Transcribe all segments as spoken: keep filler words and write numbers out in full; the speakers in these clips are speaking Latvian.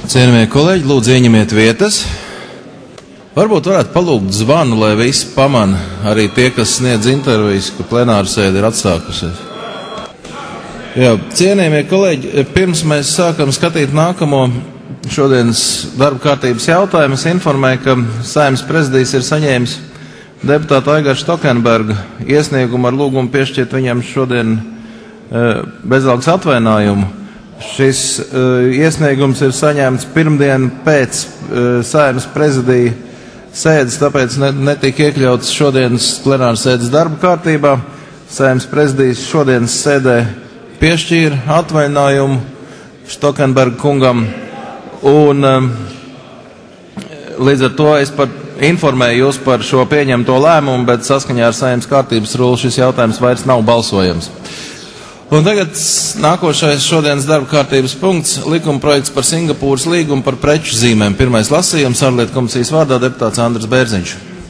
Cienījamie kolēģi, lūdzu ieņemiet vietas. Varbūt varētu palūgt zvanu, lai visi pamana, arī tie, kas sniedz intervijas, ka plenāra sēde ir atsākusies. Jā, cienījamie kolēģi, pirms mēs sākam skatīt nākamo šodienas darba kārtības jautājumu, es informēju, ka Saeimas prezidijs ir saņēmis deputātu Aigaru Štokenbergu iesniegumu ar lūgumu piešķirt viņam šodien bezalgas atvainājumu. Šis uh, iesniegums ir saņemts pirmdien pēc uh, Saeimas prezidija sēdes, tāpēc ne, netika iekļauts šodienas plenāras sēdes darba kārtībā. Saeimas prezidijas šodienas sēdē piešķīra atvaļinājumu Štokenberga kungam, un um, līdz ar to es pat informēju jūs par šo pieņemto lēmumu, bet saskaņā ar Saeimas kārtības rulu šis jautājums vairs nav balsojams. Un tagad nākošais šodienas darba kārtības punkts - likuma projekts par Singapūras līgumu par preču zīmēm. Pirmais lasījums ārlietu komisijas vārdā deputāts Andris Bērziņš.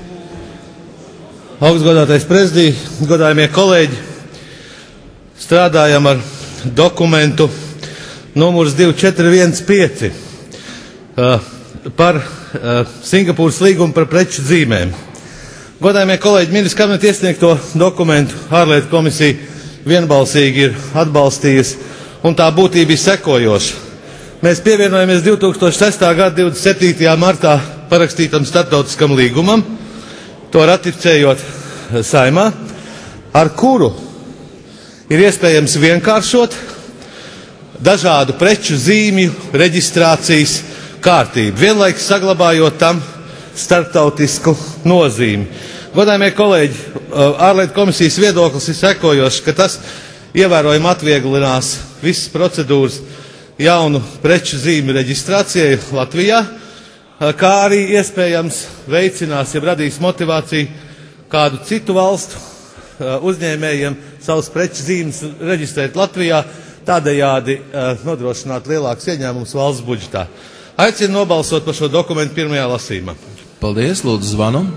Augstgodātais prezidij, godājamie kolēģi, strādājam ar dokumentu numurs divi četri viens pieci uh, par uh, Singapūras līgumu par preču zīmēm. Godājamie kolēģi, ministrs kabineta iesniegto dokumentu ārlietu komisija vienbalsīgi ir atbalstījusi, un tā būtība ir sekojoša. Mēs pievienojamies divi tūkstoši sestā gada divdesmit septītajā martā parakstītam starptautiskam līgumam, to ratificējot Saeimā, ar kuru ir iespējams vienkāršot dažādu preču zīmju reģistrācijas kārtību, vienlaikus saglabājot tam starptautisku nozīmi. Godājamie kolēģi, ārlietu komisijas viedoklis ir sekojošs, ka tas ievērojami atvieglinās visas procedūras jaunu preču zīmju reģistrācijai Latvijā, kā arī iespējams veicinās, ja radīs motivāciju kādu citu valstu uzņēmējiem savus preču zīmes reģistrēt Latvijā, tādējādi nodrošināt lielākus ieņēmumus valsts budžetā. Aicinu nobalsot par šo dokumentu pirmajā lasījumā. Paldies, lūdzu zvanu.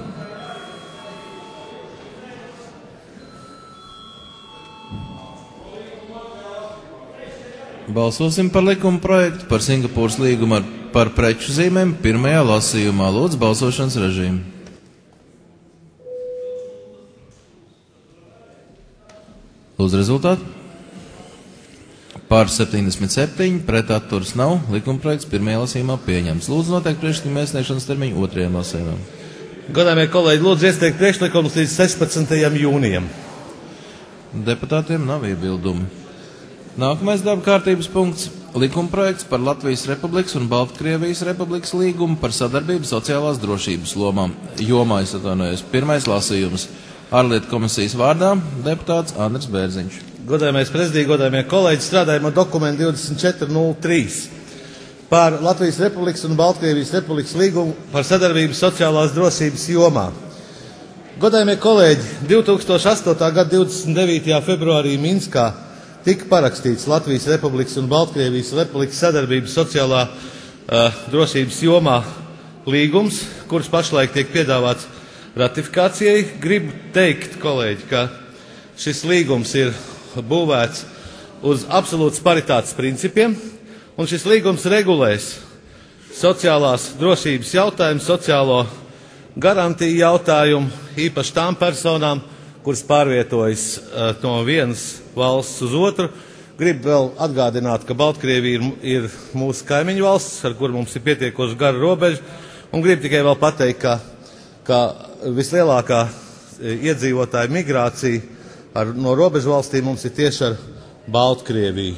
Balsosim par likuma projektu par Singapūras līgumu par preču zīmēm pirmajā lasījumā. Lūdzu, balsošanas režīmu. Lūdzu, rezultātu. Pār septiņdesmit septiņi, pret atturas nav. Likuma projekts pirmajā lasījumā pieņemts. Lūdzu, noteikti priekšlikuma iesniegšanas termiņu otrajam lasījumam. Godājamie kolēģi, lūdzu iesniegt priekšlikumus līdz sešpadsmitajam jūnijam. Deputātiem nav iebildumi. Nākamais darba kārtības punkts - likuma projekts par Latvijas Republikas un Baltkrievijas Republikas līgumu par sadarbību sociālās drošības lomā. Jomā es atvainojos. Pirmais lasījums - ārlietu komisijas vārdā deputāts Andris Bērziņš. Godājamais prezidij, godājamie kolēģi, strādājam ar dokumentu divdesmit četri nulle trīs par Latvijas Republikas un Baltkrievijas Republikas līgumu par sadarbību sociālās drošības jomā. Godājamie kolēģi, divi tūkstoši astotā gada divdesmit devītajā februārī Minskā tika parakstīts Latvijas Republikas un Baltkrievijas Republikas sadarbības sociālā uh, drošības jomā līgums, kurš pašlaik tiek piedāvāts ratifikācijai. Gribu teikt, kolēģi, ka šis līgums ir būvēts uz absolūtas paritātes principiem, un šis līgums regulēs sociālās drošības jautājumu, sociālo garantiju jautājumu, īpaši tām personām, kuras pārvietojas uh, no vienas valsts uz otru. Gribu vēl atgādināt, ka Baltkrievija ir, ir mūsu kaimiņu valsts, ar kur mums ir pietiekoši gara robeža, un gribu tikai vēl pateikt, ka, ka vislielākā iedzīvotāja migrācija ar, no robežu valstīm mums ir tieši ar Baltkrieviju.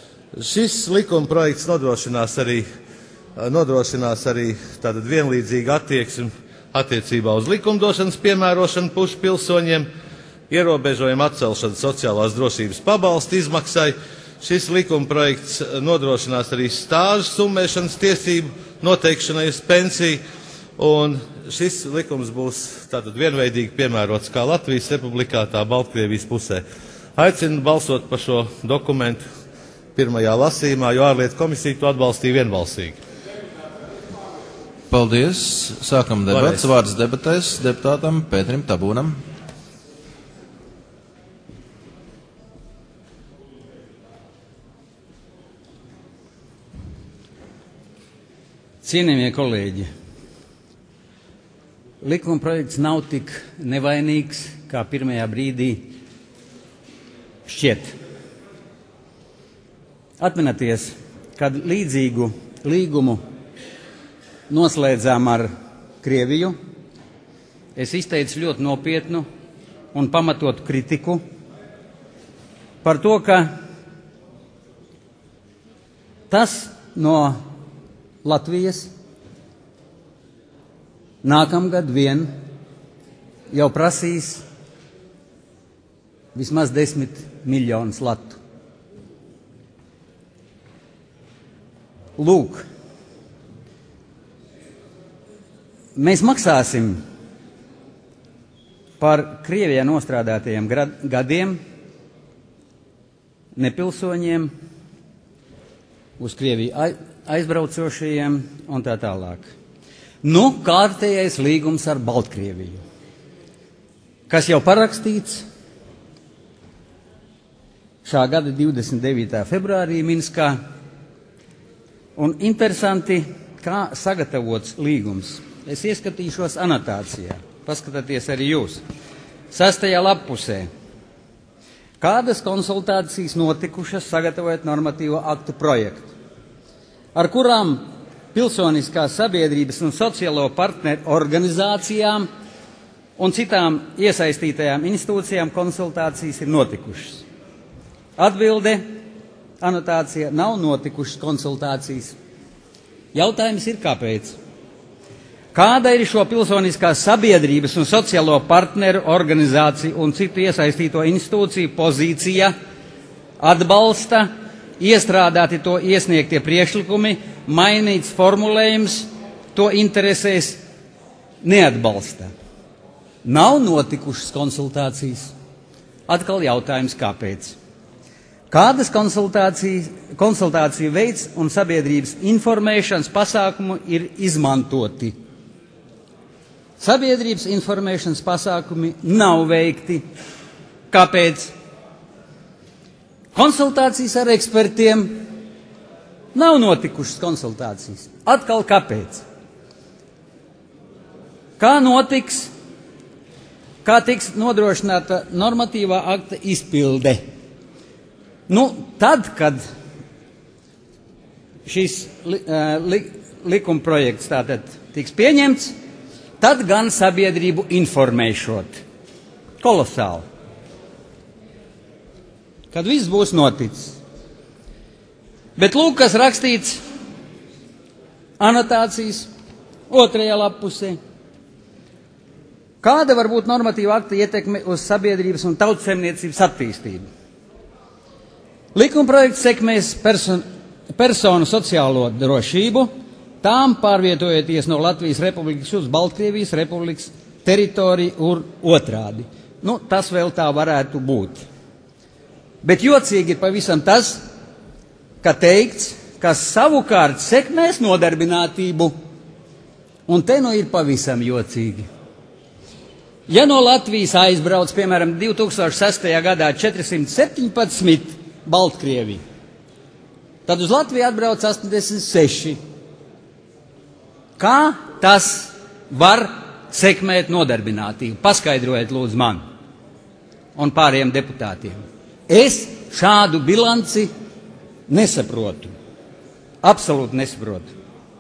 Šis likuma projekts nodrošinās arī, nodrošinās arī tātad vienlīdzīgu attieksmi attiecībā uz likumdošanas piemērošanu pušu pilsoņiem, ierobežojumu atcelšanu sociālās drošības pabalstu izmaksai. Šis likuma projekts nodrošinās arī stāžu summēšanas tiesību noteikšanai uz pensiju, un šis likums būs tātad vienveidīgi piemērots kā Latvijas Republikā, tā Baltkrievijas pusē. Aicinu balsot par šo dokumentu pirmajā lasījumā, jo ārlietu komisija to atbalstīja vienbalsīgi. Paldies. Sākam debats. Vārds debatēs deputātam Pēterim Tabūnam. Cienījamie kolēģi, likuma projekts nav tik nevainīgs, kā pirmajā brīdī šķiet. Atminaties, kad līdzīgu līgumu noslēdzām ar Krieviju, es izteicu ļoti nopietnu un pamatotu kritiku par to, ka tas no Latvijas nākamgad vien jau prasīs vismaz desmit miljonus latu. Lūk, mēs maksāsim par Krievijā nostrādātajiem gadiem nepilsoņiem, uz Krieviju aizbraucošajiem un tā tālāk. Nu, kārtējais līgums ar Baltkrieviju, kas jau parakstīts šā gada divdesmit devītā februārī Minskā, un interesanti, kā sagatavots līgums. Es ieskatīšos anotācijā, paskatieties arī jūs. Sastajā lappusē. Kādas konsultācijas notikušas sagatavojot normatīvo aktu projektu, ar kurām pilsoniskās sabiedrības un sociālo partneru organizācijām un citām iesaistītajām institūcijām konsultācijas ir notikušas. Atbilde, anotācija, nav notikušas konsultācijas. Jautājums ir, kāpēc? Kāda ir šo pilsoniskās sabiedrības un sociālo partneru organizāciju un citu iesaistīto institūciju pozīcija, atbalsta, iestrādāti to iesniegtie priekšlikumi, mainīts formulējums, to interesēs, neatbalsta. Nav notikušas konsultācijas. Atkal jautājums, kāpēc? Kādas konsultāciju veids un sabiedrības informēšanas pasākumu ir izmantoti? Sabiedrības informēšanas pasākumi nav veikti. Kāpēc? Konsultācijas ar ekspertiem nav notikušas konsultācijas. Atkal kāpēc? Kā notiks, kā tiks nodrošināta normatīvā akta izpilde? Nu, tad, kad šis li, li, likuma projekts tātad tiks pieņemts, tad gan sabiedrību informēšot. Kolosāli. Kad viss būs noticis. Bet lūk, kas rakstīts anotācijas otrajā lappusē. Kāda var būt normatīva akta ietekme uz sabiedrības un tautsaimniecības attīstību? Likumprojekts sekmēs person, personu sociālo drošību, tām pārvietojoties no Latvijas Republikas uz Baltkrievijas Republikas teritoriju un otrādi. Nu, tas vēl tā varētu būt. Bet jocīgi ir pavisam tas, ka teikts, ka savukārt sekmēs nodarbinātību, un te nu ir pavisam jocīgi. Ja no Latvijas aizbrauc, piemēram, divi tūkstoši sestajā gadā četrsimt septiņpadsmit Baltkrievi, tad uz Latviju atbrauc astoņdesmit seši. Kā tas var sekmēt nodarbinātību? Paskaidrojiet lūdzu man un pārējiem deputātiem. Es šādu bilanci nesaprotu. Absolūti nesaprotu.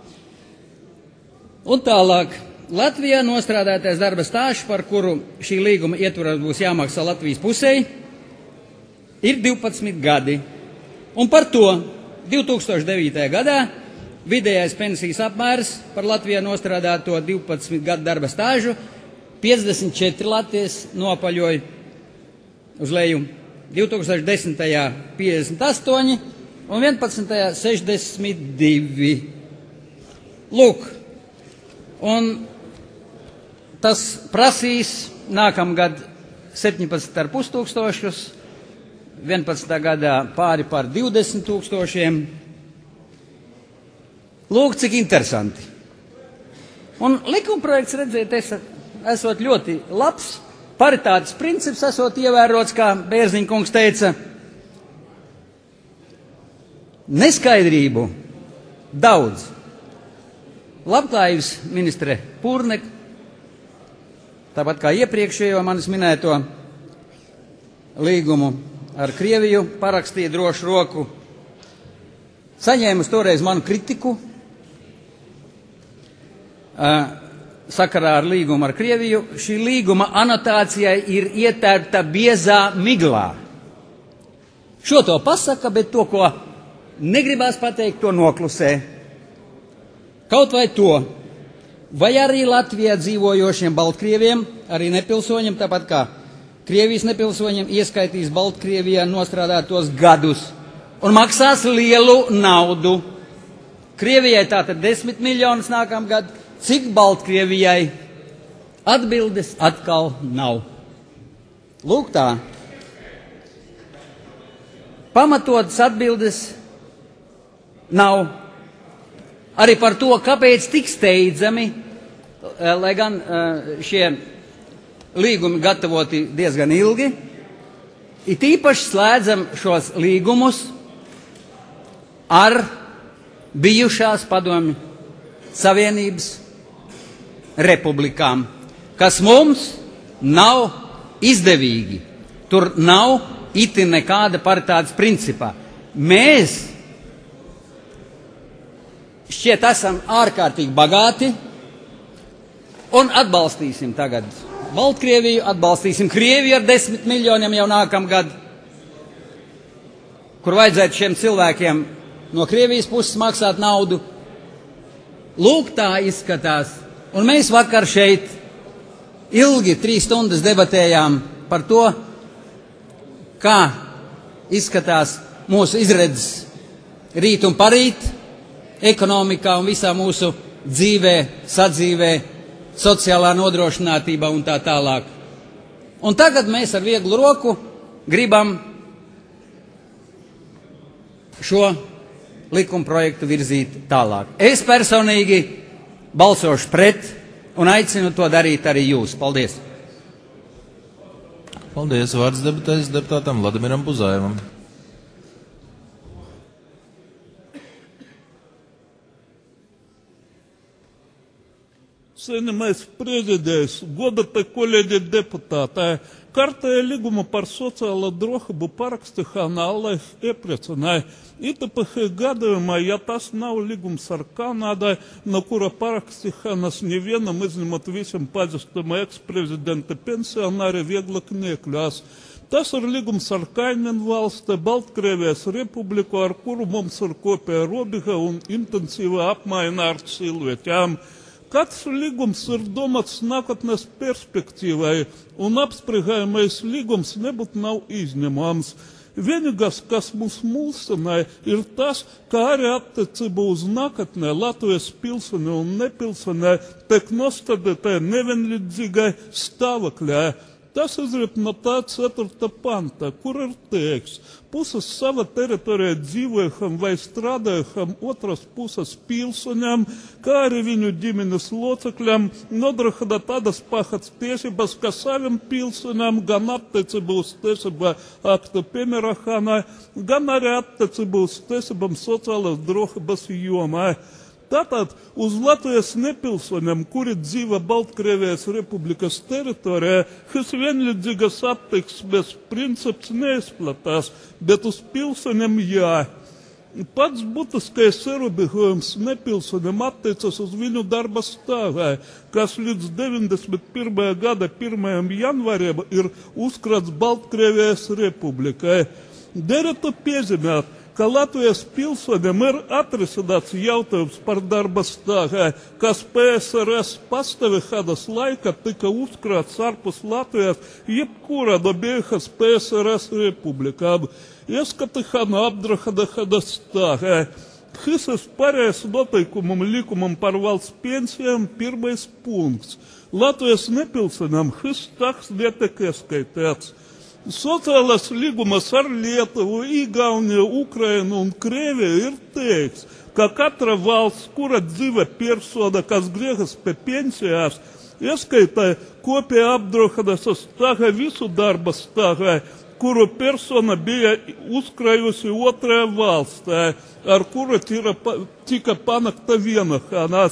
Un tālāk. Latvijā nostrādātais darba stāžs, par kuru šī līguma ietvaros būs jāmaksā Latvijas pusē, ir divpadsmit gadi. Un par to divi tūkstoši devītajā gadā vidējais pensijas apmērs par Latvijā nostrādāto divpadsmit gadu darba stāžu piecdesmit četri laties nopaļoja uz leju, divi tūkstoši desmitajā piecdesmit astoņi un vienpadsmitajā sešdesmit divi. Lūk, un tas prasīs nākamgad septiņpadsmit ar pus tūkstošus, vienpadsmitā gadā pāri par divdesmit tūkstošiem. Lūk, cik interesanti. Un likumprojekts, redzēt, es, esot ļoti labs, paritātes princips esot ievērots, kā Bērziņkungs teica. Neskaidrību daudz, Labklājības ministre Pūrnek, tāpat kā iepriekšējo manis minēto līgumu ar Krieviju, parakstīja drošu roku, saņēmusi toreiz manu kritiku sakarā ar līgumu ar Krieviju. Šī līguma anotācijai ir ietērpta biezā miglā. Šo to pasaka, bet to, ko negribās pateikt, to noklusē. Kaut vai to, vai arī Latvijā dzīvojošiem Baltkrieviem, arī nepilsoņiem, tāpat kā Krievijas nepilsoņiem, ieskaitīs Baltkrievijā nostrādātos gadus un maksās lielu naudu. Krievijai tātad desmit miljonus nākamgad, cik Baltkrievijai? Atbildes atkal nav. Lūk tā. Pamatotas atbildes nav. Arī par to, kāpēc tik steidzami, lai gan šie līgumi gatavoti diezgan ilgi, it īpaši slēdzam šos līgumus ar bijušās Padomju Savienības republikām, kas mums nav izdevīgi. Tur nav itin nekāda paritātes principā. Mēs šķiet esam ārkārtīgi bagāti un atbalstīsim tagad Baltkrieviju, atbalstīsim Krieviju ar desmit miljoniem jau nākamgad, kur vajadzētu šiem cilvēkiem no Krievijas puses maksāt naudu. Lūk, tā izskatās. Un mēs vakar šeit ilgi trīs stundas debatējām par to, kā izskatās mūsu izredzes rīt un parīt, ekonomikā un visā mūsu dzīvē, sadzīvē, sociālā nodrošinātībā un tā tālāk. Un tagad mēs ar vieglu roku gribam šo likuma projektu virzīt tālāk. Es personīgi balsošu pret un aicinu to darīt arī jūs. Paldies! Paldies! Vārds debatēs deputātam Vladimiram Buzajevam. Cienījamais prezidents, godātie kolēģi deputāti, kārtējā līguma par sociālo drošību parakstīšana allaž iepriecināja. Īpaši gadījumā, ja tas nav līgums ar Kanādu, no kura parakstīšanas nevienam, izņemot visiem pazīstamu eksprezidenta pensionāri, vieglāk nekļās. Tas ir līgums ar kaimiņu valsti, Baltkrievijas republiku, ar kuru mums ir kopēja robeža un intensīva apmaiņa ar cilvēkiem. Kāds līgums ir domāts nākotnes perspektīvai, un apspriegājamais līgums nebūtu nav izņemams. Vienīgais, kas mums mulsināja, ir tas, ka arī attiecībā uz nākotnē Latvijas pilsoni un nepilsonē tiek nostādītai nevienlīdzīgai stāvoklē. Tas izriet no tā ceturtā panta, kur ir teikts, puses sava teritorijā dzīvojam vai strādājam otras puses pilsoņiem, kā arī viņu ģimenes locekļiem, nodrošina tādas pašas tiesības, kā saviem pilsoņiem, gan attiecībā uz tiesību aktu piemērošanai, gan arī attiecībā uz tiesībām sociālās drošības jomā. Tātad uz Latvijas nepilsoņiem, kuri dzīvo Baltkrievijas republikas teritorijā, šis vienlīdzīgas attieksmes princips neizplatās, bet uz pilsoņiem jā. Pats būtiskais ierobežojums nepilsoņiem attiecas uz viņu darba stāvē, kas līdz deviņdesmit pirmā gada pirmajam janvārim ir uzkrāts Baltkrievijas republikai. Derētu piezīmēt, ka Latvijas pilsoņiem ir atrisināts jautājums par darba stāvē, kas P S R S pastāvēšanas laika tika uzkrāts ārpus Latvijas jebkurā no bijušās P S R S republikām. Ieskatīšana apdrošināšanas stāvē. Šis ir pārējais noteikumam likumam par valsts pensijām pirmais punkts. Latvijas nepilsoņiem šis stāvs netiek ieskaitīts. Sociālās līgumas ar Lietuvu, Igauniju, Ukrainu un Krieviju ir teikts, ka katra valsts, kura dzīve persona, kas griežas pie pensijās, ieskaitā kopija apdrošināšanas stāvā visu darba stāvā, kuru persona bija uzkrājusi otrajā valstī, ar kuru tika panākta vienošanās.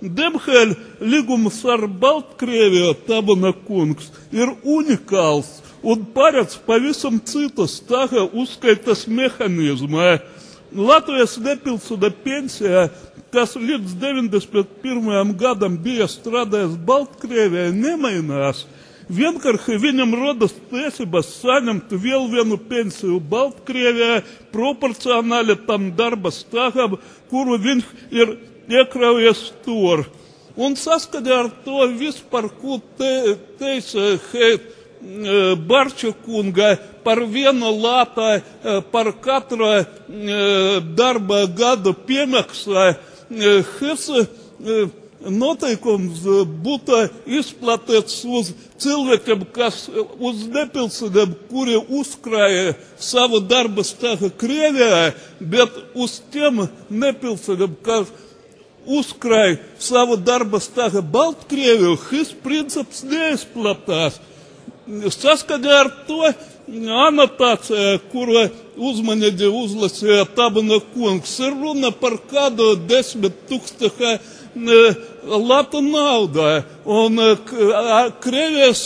Diemžēl līgums ar Baltkrieviju, Tabuna kungs, ir unikāls un paredz pavisam citas tā uzskaitas mehānismu. Latvijas nepilsona pensija, kas līdz deviņdesmit pirmajam gadam bija strādājis Baltkrievijai, nemainās. Vienkārši viņam rodas tiesības saņemt vēl vienu pensiju Baltkrievijai proporcionāli tam darba stāvam, kuru viņš ir iekrājies tur. Un saskaņā ar to vispār, ko te, teica Heit Barča kunga par vienu lātai, par katru darba gadu piemaksai, šis noteikums būtu izplatīts uz cilvēkiem, kas uz nepilsoniem, kuri uzkrāja savu darba stāvu Krievijā, bet uz tiem nepilsoniem, kas uzkrāja savu darba stāvu Baltkrieviju, šis princips neizplatās. Saskaņā ar to anotācija, kuru uzmanīgi uzlasīja Tabuna kungs, ir runa par kādu desmit tūkstošu latu naudā. Un Krievijas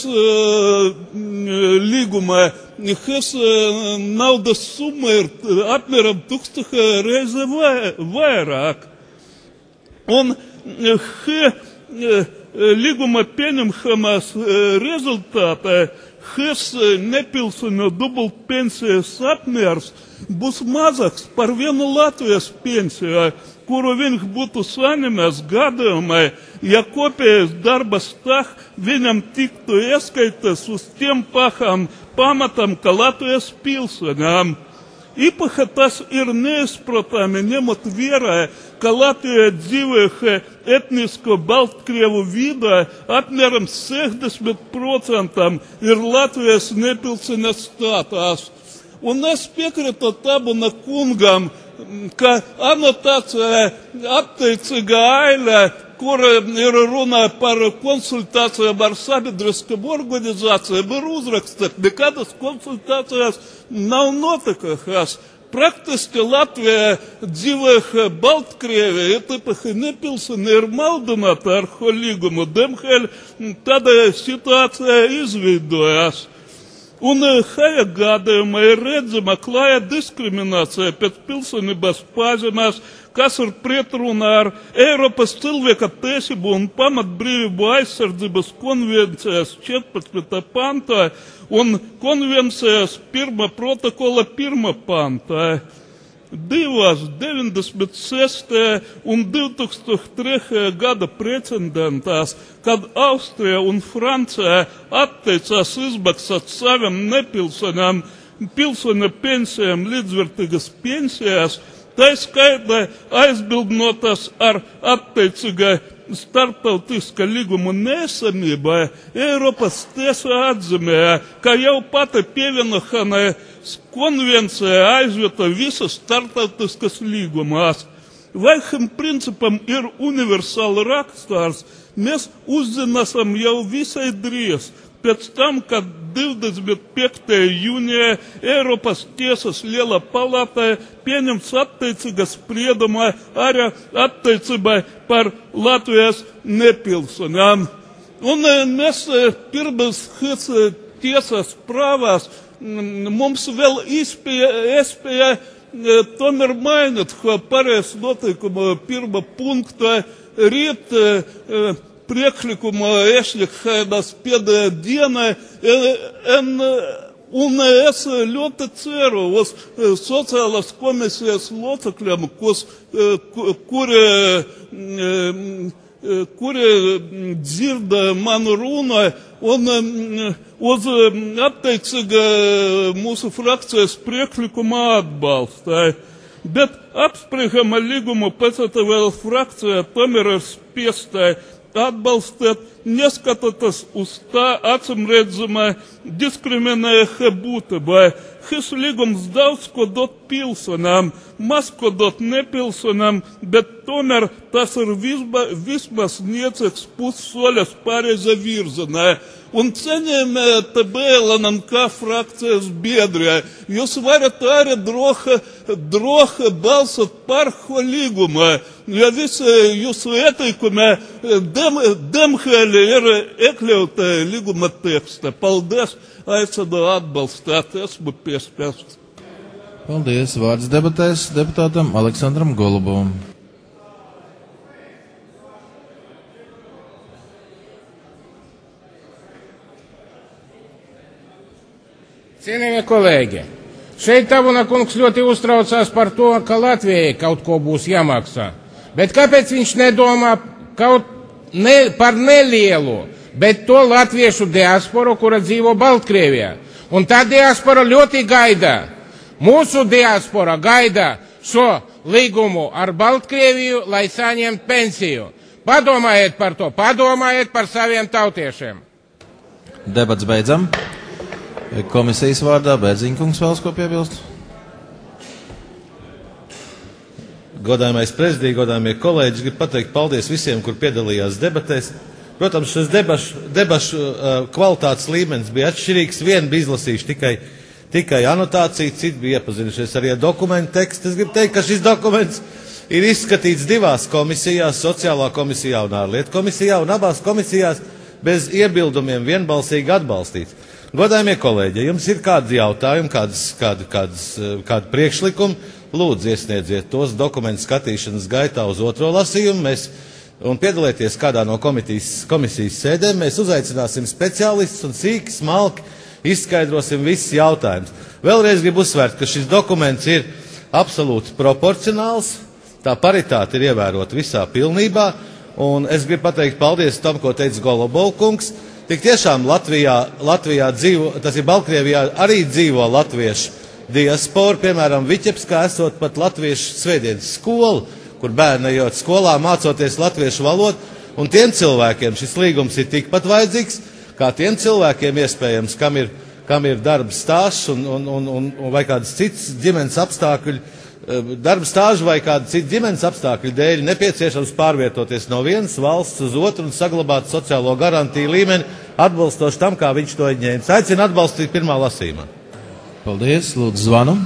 līgumā šis naudas summa ir apmēram tūkstoša reizi vairāk. Un šie līguma pieņemšanas rezultātā šis nepilsoņu dubultpensijas apmērs būs mazāks par vienu Latvijas pensiju, kuru viņš būtu saņēmis gadījumā, ja kopējais darba stāvs viņam tiktu ieskaitīts uz tiem pašām pamatam, kā Latvijas pilsoņiem. Īpaši tas ir neizprotami, ņemot vērā, ka Latvijā dzīvojušie etnisko Baltkrievu vidē apmēram sešdesmit procenti ir Latvijas nepilsoņa status. Un es piekrītu Tabuna kungam, ka anotācija attiecīga aile, kur ir runa par konsultācijām ar sabiedriskām organizācijām, ir uzrakstīt. Nekādas konsultācijas nav notikušas. Praktiski Latvijā dzīvojušie Baltkrievija, tīpaši nepilsoņi, ir maldināti ar šo līgumu. Diemžēl tāda situācija izveidojas. Un šajā gadījumā ir redzama klāja diskriminācija pēc pilsonības pazīmes, kas ir pretrunā ar Eiropas cilvēka tiesību un pamatbrīvību aizsardzības konvencijas četrpadsmitā pantā un konvencijas pirmā protokola pirmā pantā. Divas deviņdesmit sestajā un divtūkstoš trešajā gada precedentās, kad Austrija un Francija atteicās izmaksāt saviem nepilsoņiem pilsoņa pensijām līdzvērtīgas pensijas, tā skaitā aizbildnotas ar attiecīgai starptautiskā līguma neesamībā, Eiropas tiesa atzīmēja, ka jau pati pievienošanai konvencija aizvieta visas starptautiskas līgumas. Vai šim principam ir universāli raksturs, mēs uzzināsim jau visai drīz, pēc tam, kad divdesmit piektajā jūnijā Eiropas tiesas liela palāta pieņems attiecīga spriedumā arī attiecībā par Latvijas nepilsoņiem. Un mēs pirms šīs tiesas prāvās mums vēl iespēja tomēr mainīt, ko pareiz noteikuma pirmā punktā rīt priekšlikuma iešļikšanas pēdējā dienā, un es ļoti ceru uz sociālās komisijas locekļiem, kuri, kuri dzirda manu runu, un uz attiecīga mūsu frakcijas priekšlikuma atbalsta. Bet apspriešama līgumu pēc tam vēl frakcija tomēr ir spiesta atbalstīt, neskatoties uz tā acīmredzamā diskriminējošā būtībā, šis līgums daudz ko dot pilsonām, maz ko dot nepilsonām, bet tomēr tas ir visba, vismaz niecīgs pussoļas pareiza virzienā. Un ceņiem T B L N K frakcijas biedrē, jūs varat arī droši, droši balsot par šo līgumu, ja visi jūsu ieteikumi dem, demhēli ir iekļauti līguma teksta. Paldies, aicinu atbalstāt, esmu piespēsts. Paldies, vārds debatēs deputātam Aleksandram Golubovam. Cienījamie kolēģi, šeit Tabuna kungs ļoti uztraucās par to, ka Latvijai kaut ko būs jāmaksā. Bet kāpēc viņš nedomā kaut ne, par nelielu, bet to latviešu diasporu, kura dzīvo Baltkrievijā? Un tā diaspora ļoti gaida. Mūsu diaspora gaida šo līgumu ar Baltkrieviju, lai saņemtu pensiju. Padomājiet par to, padomājiet par saviem tautiešiem. Debats beidzam. Komisijas vārdā Bērziņkungs vēlas ko piebilst. Godājamais prezidija, godājamie kolēģi, gribu pateikt paldies visiem, kur piedalījās debatēs. Protams, šis debašu, debašu uh, kvalitātes līmenis bija atšķirīgs. Vieni bija izlasījuši tikai, tikai anotāciju, citi bija iepazinušies arī ar dokumentu tekstu. Es gribu teikt, ka šis dokuments ir izskatīts divās komisijās, sociālā komisijā un ārlietu komisijā, un abās komisijās bez iebildumiem vienbalsīgi atbalstīts. Godājamie kolēģi, ja jums ir kādi jautājumi, kādas, kādi, kādas, kādi priekšlikumi, lūdzu iesniedziet tos dokumentu skatīšanas gaitā uz otro lasījumu. Mēs, un piedalieties kādā no komisijas, komisijas sēdēm, mēs uzaicināsim speciālistus un sīki, smalki izskaidrosim visus jautājumus. Vēlreiz gribu uzsvērt, ka šis dokuments ir absolūti proporcionāls, tā paritāte ir ievērota visā pilnībā, un es gribu pateikt paldies tam, ko teica Golubovkungs. Tik tiešām Latvijā, Latvijā dzīvo, tas ir Baltkrievijā, arī dzīvo latviešu diaspora, piemēram, Viķepskā esot pat latviešu svētdienas skolu, kur bērni ejot skolā mācoties latviešu valodu, un tiem cilvēkiem šis līgums ir tikpat vajadzīgs, kā tiem cilvēkiem iespējams, kam ir, kam ir darba stāsts un, un, un, un, vai kādas citas ģimenes apstākļi, darba stāžu vai kāda cita ģimenes apstākļu dēļ nepieciešams pārvietoties no vienas valsts uz otru un saglabāt sociālo garantiju līmeni atbilstoši tam, kā viņš to ņēma. Aicinu atbalstīt pirmā lasījumā. Paldies, lūdzu zvanu.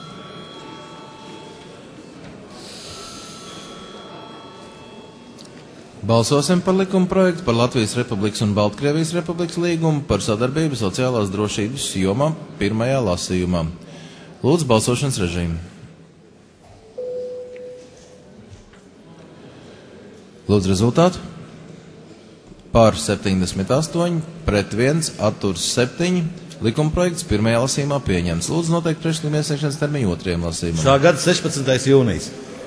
Balsosim par likuma projektu par Latvijas Republikas un Baltkrievijas Republikas līgumu par sadarbību sociālās drošības jomā pirmajā lasījumā. Lūdzu balsošanas režīmu. Lūdzu rezultātu. Pār septiņdesmit astoņi, pret viens, atturs septiņi. Likuma projekts pirmajā lasījumā pieņemts. Lūdzu noteikti priekšlikuma iesniegšanas termiņu otrajam lasījumam. Šā gada sešpadsmitais jūnijas.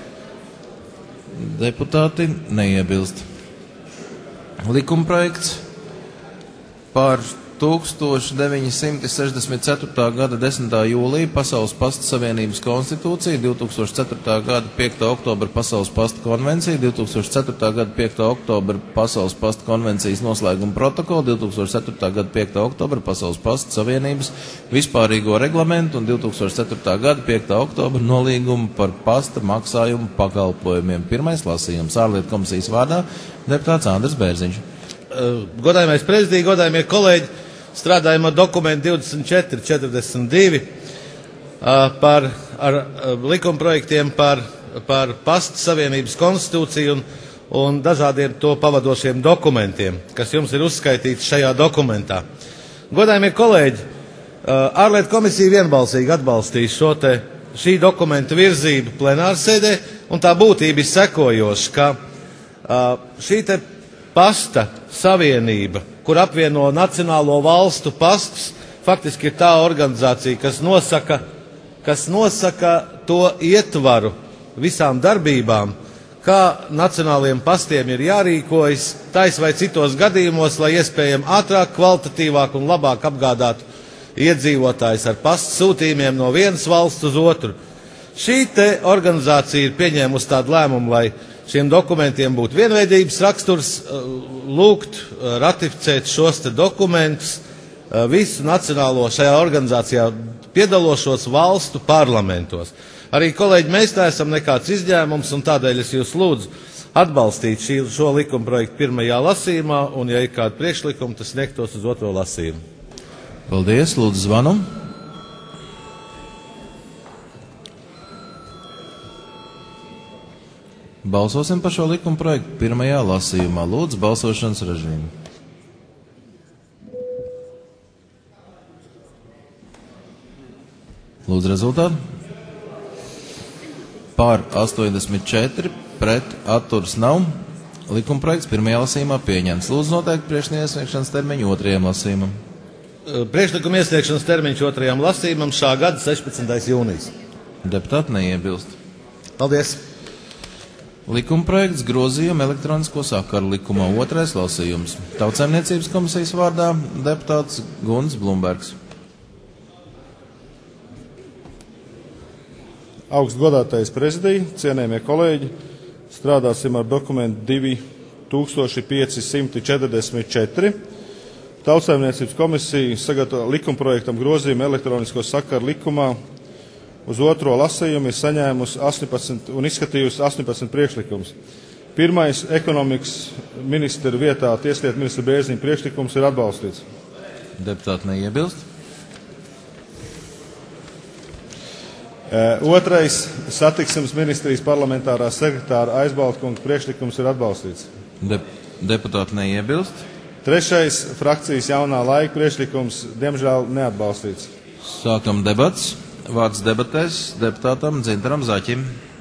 Deputāti neiebilst. Likuma projekts par tūkstoš deviņi simti sešdesmit ceturtā gada desmitā jūlija Pasaules pasta savienības konstitūcija, divi tūkstoši ceturtā gada piektā oktobra Pasaules pasta konvencija, divi tūkstoši ceturtā gada piektā oktobra Pasaules pasta konvencijas noslēguma protokola, divi tūkstoši ceturtā gada piektā oktobra Pasaules pasta savienības vispārīgo reglamentu un divi tūkstoši ceturtā gada piektā oktobra nolīgumu par pasta maksājumu pakalpojumiem. Pirmais lasījums ārlietu komisijas vārdā deputāts Andris Bērziņš. Godājamais prezidija, godājamie kolēģi, strādājam ar dokumentu divdesmit četri četrdesmit divi par ar likumprojektiem par, par pasta savienības konstitūciju un, un dažādiem to pavadošiem dokumentiem, kas jums ir uzskaitīts šajā dokumentā. Godājamie kolēģi, ārlietu komisija vienbalsīgi atbalstīs šo te, šī dokumenta virzību plenārsēdē, un tā būtība ir sekojoša, ka šī te pasta savienība, kur apvieno nacionālo valstu pastus, faktiski ir tā organizācija, kas nosaka, kas nosaka to ietvaru visām darbībām, kā nacionāliem pastiem ir jārīkojas tais vai citos gadījumos, lai iespējami ātrāk, kvalitatīvāk un labāk apgādātu iedzīvotājs ar pastu sūtījumiem no vienas valsts uz otru. Šī te organizācija ir pieņēmusi tādu lēmumu, lai šiem dokumentiem būtu vienveidības raksturs, lūgt ratificēt šos te dokumentus visu nacionālo šajā organizācijā piedalošos valstu parlamentos. Arī, kolēģi, mēs tā esam nekāds izņēmums, un tādēļ es jūs lūdzu atbalstīt šī, šo likuma projektu pirmajā lasījumā, un, ja ir kādi priekšlikumi, tas sniegtos uz otro lasījumu. Paldies, lūdzu zvanu. Balsosim par šo likuma projektu pirmajā lasījumā. Lūdzu, balsošanas režīmu. Lūdzu, rezultātu. Pār astoņdesmit četri, pret atturs nav. Likuma projekts pirmajā lasījumā pieņemts. Lūdzu, noteikti priekšlikuma iesniegšanas termiņu otrajam lasījumam. Priekšlikuma iesniegšanas termiņš otrajam lasījumam šā gada sešpadsmitais jūnijas. Deputāti neiebilst. Paldies. Likuma projekts grozījuma elektronisko sakaru likumā otrais lasījums. Tautsaimniecības komisijas vārdā deputāts Gunts Blumbergs. Augstgodātais prezidija, cienējamie kolēģi, strādāsim ar dokumentu divi tūkstoši piecsimt četrdesmit četri. Tautsaimniecības komisija sagatavo likumprojektam grozījumu elektronisko sakaru likumā. Uz otro lasījumu ir saņēmusi astoņpadsmit un izskatījusi astoņpadsmit priekšlikumus. Pirmais ekonomikas ministra vietā tieslietu ministra Bērziņa priekšlikums ir atbalstīts. Deputāti neiebilst. Otrais satiksmes ministrijas parlamentārā sekretāra Aizbaltkunga priekšlikums ir atbalstīts. De, deputāti neiebilst. Trešais frakcijas jaunā laika priekšlikums diemžēl neatbalstīts. Sākam debats. Vārds debatēs deputātam Dzintaram Zaķim.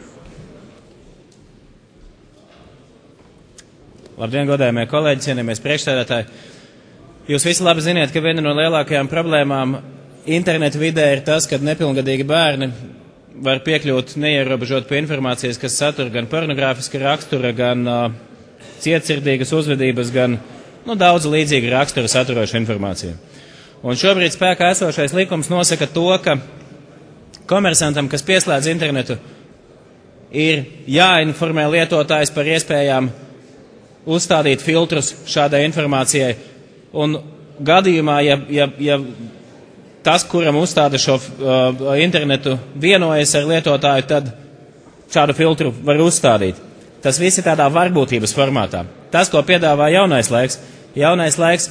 Labdien, godājumie kolēģi, cienījamies priekšsēdētāji. Jūs visi labi ziniet, ka viena no lielākajām problēmām internetu vidē ir tas, ka nepilngadīgi bērni var piekļūt neierobežot pie informācijas, kas satur gan pornogrāfiska rakstura, gan uh, cietsirdīgas uzvedības, gan nu, daudz līdzīga rakstura saturoša informācija. Un šobrīd spēkā esošais likums nosaka to, ka komersantam, kas pieslēdz internetu, ir jāinformē lietotājs par iespējām uzstādīt filtrus šādai informācijai. Un gadījumā, ja, ja, ja tas, kuram uzstāda šo uh, internetu, vienojas ar lietotāju, tad šādu filtru var uzstādīt. Tas viss ir tādā varbūtības formātā. Tas, ko piedāvā jaunais laiks, jaunais laiks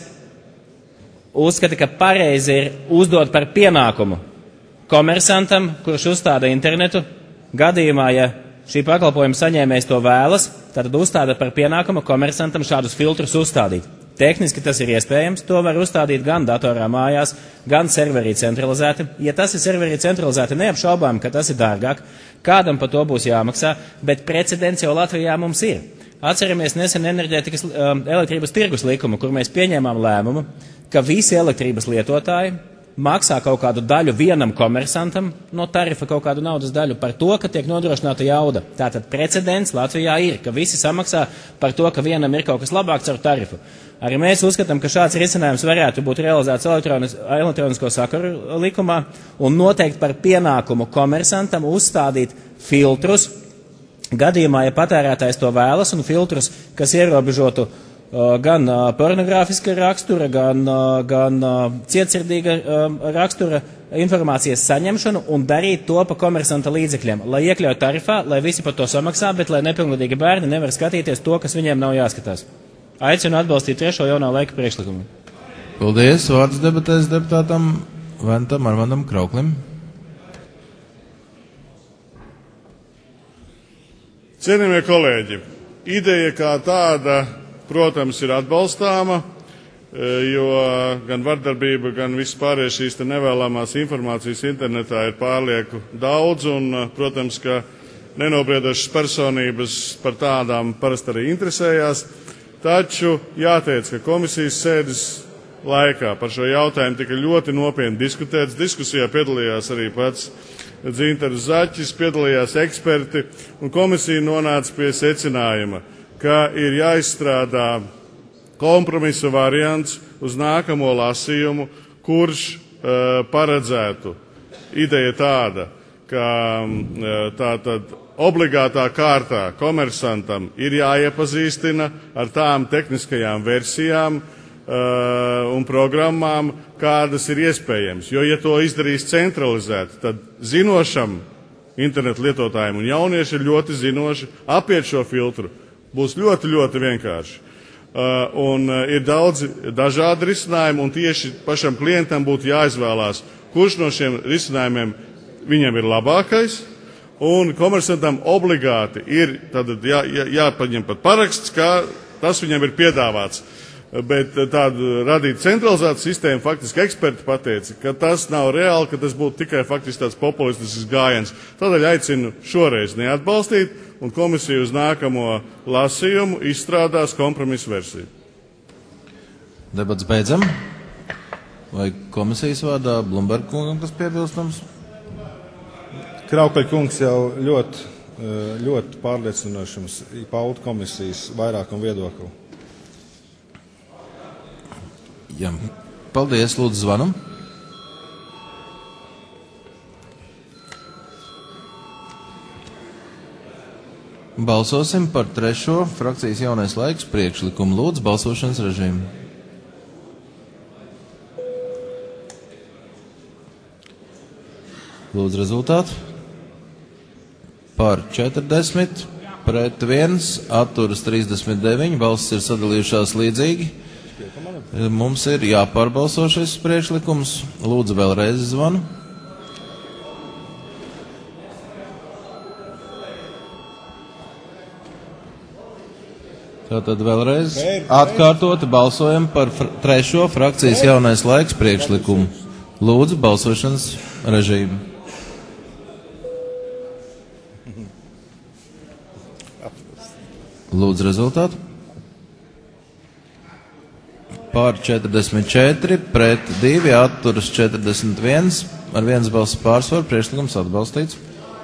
uzskata, ka pareizi ir uzdot par pienākumu komersantam, kurš uzstāda internetu, gadījumā, ja šī pakalpojuma saņēmējs to vēlas, tad uzstāda par pienākumu komersantam šādus filtrus uzstādīt. Tehniski tas ir iespējams, to var uzstādīt gan datorā mājās, gan serverī centralizēti. Ja tas ir serverī centralizēti, neapšaubām, ka tas ir dārgāk, kādam par to būs jāmaksā, bet precedents jau Latvijā mums ir. Atceramies nesen enerģētikas um, elektrības tirgus likumu, kur mēs pieņēmām lēmumu, ka visi elektrības lietotāji maksā kaut kādu daļu vienam komersantam no tarifa, kaut kādu naudas daļu par to, ka tiek nodrošināta jauda. Tātad precedents Latvijā ir, ka visi samaksā par to, ka vienam ir kaut kas labāks ar tarifu. Arī mēs uzskatām, ka šāds risinājums varētu būt realizēts elektronis, elektronisko sakaru likumā un noteikti par pienākumu komersantam uzstādīt filtrus, gadījumā, ja patērētājs to vēlas, un filtrus, kas ierobežotu gan pornogrāfiska rakstura, gan, gan cietsirdīga rakstura informācijas saņemšanu un darīt to pa komersanta līdzekļiem, lai iekļautu tarifā, lai visi par to samaksā, bet lai nepilngadīgi bērni nevar skatīties to, kas viņiem nav jāskatās. Aicinu atbalstīt trešo jaunā laika priekšlikumu. Paldies. Vārds debatēs deputātam Ventam Armandam Krauklim. Cienījamie kolēģi, ideja kā tāda, protams, ir atbalstāma, jo gan vardarbība, gan vispārējais šīs te nevēlamās informācijas internetā ir pārlieku daudz, un, protams, ka nenobriedošas personības par tādām parasti arī interesējās. Taču jāteic, ka komisijas sēdes laikā par šo jautājumu tika ļoti nopietni diskutēts. Diskusijā piedalījās arī pats Dzintars Zaķis, piedalījās eksperti, un komisija nonāca pie secinājuma, ka ir jāizstrādā kompromisa variants uz nākamo lasījumu, kurš uh, paredzētu ideja tāda, ka uh, tātad obligātā kārtā komersantam ir jāiepazīstina ar tām tehniskajām versijām, uh, un programmām, kādas ir iespējams. Jo, ja to izdarīs centralizēt, tad zinošam internetu lietotājiem un jaunieši ir ļoti zinoši, apiet šo filtru būs ļoti, ļoti vienkārši. Uh, un uh, ir daudz dažādi risinājumi, un tieši pašam klientam būtu jāizvēlās, kurš no šiem risinājumiem viņam ir labākais, un komersantam obligāti ir tad jā, jā, jāpaņem pat paraksts, kā tas viņam ir piedāvāts. Bet tādu radīt centralizētu sistēmu, faktiski eksperti pateica, ka tas nav reāli, ka tas būtu tikai faktiski tāds populistisks gājiens. Tādēļ aicinu šoreiz neatbalstīt, un komisija uz nākamo lasījumu izstrādās kompromisu versiju. Debats beidzam. Vai komisijas vārdā Blumberg kungam kas piebilstams? Kraukļa kungs jau ļoti, ļoti pārliecinošams pauda komisijas vairākumu viedokli. Jā. Paldies, lūdzu zvanu. Balsosim par trešo frakcijas jaunais laiks priekšlikumu. Lūdzu, balsošanas režīmu. Lūdzu, rezultātu. Par četrdesmit, pret viens, atturas trīsdesmit deviņi, balsis ir sadalījušās līdzīgi. Mums ir jāpārbalso šis priekšlikums. Lūdzu, vēlreiz zvanu. Tātad vēlreiz atkārtoti balsojam par fr trešo frakcijas jaunais laiks priekšlikumu. Lūdzu, balsošanas režīmu. Lūdzu, rezultātu. Pār četrdesmit četri, pret divi, atturas četrdesmit viens, ar viens balss pārsvaru, priekšlikums atbalstīts.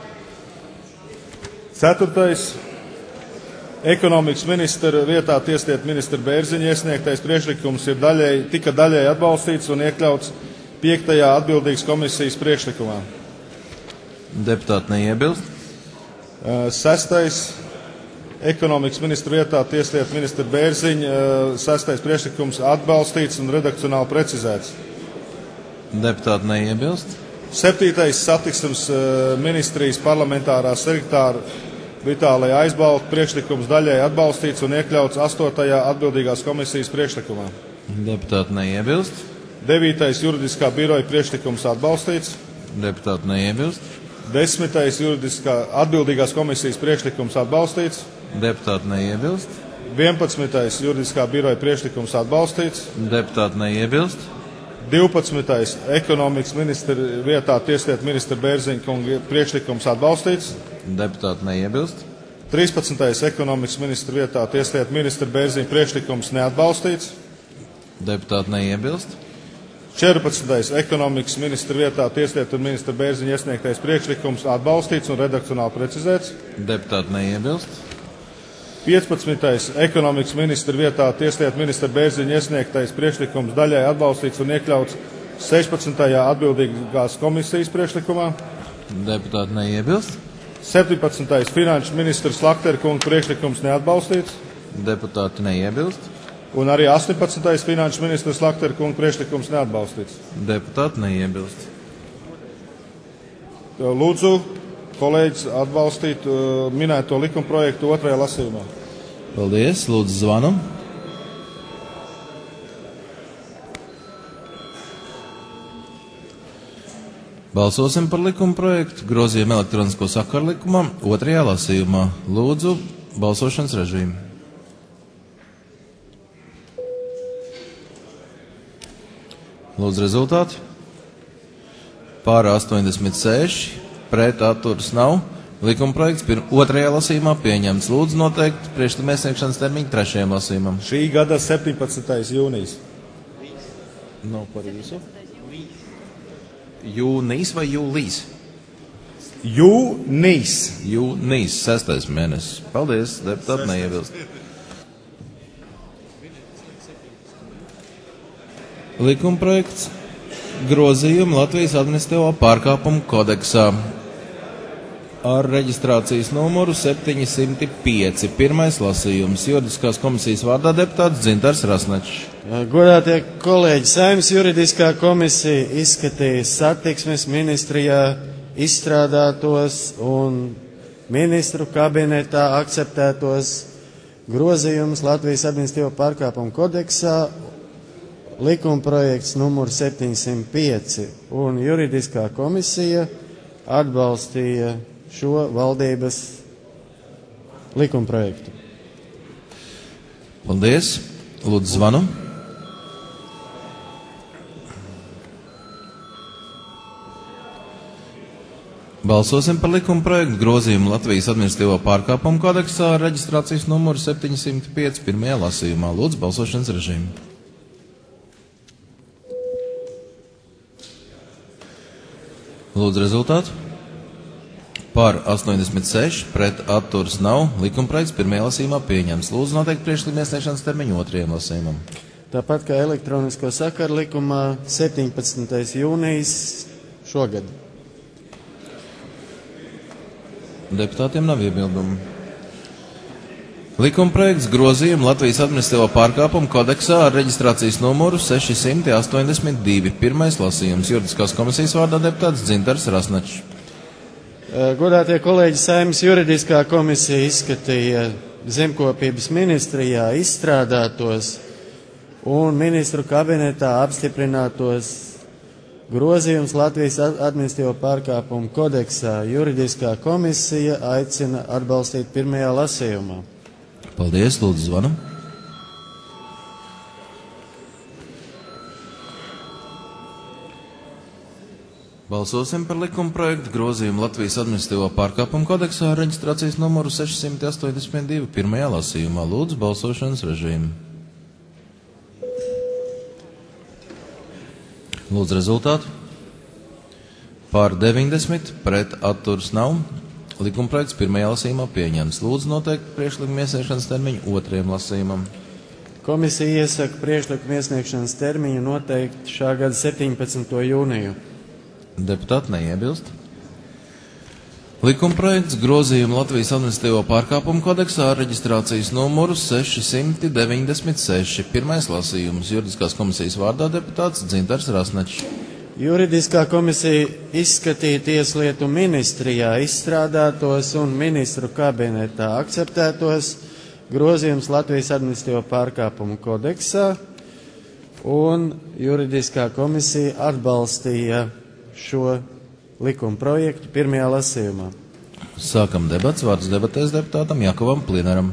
Ceturtais. Ekonomikas ministra vietā tieslietu ministra Bērziņa iesniegtais priekšlikums ir daļēji, tika daļēji atbalstīts un iekļauts piektajā atbildīgas komisijas priekšlikumā. Deputāti neiebilst. Sestais. Ekonomikas ministra vietā tieslietu ministra Bērziņa sestais priekšlikums atbalstīts un redakcionāli precizēts. Deputāti neiebilst. Septītais satiksmes ministrijas parlamentārā sekretāra Vitālija Aizbalta priekšlikums daļēji atbalstīts un iekļauts astotajā atbildīgās komisijas priekšlikumā. Deputāti neiebilst. Devītais juridiskā biroja priekšlikums atbalstīts. Deputāti neiebilst. Desmitais juridiskā atbildīgās komisijas priekšlikums atbalstīts. Deputāti neiebilst. Vienpadsmitais juridiskā biroja priekšlikums atbalstīts. Deputāti neiebilst. Divpadsmitais ekonomikas ministra vietā tieslietu ministra Bērziņa kunga priekšlikums atbalstīts. Deputāti neiebilst. Trīspadsmitais ekonomikas ministra vietā tieslietu ministra Bērziņa priekšlikums neatbalstīts. Deputāti neiebilst. četrpadsmitais ekonomikas ministra vietā tieslietu ministra Bērziņa iesniegtais priekšlikums atbalstīts un redakcionāli precizēts. Deputāti neiebilst. piecpadsmitais ekonomikas ministra vietā tieslietu ministra Bērziņa iesniegtais priekšlikums daļai atbalstīts un iekļauts sešpadsmitajā atbildīgās komisijas priekšlikumā. Deputāti neiebilst. septiņpadsmitais finanšu ministrs Lakterkunga priekšlikums neatbalstīts. Deputāti neiebilst. Un arī astoņpadsmitais finanšu ministrs Lakterkunga priekšlikums neatbalstīts. Deputāti neiebilst. Lūdzu, kolēģis, atbalstīt uh, minēto likumprojektu otrajā lasījumā. Paldies. Lūdzu, zvanu. Balsosim par likumprojektu grozījumu elektronisko sakaru likumam otrajā lasījumā. Lūdzu, balsošanas režīmu. Lūdzu, rezultāti. Pār astoņdesmit seši, pret atturas nav. Likumprojekts otrajā lasījumā pieņemts. Lūdzu, noteikti priekšlikuma iesniegšanas termiņu trešajam lasījumam. Šī gada septiņpadsmitais jūnijas. Nav par visu. Jūnijas vai jūlijas? Jūnijas. Jūnijas, sestais mēnesis. Paldies, deputāti neiebilst. Likumprojekts grozījumi Latvijas administratīvo pārkāpumu kodeksā. ar reģistrācijas numuru septiņi simti pieci. Pirmais lasījums. Juridiskās komisijas vārdā deputāts Dzintars Rasnačs. Godātie kolēģi, Saeimas juridiskā komisija izskatīja satiksmes ministrijā izstrādātos un ministru kabinetā akceptētos grozījumus Latvijas administratīvo pārkāpumu kodeksā, likumprojekts numur septiņi simti pieci, un juridiskā komisija atbalstīja šo valdības likumprojektu. Paldies. Lūdzu, zvanu. Balsosim par likumprojektu grozījumu Latvijas administratīvo pārkāpumu kodeksā ar reģistrācijas numuru septiņi simti pieci pirmajā lasījumā. Lūdzu, balsošanas režīmu. Lūdzu, rezultātu. Par astoņdesmit seši, pret atturas nav. Likumprojekts pirmajā lasījumā pieņems. Lūdzu, noteikti priekšlikuma iesniegšanas termiņu otrajam lasījumam. Tāpat kā elektronisko sakaru likumā septiņpadsmitais jūnijas šogad. Deputātiem nav iebildumu. Likumprojekts grozījumu Latvijas administratīvo pārkāpumu kodeksā ar reģistrācijas numuru seši simti astoņdesmit divi. Pirmais lasījums. Juridiskās komisijas vārdā deputāts Dzintars Rasnačs. Godātie kolēģi, Saeimas juridiskā komisija izskatīja zemkopības ministrijā izstrādātos un ministru kabinetā apstiprinātos grozījums Latvijas administratīvo pārkāpumu kodeksā. Juridiskā komisija aicina atbalstīt pirmajā lasījumā. Paldies, lūdzu, zvanu. Balsosim par likumprojektu grozījumu Latvijas administratīvo pārkāpumu kodeksā ar reģistrācijas numuru seši simti astoņdesmit divi pirmajā lasījumā. Lūdzu, balsošanas režīmu. Lūdzu, rezultātu. Par deviņdesmit, pret atturas nav. Likumprojekts pirmajā lasījumā pieņems. Lūdzu, noteikti priekšlikuma iesniegšanas termiņu otrajam lasījumam. Komisija iesaka priekšlikuma iesniegšanas termiņu noteikti šā gada septiņpadsmito jūniju. Deputāti neiebilst. Likumprojekts grozījumu Latvijas administratīvo pārkāpumu kodeksā ar reģistrācijas numuru seši simti deviņdesmit seši. Pirmais lasījums. Juridiskās komisijas vārdā deputāts Dzintars Rasnačs. Juridiskā komisija izskatīja tieslietu ministrijā izstrādātos un ministru kabinetā akceptētos grozījums Latvijas administratīvo pārkāpumu kodeksā, un juridiskā komisija atbalstīja šo likuma projektu pirmajā lasījumā. Sākam debats. Vārds debatēs deputātam Jakovam Plinaram.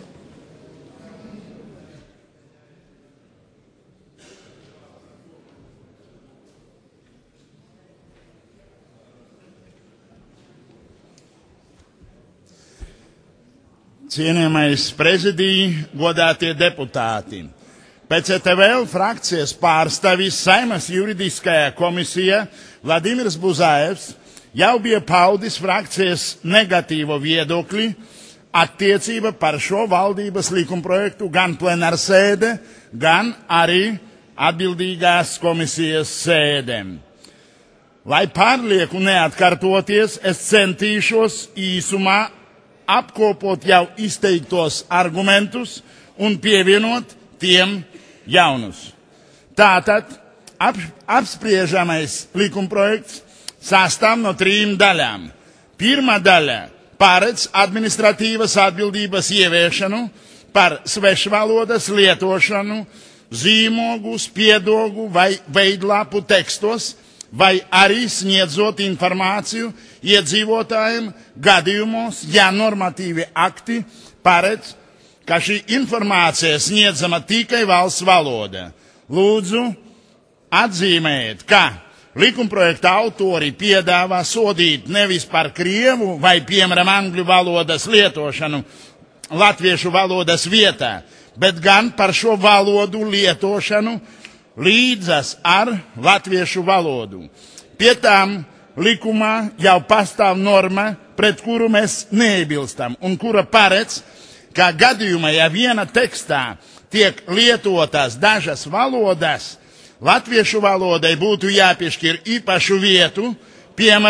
Cienījamais prezidija, godātie deputāti. Pēc E T V L frakcijas pārstāvis Saeimas juridiskajā komisijā Vladimirs Buzājevs jau bija paudis frakcijas negatīvo viedokli attiecība par šo valdības likumprojektu gan plenārsēde, gan arī atbildīgās komisijas sēdēm. Lai pārlieku neatkartoties, es centīšos īsumā apkopot jau izteiktos argumentus un pievienot tiem jaunus. Tātad ap, apspriežamais likumprojekts sastāv no trim daļām. Pirmā daļa paredz administratīvas atbildības ieviešanu par svešvalodas lietošanu, zīmogu, spiedogu vai veidlapu tekstos, vai arī sniedzot informāciju iedzīvotājiem gadījumos, ja normatīvi akti paredz, ka šī informācija sniedzama tikai valsts valoda. Lūdzu, atzīmējiet, ka likumprojekta autori piedāvā sodīt nevis par krievu vai, piemēram, angļu valodas lietošanu latviešu valodas vietā, bet gan par šo valodu lietošanu līdzas ar latviešu valodu. Pie tām likumā jau pastāv norma, pret kuru mēs neiebilstam, un kura paredz, ka gadījumā, ja viena tekstā tiek lietotas dažas valodas, latviešu valodai būtu jāpiešķir īpašu vietu, piemēram,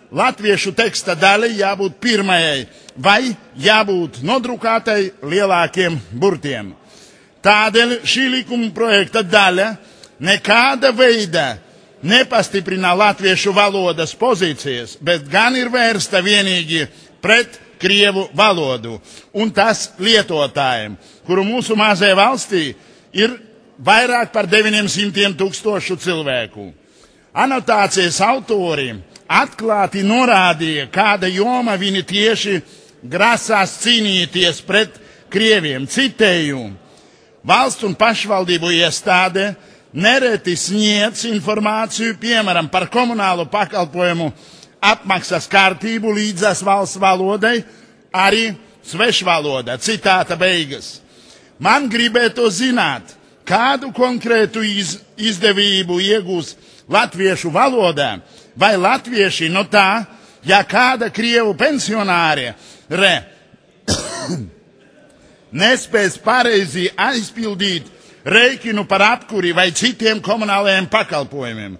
latviešu teksta daļai jābūt pirmajai vai jābūt nodrukātai lielākiem burtiem. Tādēļ šī likuma projekta daļa nekāda veida nepastiprina latviešu valodas pozīcijas, bet gan ir vērsta vienīgi pret krievu valodu un tas lietotājiem, kuru mūsu mazajā valstī ir vairāk par deviņiem simtiem tūkstošu cilvēku. Anotācijas autori atklāti norādīja, kāda joma viņi tieši grasās cīnīties pret krieviem. Citēju, valsts un pašvaldību iestāde nereti sniedz informāciju, piemēram, par komunālo pakalpojumu apmaksas kārtību līdzās valsts valodai, arī svešvaloda. Citāta beigas. Man gribētu zināt, kādu konkrētu iz, izdevību iegūs latviešu valodā, vai latvieši no tā, ja kāda krievu pensionāre re, nespēs pareizi aizpildīt rēķinu par apkuri vai citiem komunālajiem pakalpojumiem.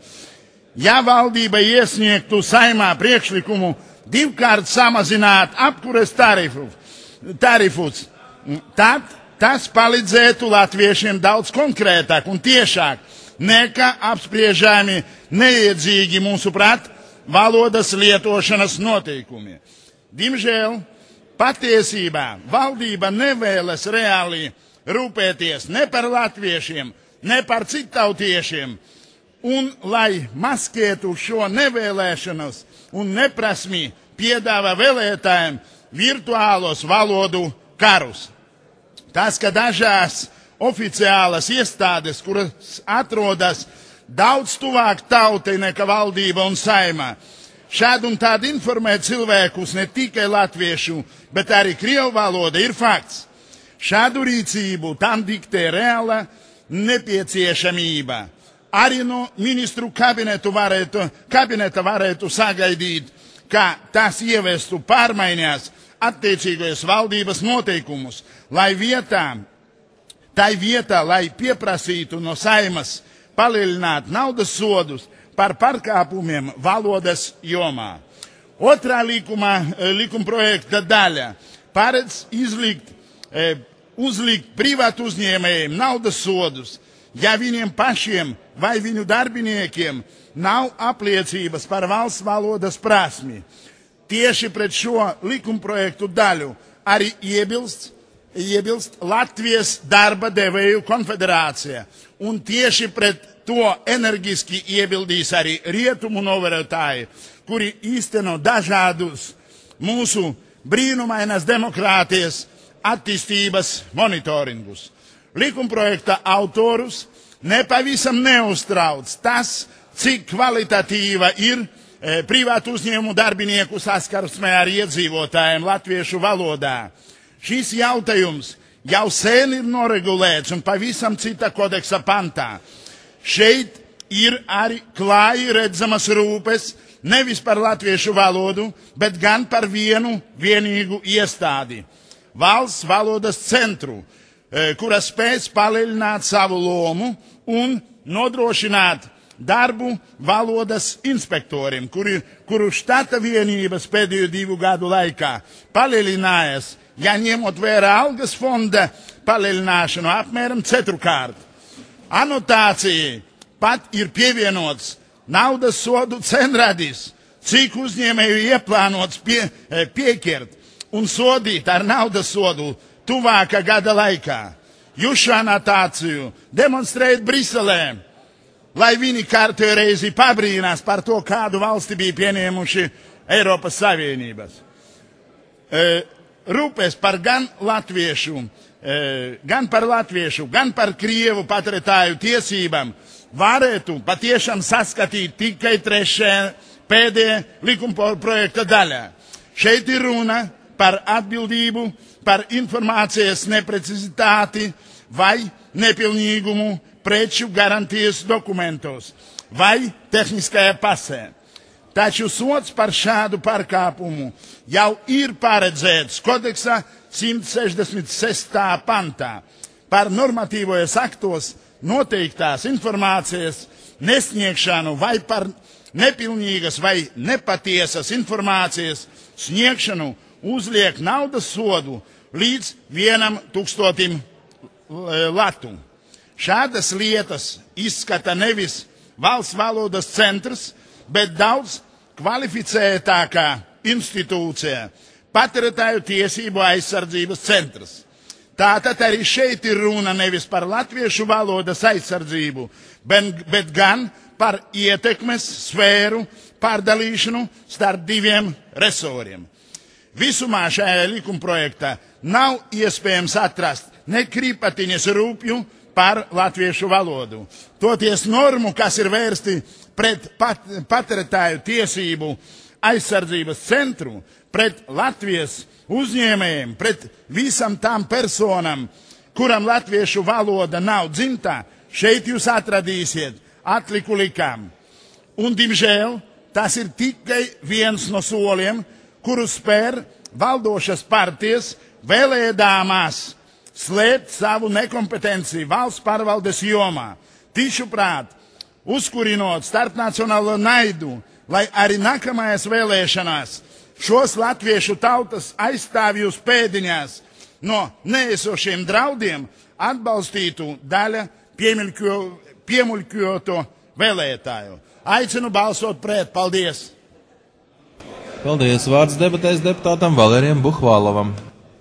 Ja valdība iesniegtu saimā priekšlikumu divkārt samazināt apkures tarifu, tarifus, tad tas palīdzētu latviešiem daudz konkrētāk un tiešāk nekā apspriežami neiedzīgi mūsuprāt valodas lietošanas noteikumi. Diemžēl patiesībā valdība nevēlas reāli rūpēties ne par latviešiem, ne par citautiešiem, un, lai maskētu šo nevēlēšanos un neprasmi, piedāvā vēlētājiem virtuālos valodu karus. Tas, ka dažās oficiālas iestādes, kuras atrodas daudz tuvāk tautai nekā valdība un saima, šādi un tādi informē cilvēkus ne tikai latviešu, bet arī krievu valoda, ir fakts. Šādu rīcību tam diktē reāla nepieciešamība. Arī no ministru kabinetu varētu, kabineta varētu sagaidīt, ka tas ievestu pārmaiņās attiecīgajos valdības noteikumus, lai vietā, tai vietā, lai pieprasītu no saimas palielināt naudas sodus par pārkāpumiem valodas jomā. Otrā likuma, likuma projekta daļa paredz izlikt e, uzlikt privātu uzņēmējiem naudas sodus, ja viņiem pašiem vai viņu darbiniekiem nav apliecības par valsts valodas prasmi. Tieši pret šo likumprojektu daļu arī iebilst, iebilst Latvijas darba devēju konfederācija, un tieši pret to energiski iebildīs arī rietumu novērotāji, kuri īsteno dažādus mūsu brīnumainas demokrātijas attīstības monitoringus. Likumprojekta autorus nepavisam neuztrauc tas, cik kvalitatīva ir e, privātu uzņēmumu darbinieku saskarsmē ar iedzīvotājiem latviešu valodā. Šis jautājums jau sen ir noregulēts un pavisam cita kodeksa pantā. Šeit ir arī klāji redzamas rūpes nevis par latviešu valodu, bet gan par vienu vienīgu iestādi. Valsts valodas centru, kura spēs palielināt savu lomu un nodrošināt darbu valodas inspektoriem, kuri, kuru štata vienības pēdējo divu gadu laikā palielinājas, ja ņemot vērā algas fonda palielināšanu apmēram ceturkārt. Anotācijai pat ir pievienots naudas sodu cenradis, cik uzņēmēju ieplānots pie, pieķert un sodīt ar naudas sodu tuvākā gada laikā. Jūs šo anotāciju demonstrējat Briselē, lai viņi kārtējo reizi pabrīnās par to, kādu valsti bija pieņēmuši Eiropas Savienības. E, rūpēs par gan latviešu, e, gan par latviešu, gan par krievu patretāju tiesībām varētu patiešām saskatīt tikai trešajā pēdējā likuma projekta daļā. Šeit ir runa par atbildību, par informācijas neprecizitāti vai nepilnīgumu preču garantijas dokumentos vai tehniskajā pasē. Taču sots par šādu pārkāpumu jau ir paredzēts kodeksa simt sešdesmit sestā pantā par normatīvajos aktos noteiktās informācijas nesniegšanu vai par nepilnīgas vai nepatiesas informācijas sniegšanu uzliek naudas sodu līdz vienam tūkstotim latu. Šādas lietas izskata nevis Valsts valodas centrs, bet daudz kvalificētākā institūcija – patērētāju tiesību aizsardzības centrs. Tātad arī šeit ir runa nevis par latviešu valodas aizsardzību, bet, bet gan par ietekmes sfēru pārdalīšanu starp diviem resoriem. Visumā šajā likumprojektā nav iespējams atrast ne krīpatiņas rūpju par latviešu valodu. Toties normu, kas ir vērsti pret pat, patērētāju tiesību aizsardzības centru, pret Latvijas uzņēmējiem, pret visam tām personam, kuram latviešu valoda nav dzimtā, šeit jūs atradīsiet atliku likām. Un, diemžēl, tas ir tikai viens no soliem, kuru spēr valdošas partijas vēlēdāmās slēpt savu nekompetenciju valsts pārvaldes jomā, tišuprāt, uzkurinot starpnacionālo naidu, lai arī nākamajās vēlēšanās šos latviešu tautas aizstāvjus pēdiņās no neesošiem draudiem atbalstītu daļa piemuļķoto vēlētāju. Aicinu balsot pret. Paldies! Paldies! Vārds debatēs deputātam Valērijam Buhvālovam.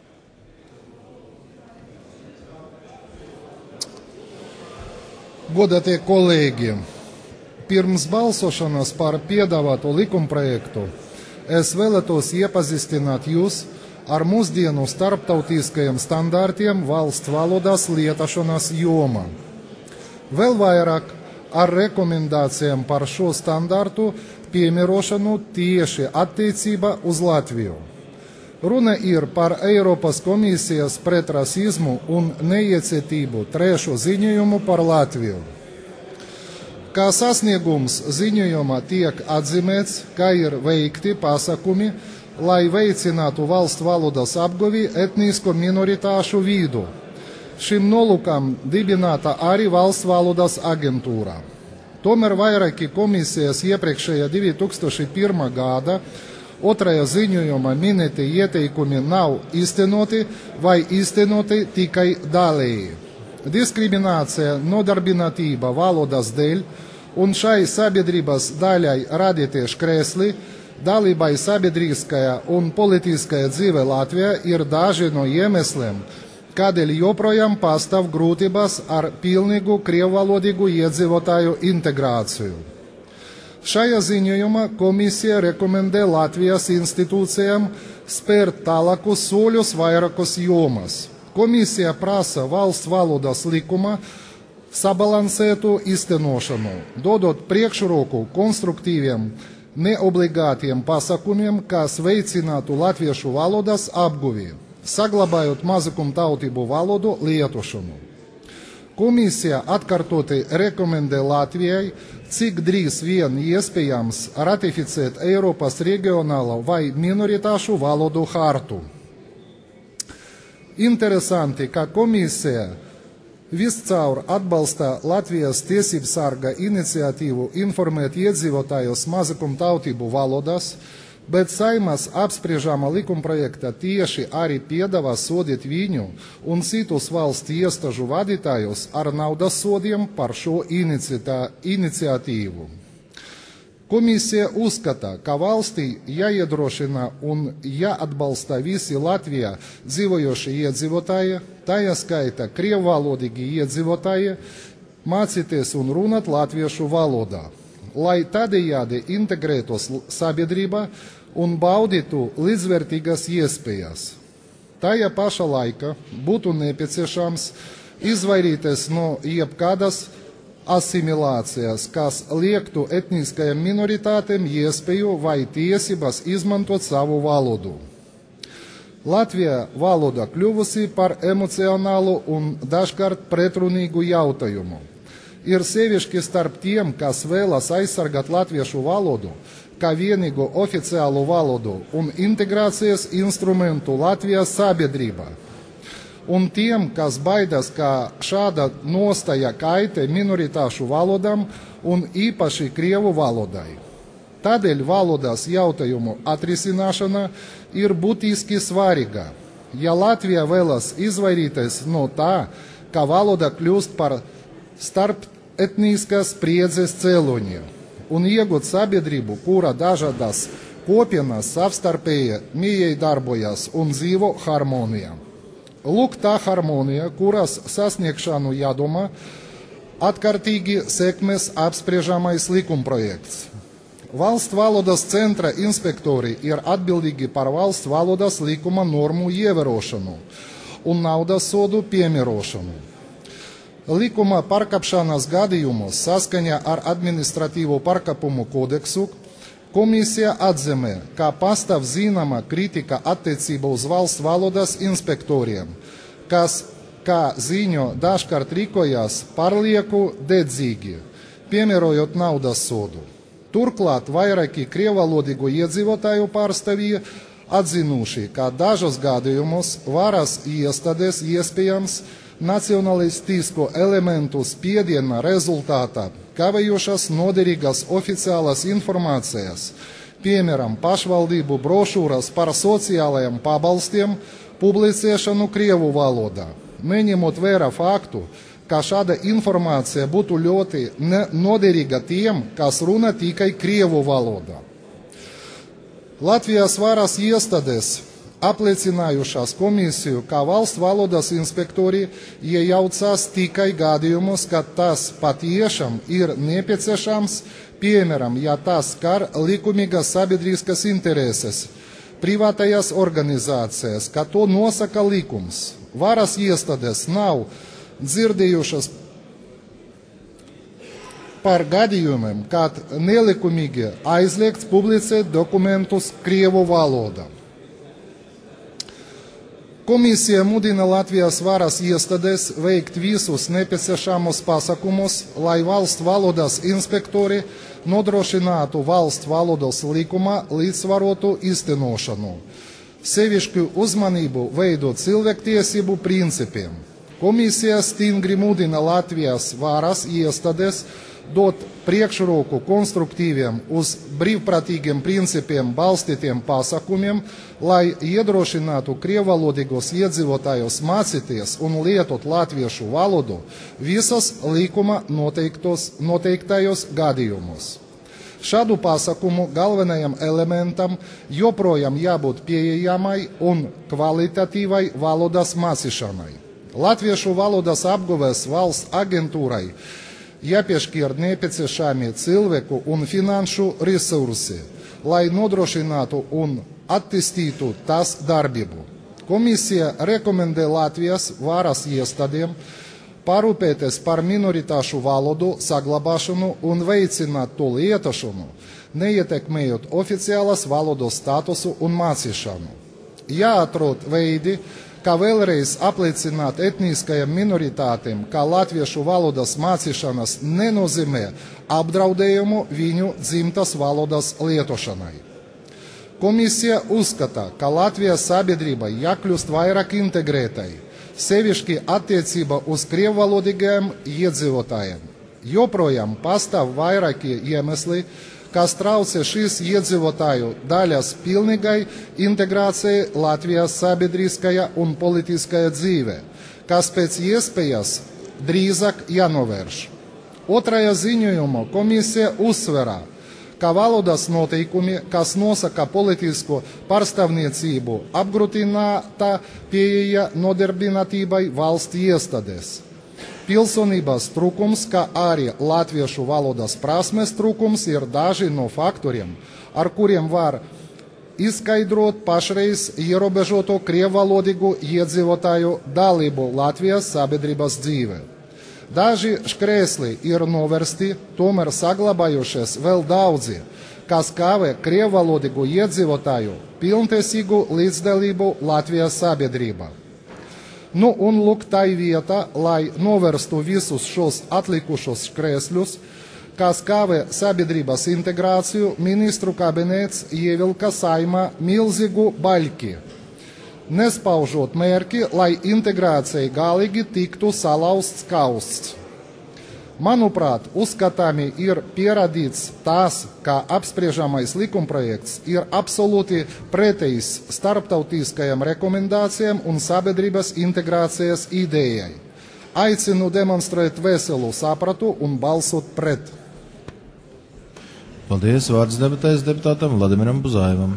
Godātie kolēģi, pirms balsošanas par piedāvāto likumprojektu es vēlētos iepazīstināt jūs ar mūsdienu starptautiskajiem standārtiem valsts valodas lietošanas jomā. Vēl vairāk ar rekomendācijām par šo standārtu piemērošanu tieši attiecībā uz Latviju. Runa ir par Eiropas komisijas pret rasismu un neiecietību trešo ziņojumu par Latviju. Kā sasniegums ziņojumā tiek atzīmēts, ka ir veikti pasākumi, lai veicinātu valsts valodas apguvi etnisko minoritāšu vidū. Šim nolūkam dibināta arī valsts valodas aģentūra. Tomēr vairāki komisijas iepriekšējā divi tūkstoši pirmā gada otrajā ziņojumā minēti ieteikumi nav īstenoti vai īstenoti tikai daļēji. Diskriminācija, nodarbinātība valodas dēļ un šai sabiedrības daļai radītie šķērsli dalībai sabiedriskajā un politiskajā dzīvē Latvijā ir daži no iemesliem, kādēļ joprojām pastāv grūtības ar pilnīgu krievvalodīgu iedzīvotāju integrāciju. Šajā ziņojumā komisija rekomendē Latvijas institūcijām spērt tālākus soļus vairākos jomas. Komisija prasa valsts valodas likuma sabalansētu īstenošanu, dodot priekšroku konstruktīviem, neobligātiem pasākumiem, kas veicinātu latviešu valodas apguvi, saglabājot mazākumtautību valodu lietošanu. Komisija atkārtoti rekomendē Latvijai, cik drīz vien iespējams ratificēt Eiropas reģionālo vai minoritāšu valodu hartu. Interesanti, ka komisija viscaur atbalsta Latvijas tiesību sarga iniciatīvu informēt iedzīvotājus mazākumtautību valodas, bet Saimas apspriežamā likumprojekta tieši arī piedāvā sodīt viņu un citus valsts iestāžu vadītājus ar naudas sodiem par šo iniciatīvu. Komisija uzskata, ka valstī jāiedrošina un jāatbalsta visi Latvijā dzīvojošie iedzīvotāji, tajā skaita krievvalodīgi iedzīvotāji, mācīties un runāt latviešu valodā, lai tādējādi integrētos sabiedrībā un baudītu līdzvērtīgas iespējas. Tajā pašā laikā būtu nepieciešams izvairīties no jebkādas asimilācijas, kas liektu etniskajām minoritātēm iespēju vai tiesības izmantot savu valodu. Latvijā valoda kļuvusi par emocionālu un dažkārt pretrunīgu jautājumu. Ir sevišķi starp tiem, kas vēlas aizsargāt latviešu valodu, kā vienīgu oficiālu valodu un integrācijas instrumentu Latvijas sabiedrībā. Un tiem, kas baidās, ka šāda nostāja kaitē minoritāšu valodām un īpaši krievu valodai. Tādēļ valodas jautājumu atrisināšana ir būtiski svarīga. Ja Latvija vēlas izvairīties no tā, ka valoda kļūst par starpetniskas spriedzes cēloņu un iegūt sabiedrību, kura dažādas kopienas savstarpēji mīļi darbojas un dzīvo harmonijā. Lūk tā harmonija, kuras sasniegšanu jādomā atkārtīgi sekmēs apspriežamais likumprojekts. Valsts valodas centra inspektori ir atbildīgi par valsts valodas likuma normu ievērošanu un naudas sodu piemērošanu. Likuma pārkāpšanas gadījumos saskaņā ar administratīvo pārkāpumu kodeksu komisija atzīmē, ka pastāv zināma kritika attiecībā uz valsts valodas inspektoriem, kas, kā ziņo, dažkārt rīkojas pārlieku dedzīgi, piemērojot naudas sodu. Turklāt vairāki krievalodīgu iedzīvotāju pārstāvji atzinuši, ka dažos gadījumos varas iestādes iespējams nacionalistisku elementu spiediena rezultātā kavējušas noderīgas oficiālas informācijas, piemēram, pašvaldību brošūras par sociālajiem pabalstiem publicēšanu krievu valodā, neņemot vērā faktu, ka šāda informācija būtu ļoti noderīga tiem, kas runā tikai krievu valodā. Latvijas varas iestādes apliecinājušās komisiju, ka valsts valodas inspektori iejaucās tikai gadījumos, kad tas patiešām ir nepieciešams, piemēram, ja tas skar likumīgas sabiedriskas intereses, privātajās organizācijas, ka to nosaka likums. Varas iestādes nav dzirdējušas par gadījumiem, kad nelikumīgi aizliegts publicēt dokumentus krievu valodā. Komisija mudina Latvijas varas iestādes veikt visus nepieciešamos pasākumus, lai valsts valodas inspektori nodrošinātu valsts valodas likuma līdzsvarotu īstenošanu, sevišķu uzmanību veidot cilvēktiesību principiem. Komisija stingri mudina Latvijas varas iestādes dot priekšroku konstruktīviem uz brīvprātīgiem principiem balstītiem pasākumiem, lai iedrošinātu krievalodīgos iedzīvotājus mācīties un lietot latviešu valodu visas likuma noteiktajos gadījumos. Šādu pasākumu galvenajam elementam joprojām jābūt pieejamai un kvalitatīvai valodas mācīšanai. Latviešu valodas apguves valsts aģentūrai jāpiešķir nepieciešami cilvēku un finanšu resursi, lai nodrošinātu un attīstītu tās darbību. Komisija rekomendē Latvijas varas iestādēm parūpēties par minoritāšu valodu saglabāšanu un veicināt to lietošanu, neietekmējot oficiālas valodas statusu un mācīšanu. Jāatrod veidi, kā vēlreiz apliecināt etniskajām minoritātēm, ka latviešu valodas mācīšanas nenozīmē apdraudējumu viņu dzimtas valodas lietošanai. Komisija uzskata, ka Latvijas sabiedrībai jākļūst vairāk integrētai, sevišķi attiecībā uz krievvalodīgajiem iedzīvotājiem. Joprojām pastāv vairāki iemesli, kas traucē šīs iedzīvotāju daļas pilnīgai integrācijai Latvijas sabiedriskajā un politiskajā dzīvē, kas pēc iespējas drīzāk jānovērš. Otrajā ziņojumā komisija uzsverā, ka valodas noteikumi, kas nosaka politisko pārstāvniecību, apgrūtināta pieeja nodarbinātībai valsts iestādēs. Pilsonības trūkums, kā arī latviešu valodas prasmes trūkums ir daži no faktoriem, ar kuriem var izskaidrot pašreiz ierobežoto krievvalodīgu iedzīvotāju dalību Latvijas sabiedrības dzīvē. Daži šķērsli ir novērsti, tomēr saglabājušies vēl daudzi, kas kavē krievvalodīgu iedzīvotāju pilntiesīgu līdzdalību Latvijas sabiedrībā. Nu, un lūk tai vieta, lai novērstu visus šos atlikušos šķērsļus, kas kavē sabiedrības integrāciju, ministru kabinets ievilka Saeimā milzīgu baļķi, nespaužot mērķi, lai integrācijai galīgi tiktu salauzts kausts. Manuprāt, uzskatāmi ir pierādīts tās, ka apspriežamais likumprojekts ir absolūti pretējs starptautiskajām rekomendācijām un sabiedrības integrācijas idejai. Aicinu demonstrēt veselu sapratu un balsot pret. Paldies. Vārds debatēs deputātam Vladimiram Buzajevam.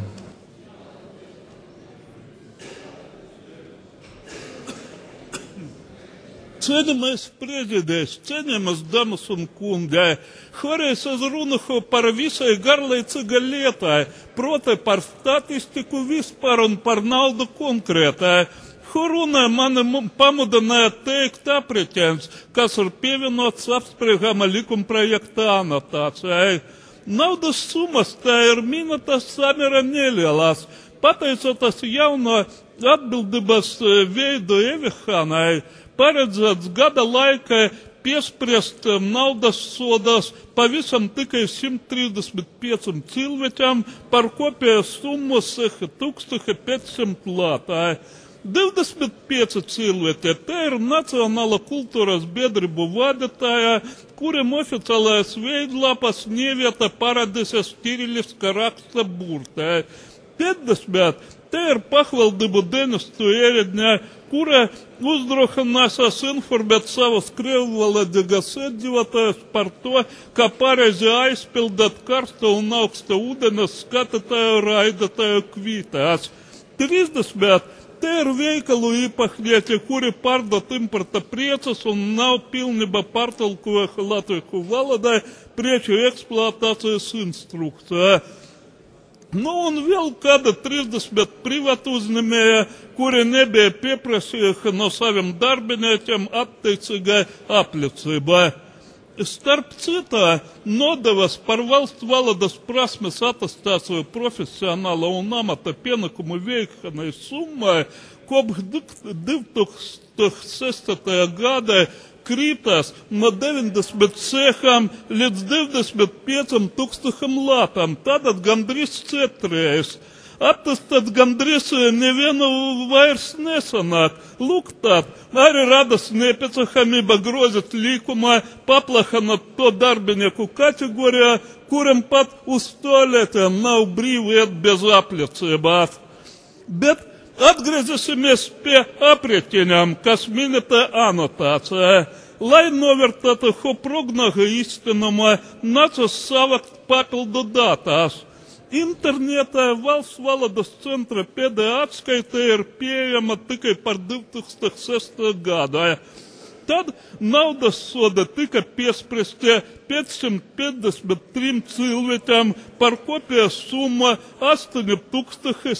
Cienījamais prezidents, cienījamas damas un kungi, šoreiz es runāju par visai garlaicīgu lietu, proti par statistiku vispār un par naudu konkrētai. Runā mani pamudināja teikt aprēķins, kas ir pievienots apspriežama likumprojekta anotācijai. Naudas summas tā ir minētas samērā nelielas, pateicoties jauno atbildības veidu ieviešānai. Paredzēts gada laikā piespriest naudas sodas pavisam tikai simt trīsdesmit pieciem cilvēkiem par kopēju summu seši tūkstoši piecsimt lātai. divdesmit pieci cilvēki, te ir Nacionāla kultūras biedrību vadītāja, kuriem oficiālais veidlapas nevieta paradīsies kiriliska raksta burtē. piecdesmit te ir pašvaldību dienestu ierēdņi, kura uzdrošinās informēt savus krievvalodīgas iedzīvotājus par to, kā pareizi aizpildīt karsta un augsta ūdens skatītāju raidītāju kvītās. trīsdesmit te ir veikalu īpašnieki, kuri pārdot importa preces un nav pilnībā pārtulkojuši latviešu valodai preču eksploatācijas instrukciju. Nu un vēl kāda trīsdesmit privātu uzņēmēja, kuri nebija pieprasījuši no saviem darbiniekiem attiecīgai apliecībai. Starp citā, nodevas par valsts valodas prasmes atestāciju profesionāla un amata pienākumu veikšanai summai kopš divi tūkstoši sestajā gadā krītās no deviņdesmit sešām līdz divdesmit pieciem tūkstošiem lātām, tātad gandrīz cetrējas. Attestat gandrīz nevienu vairs nesanāk. Lūk tā, arī radas nepieciešamība grozīt likumā, paplašināt to darbinieku kategorijā, kuram pat uz tualetēm nav brīvi iet bez apliecībās. Bet atgriezīsimies pie aprēķiniem, kas minēta anotācijā. Lai novērtētu šo prognozi īstenumā, nācās savākt papildu datās. Internetā valsts valodas centra pēdējā atskaite ir pieejama tikai par divi tūkstoši sesto gadu. Tad naudas soda tika piespriesti piecsimt piecdesmit trim cilvēkiem par kopēju summu astoņi tūkstoši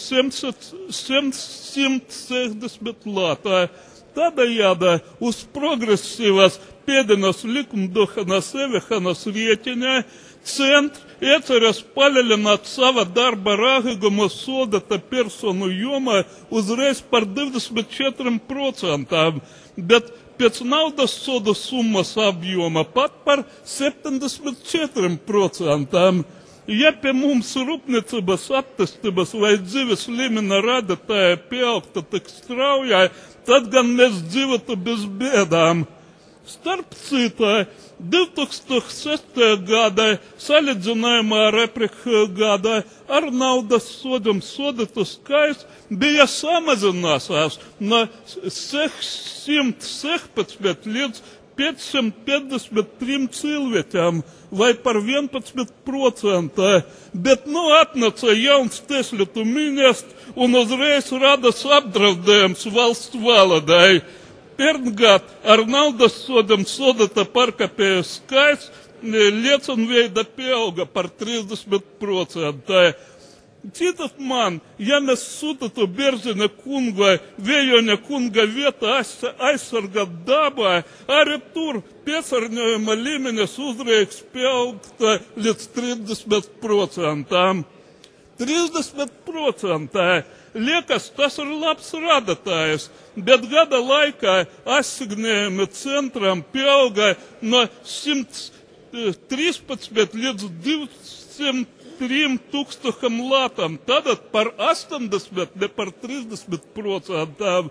simts sešdesmit lātai. Tādējādi uz progresīvas pēdienas likumdošanas ieviešanas rēķinā centrs iecerēs palielināt sava darba rāžīgumu sodata personu jomā uzreiz par divdesmit četriem procentiem, bet pēc naudas sodu summas apjoma pat par septiņdesmit četriem procentiem. Ja pie mums rūpniecības attīstības vai dzīves līmeņa rādītāji pieaugtu tik straujai, tad gan mēs dzīvotu bez bēdām. Starp citu, divi tūkstoši sestajā gadā, salīdzinājumā ar iepriekšējo gadu, ar naudas sodiem sodītu skaits bija samazinājies no sešsimt sešpadsmit līdz piecsimt piecdesmit trim cilvēkiem, vai par vienpadsmit procentiem, bet nu atnāca jauns tieslietu ministrs un uzreiz radas apdraudējums valsts valodai. Pirmgad ar naudas sodiem sodīta pārkāpēju skaits liecenveida pieauga par trīsdesmit procentiem. Citat man, ja mēs sūtītu Bērziņa kunga, Vējoņa kunga vietā aizsargāt dabā, arī tur piesārņojuma līmenis uzreiz pieaugta līdz trīsdesmit procentiem. trīsdesmit procenti. Liekas, tas ir labs rādītājs, bet gada laikā asignējumi centram pieauga no simt trīspadsmit līdz divsimt trim tūkstošiem lātām, tātad par astoņdesmit, ne par trīsdesmit procentiem.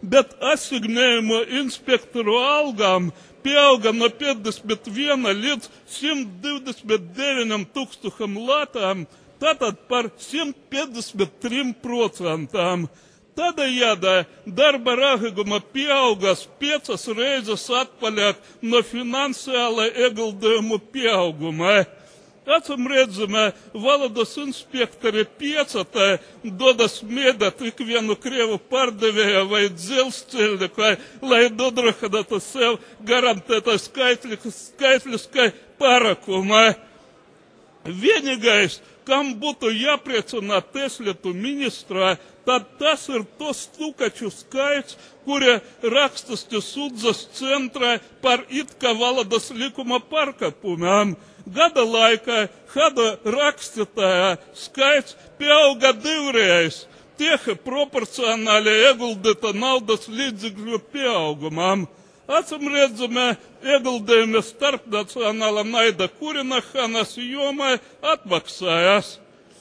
bet asignējumu inspektoru algām pieauga no piecdesmit viena līdz simt divdesmit deviņiem tūkstošiem latām, tātad par simt piecdesmit trim procentiem. Tādējādi darba ražīguma pieaugas piecas reizes atpaliek no finansiāla ieguldījumu pieauguma. Acīm redzami, valodas inspektori piecatē dodas mēdēt ikvienu krievu pārdevēju vai dzelzceļnieku, lai nodrošinātu sev garantētu skaitliskai parakumai. Vienīgais, kam būtu jāpriecina tieslietu ministrā, tad tas ir tos tūkaču skaits, kuri rakstiski sūdzas centrā par it kā valodas likuma pārkāpumiem. Gada laikā šāda rakstītāja skaits pieauga divreiz, tieši proporcionāli ieguldīta naudas līdzekļu pieaugumam. Acīm redzami, ieguldījumi starpnacionāla naida kurināšanas jomā atmaksājas.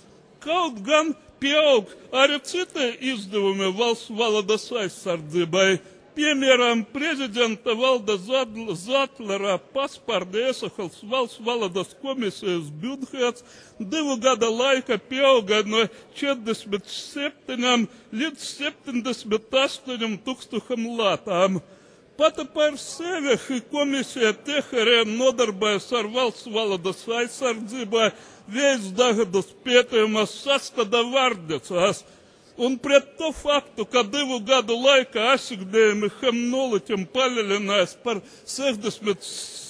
Kaut gan pieaug arī citi izdevumi valsts valodas aizsardzībai. Piemēram, prezidenta Valda Zatlera paspārdi iesakals valsts valodas komisijas budžets divu gada laika pieauga no četrdesmit septiņiem līdz septiņdesmit astoņiem tūkstošiem latām. Pati par sevi šī komisija tieši nodarbojas ar valsts valodas aizsardzību, veids dažādus pētījumus, sastāda vārdnicas. Un pret to faktu, ka divu gadu laikā asignējumi šiem nolūkiem palielinājās par sešdesmit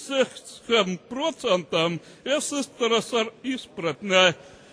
sešiem procentiem, es izturos ar izpratnē.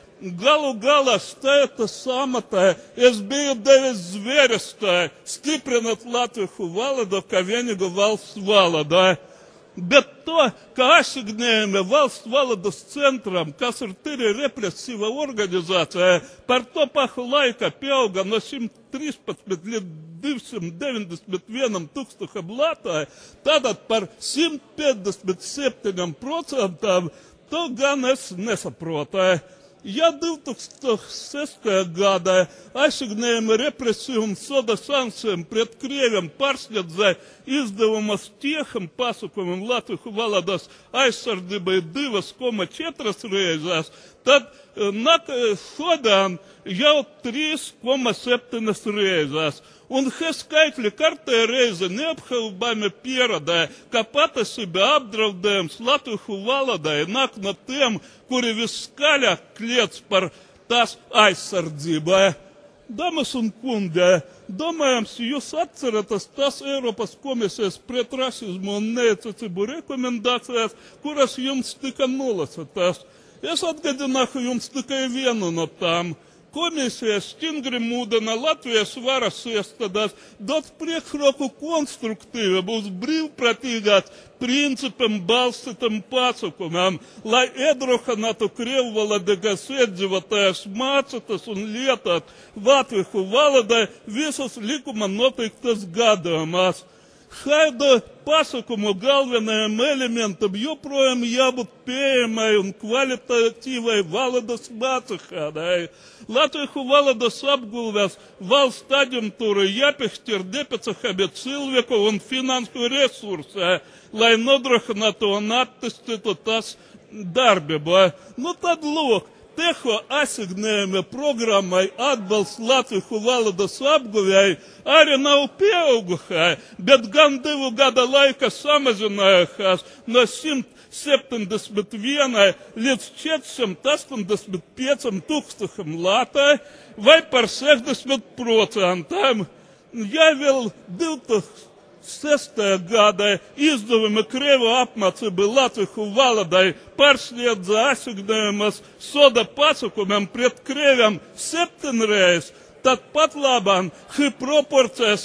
Galu galā stētas amatā es biju devis zvērestā stiprināt latviešu valodu kā vienīgu valsts valodu. Bet to, ka asignējumi valsts valodas centram, kas ir tīri represīva organizācija, par to pašu laiku pieauga no simt trīspadsmit līdz divsimt deviņdesmit vienam tūkstošam latā, tātad par simt piecdesmit septiņiem procentiem, to gan es nesaprotu. Ja divi tūkstoši sestajā gadā asignējumi represīvum soda sankcijām pret krieviem pārsniedza izdevumus tiešām pasākumiem latviešu valodas aizsardzībai divas koma četras reizes, tad nak, šodien jau trīs koma septiņas reizes. Un šie skaitļi kārtējo reizi neapšaubāmi pierādīja, ka patiesībā apdraudējums latviešu valodai nāk no tiem, kuri viskaļāk kliedz par tās aizsardzībai. Damas un kungi, domājams, jūs atceraties tās Eiropas komisijas pret rasismu un neticību rekomendācijas, kuras jums tika nolasītas. Es atgādināšu jums tikai vienu no tām. Komisija stingri mūdina Latvijas varas iestādes dot priekšroku konstruktīvi būs brīvprātīgās principam balstītam pasākumam, lai iedrošinātu krievvalodīgās iedzīvotājus mācīties un lietot latviešu valodā visus likuma noteiktas gadījumos. Šāda pasākumu galvenajam elementam joprojām jābūt pieejamai un kvalitatīvai valodas mācīšanai. Latviešu valodas apgulvēs valsts aģentūra jāpiešķir nepieciešami cilvēku un finansu resursi, lai nodrošinātu un attīstītu tās darbību. Nu tad lūk, teho asignējumi programmai atbalsts latviešu valodas apguvēji arī nav pieaugušai, bet gan divu gada laika samazinājušās no simt septiņdesmit viena līdz četrsimt astoņdesmit pieciem tūkstošiem latā vai par sešdesmit procentiem. Ja vēl divtūkstošajā sestajā gadā izdevumi krievu apmācībai latviešu valodai pārsniedza asignajumus soda pasākumiem pret krieviem septiņreiz, tad pat labāk šī proporcija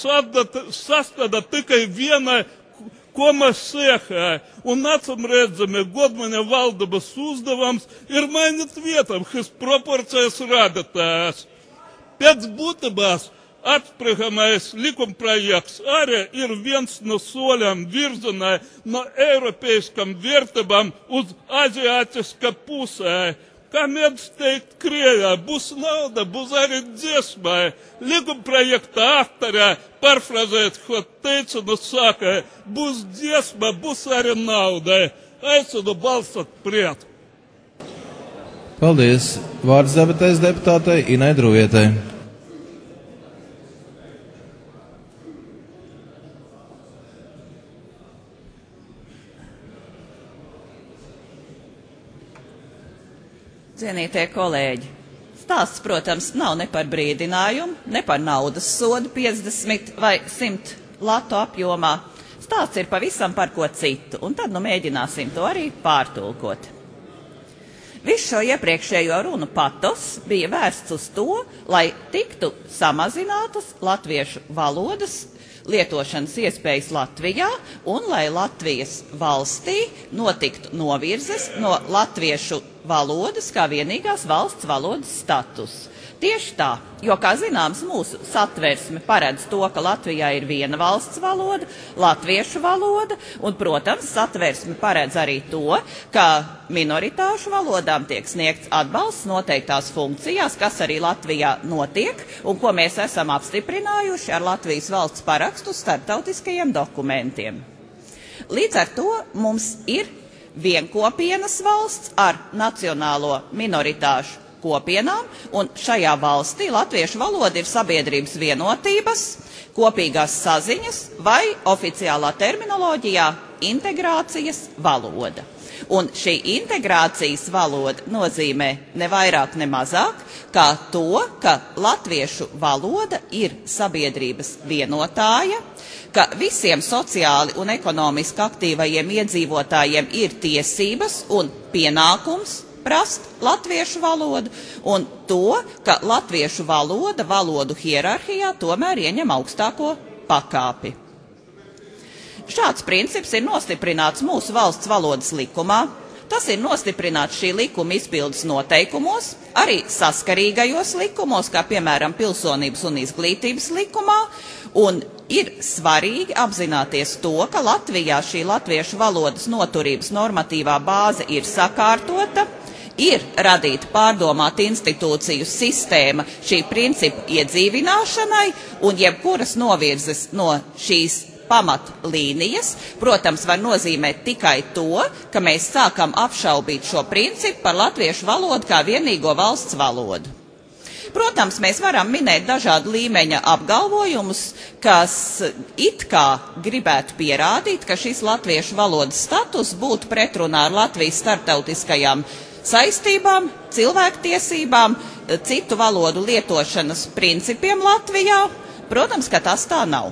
sastāda tikai viena koma seši, un acīm redzami godmaņa valdības uzdevums ir mainīt vietam šīs proporcijas radītājas. Pēc būtības atspriegamais likumprojekts arī ir viens no soļiem virzienā no eiropeiskām vērtībām uz aziātiskā pusē, kā mēdz teikt Krievijā, būs nauda, būs arī dziesmai. Līguma projekta autorā, parfrazēt, ko teicu, nu saka, būs dziesma, būs arī nauda. Aicinu balsot pret. Paldies. Vārds debatēs deputātei Inai Druvietai. Cienītie kolēģi, stāsts, protams, nav ne par brīdinājumu, ne par naudas sodu piecdesmit vai simt latu apjomā. Stāsts ir pavisam par ko citu, un tad nu mēģināsim to arī pārtulkot. Visu šo iepriekšējo runu patos bija vērsts uz to, lai tiktu samazinātas latviešu valodas lietošanas iespējas Latvijā un lai Latvijas valstī notiktu novirzes no latviešu valodas kā vienīgās valsts valodas status. Tieši tā, jo, kā zināms, mūsu satversme paredz to, ka Latvijā ir viena valsts valoda, latviešu valoda, un, protams, satversme paredz arī to, ka minoritāšu valodām tiek sniegts atbalsts noteiktās funkcijās, kas arī Latvijā notiek, un ko mēs esam apstiprinājuši ar Latvijas valsts parakstu starptautiskajiem dokumentiem. Līdz ar to mums ir vienkopienas valsts ar nacionālo minoritāšu kopienām, un šajā valstī latviešu valoda ir sabiedrības vienotības, kopīgās saziņas vai oficiālā terminoloģijā integrācijas valoda. Un šī integrācijas valoda nozīmē ne vairāk, ne mazāk, kā to, ka latviešu valoda ir sabiedrības vienotāja, ka visiem sociāli un ekonomiski aktīvajiem iedzīvotājiem ir tiesības un pienākums prast latviešu valodu, un to, ka latviešu valoda valodu hierarhijā tomēr ieņem augstāko pakāpi. Šāds princips ir nostiprināts mūsu valsts valodas likumā, tas ir nostiprināts šī likuma izpildes noteikumos, arī saskarīgajos likumos, kā piemēram pilsonības un izglītības likumā, un ir svarīgi apzināties to, ka Latvijā šī latviešu valodas noturības normatīvā bāze ir sakārtota, ir radīta pārdomāta institūciju sistēma šī principa iedzīvināšanai, un jebkuras novirzes no šīs pamatlīnijas, protams, var nozīmēt tikai to, ka mēs sākam apšaubīt šo principu par latviešu valodu kā vienīgo valsts valodu. Protams, mēs varam minēt dažādu līmeņa apgalvojumus, kas it kā gribētu pierādīt, ka šis latviešu valodas status būtu pretrunā ar Latvijas starptautiskajām saistībām, cilvēktiesībām, citu valodu lietošanas principiem Latvijā. Protams, ka tas tā nav.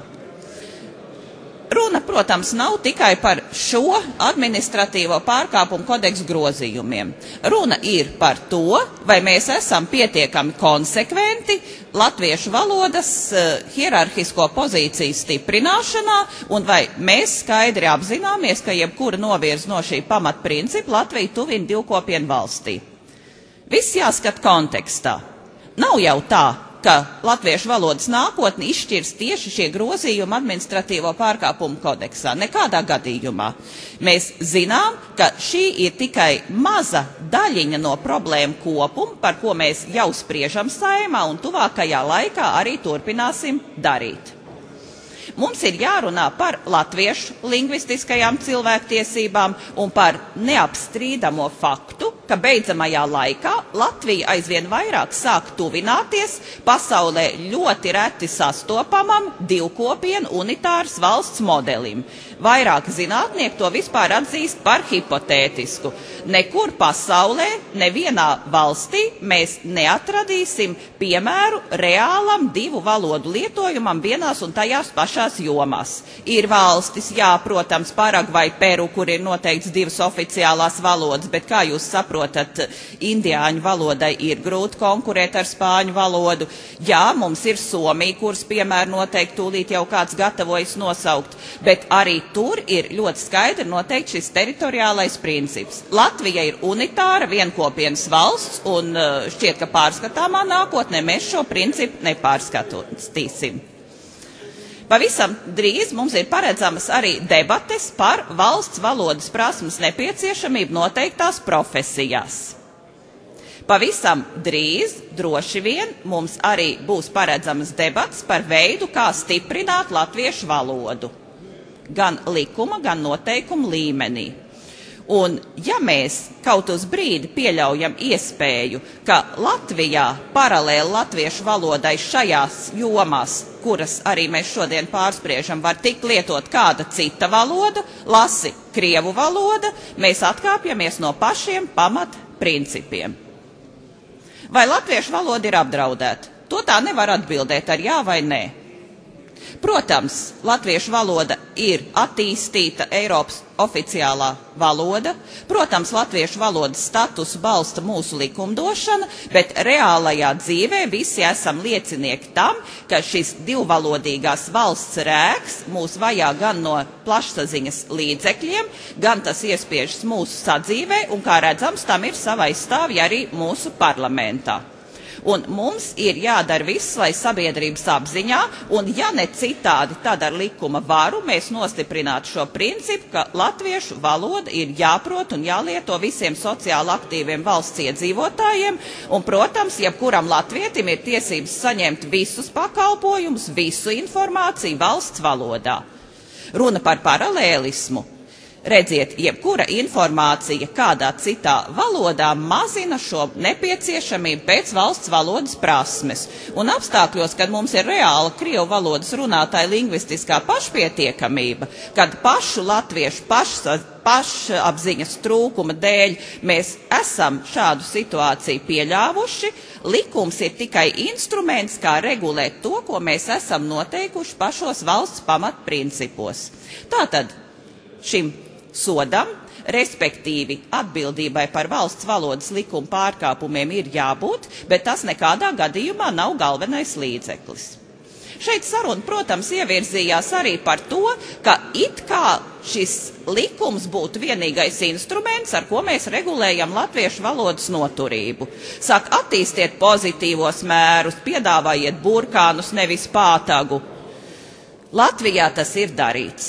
Runa, protams, nav tikai par šo administratīvo pārkāpumu kodeksu grozījumiem. Runa ir par to, vai mēs esam pietiekami konsekventi latviešu valodas uh, hierarhisko pozīciju stiprināšanā, un vai mēs skaidri apzināmies, ka jebkura novirz no šī pamatprincipa Latviju tuvina divkopienu valstī. Viss jāskat kontekstā. Nav jau tā, ka latviešu valodas nākotni izšķirs tieši šie grozījumi administratīvo pārkāpumu kodeksā. Nekādā gadījumā. Mēs zinām, ka šī ir tikai maza daļiņa no problēmu kopuma, par ko mēs jau spriežam Saeimā un tuvākajā laikā arī turpināsim darīt. Mums ir jārunā par latviešu lingvistiskajām cilvēktiesībām un par neapstrīdamo faktu, ka beidzamajā laikā Latvija aizvien vairāk sāk tuvināties pasaulē ļoti reti sastopamam divkopienu unitāras valsts modelim. Vairāk zinātnieki to vispār atzīst par hipotētisku. Nekur pasaulē, nevienā valstī mēs neatradīsim piemēru reālam divu valodu lietojumam vienās un tajās pašās jomās. Ir valstis, jā, protams, Paragvai, Peru, kur ir noteikts divas oficiālās valodas, bet kā jūs saprotat, indiāņu valodai ir grūti konkurēt ar spāņu valodu. Jā, mums ir Somija, kuras piemēru noteikti tūlīt jau kāds gatavojas nosaukt, bet arī tur ir ļoti skaidri noteikti šis teritoriālais princips. Latvija ir unitāra vienkopienas valsts, un šķiet, ka pārskatāmā nākotnē mēs šo principu nepārskatīsim. Pavisam drīz mums ir paredzamas arī debates par valsts valodas prasmes nepieciešamību noteiktās profesijās. Pavisam drīz, droši vien, mums arī būs paredzamas debats par veidu, kā stiprināt latviešu valodu. Gan likuma, gan noteikumu līmenī. Un ja mēs kaut uz brīdi pieļaujam iespēju, ka Latvijā paralēli latviešu valodai šajās jomās, kuras arī mēs šodien pārspriežam, var tikt lietot kāda cita valoda, lasi krievu valoda, mēs atkāpjamies no pašiem pamat principiem. Vai latviešu valoda ir apdraudēta? To tā nevar atbildēt ar jā vai nē. Protams, latviešu valoda ir attīstīta Eiropas oficiālā valoda. Protams, latviešu valodas statusu balsta mūsu likumdošana, bet reālajā dzīvē visi esam liecinieki tam, ka šis divvalodīgās valsts rēks mūs vajā gan no plašsaziņas līdzekļiem, gan tas iespiežas mūsu sadzīvē, un kā redzams, tam ir sava aizstāvja arī mūsu parlamentā. Un mums ir jādara viss, lai sabiedrības apziņā, un ja ne citādi, tad ar likuma varu mēs nostiprinātu šo principu, ka latviešu valoda ir jāprot un jālieto visiem sociāli aktīviem valsts iedzīvotājiem, un, protams, jebkuram latvietim ir tiesības saņemt visus pakalpojumus, visu informāciju valsts valodā. Runa par paralēlismu. Redziet, jebkura informācija kādā citā valodā mazina šo nepieciešamību pēc valsts valodas prasmes. Un apstākļos, kad mums ir reāla krievu valodas runātāja lingvistiskā pašpietiekamība, kad pašu latviešu paša, pašapziņas trūkuma dēļ mēs esam šādu situāciju pieļāvuši, likums ir tikai instruments, kā regulēt to, ko mēs esam noteikuši pašos valsts pamatprincipos. Tātad šim sodam, respektīvi atbildībai par valsts valodas likuma pārkāpumiem ir jābūt, bet tas nekādā gadījumā nav galvenais līdzeklis. Šeit saruna, protams, ievirzījās arī par to, ka it kā šis likums būtu vienīgais instruments, ar ko mēs regulējam latviešu valodas noturību. Saka, attīstiet pozitīvos mērus, piedāvājiet burkānus, nevis pātagu. Latvijā tas ir darīts.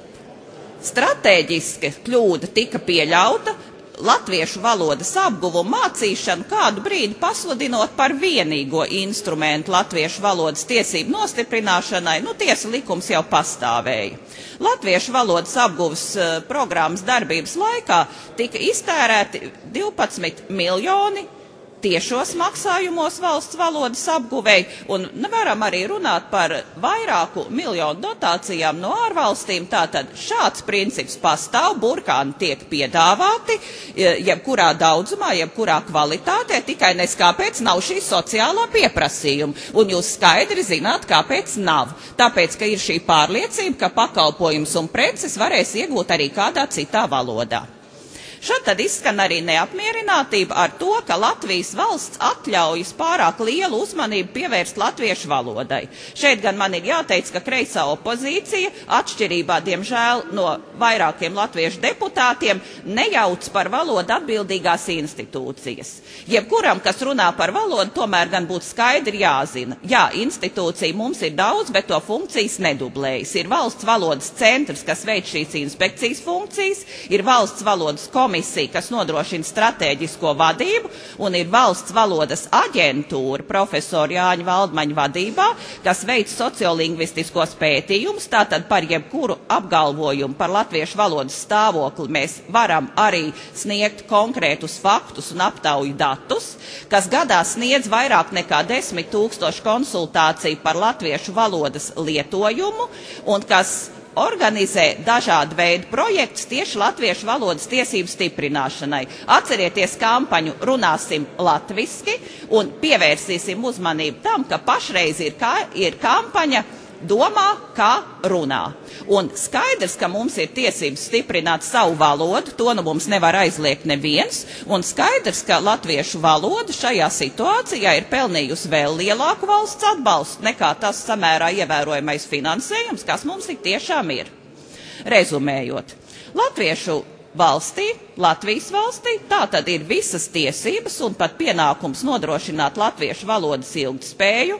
Stratēģiska kļūda tika pieļauta, latviešu valodas apguvumu mācīšanu kādu brīdi pasludinot par vienīgo instrumentu latviešu valodas tiesību nostiprināšanai, nu tiesa likums jau pastāvēja. Latviešu valodas apguvas uh, programmas darbības laikā tika iztērēti divpadsmit miljoni tiešos maksājumos valsts valodas apguvēji, un varam arī runāt par vairāku miljonu dotācijām no ārvalstīm. Tātad šāds princips pastāv, burkāni tiek piedāvāti, jebkurā daudzumā, jebkurā kvalitātē, tikai nes kāpēc nav šī sociālā pieprasījuma. Un jūs skaidri zināt, kāpēc nav. Tāpēc, ka ir šī pārliecība, ka pakalpojums un preces varēs iegūt arī kādā citā valodā. Šad tad izskan arī neapmierinātība ar to, ka Latvijas valsts atļaujas pārāk lielu uzmanību pievērst latviešu valodai. Šeit gan man ir jāteic, ka kreisā opozīcija, atšķirībā, diemžēl, no vairākiem latviešu deputātiem, nejauc par valodu atbildīgās institūcijas. Jebkuram, kas runā par valodu, tomēr gan būtu skaidri jāzina. Jā, institūcija mums ir daudz, bet to funkcijas nedublējas. Ir valsts valodas centrs, kas veic šīs inspekcijas funkcijas, ir valsts valodas komisija, kas nodrošina stratēģisko vadību, un ir valsts valodas aģentūra profesora Jāņa Valdmaņa vadībā, kas veic sociolingvistiskos pētījumus. Tātad par jebkuru apgalvojumu par latviešu valodas stāvokli mēs varam arī sniegt konkrētus faktus un aptauju datus, kas gadā sniedz vairāk nekā desmit tūkstoši konsultāciju par latviešu valodas lietojumu, un kas organizē dažādu veidu projektus tieši latviešu valodas tiesību stiprināšanai. Atcerieties kampaņu Runāsim latviski un pievērsīsim uzmanību tam, ka pašreiz ir, kā, ir kampaņa Domā, kā runā. Un skaidrs, ka mums ir tiesības stiprināt savu valodu, to nu mums nevar aizliegt neviens, un skaidrs, ka latviešu valoda šajā situācijā ir pelnījusi vēl lielāku valsts atbalstu nekā tas samērā ievērojamais finansējums, kas mums tik tiešām ir. Rezumējot, latviešu valstī, Latvijas valstī, tā tad ir visas tiesības un pat pienākums nodrošināt latviešu valodas ilgtspēju,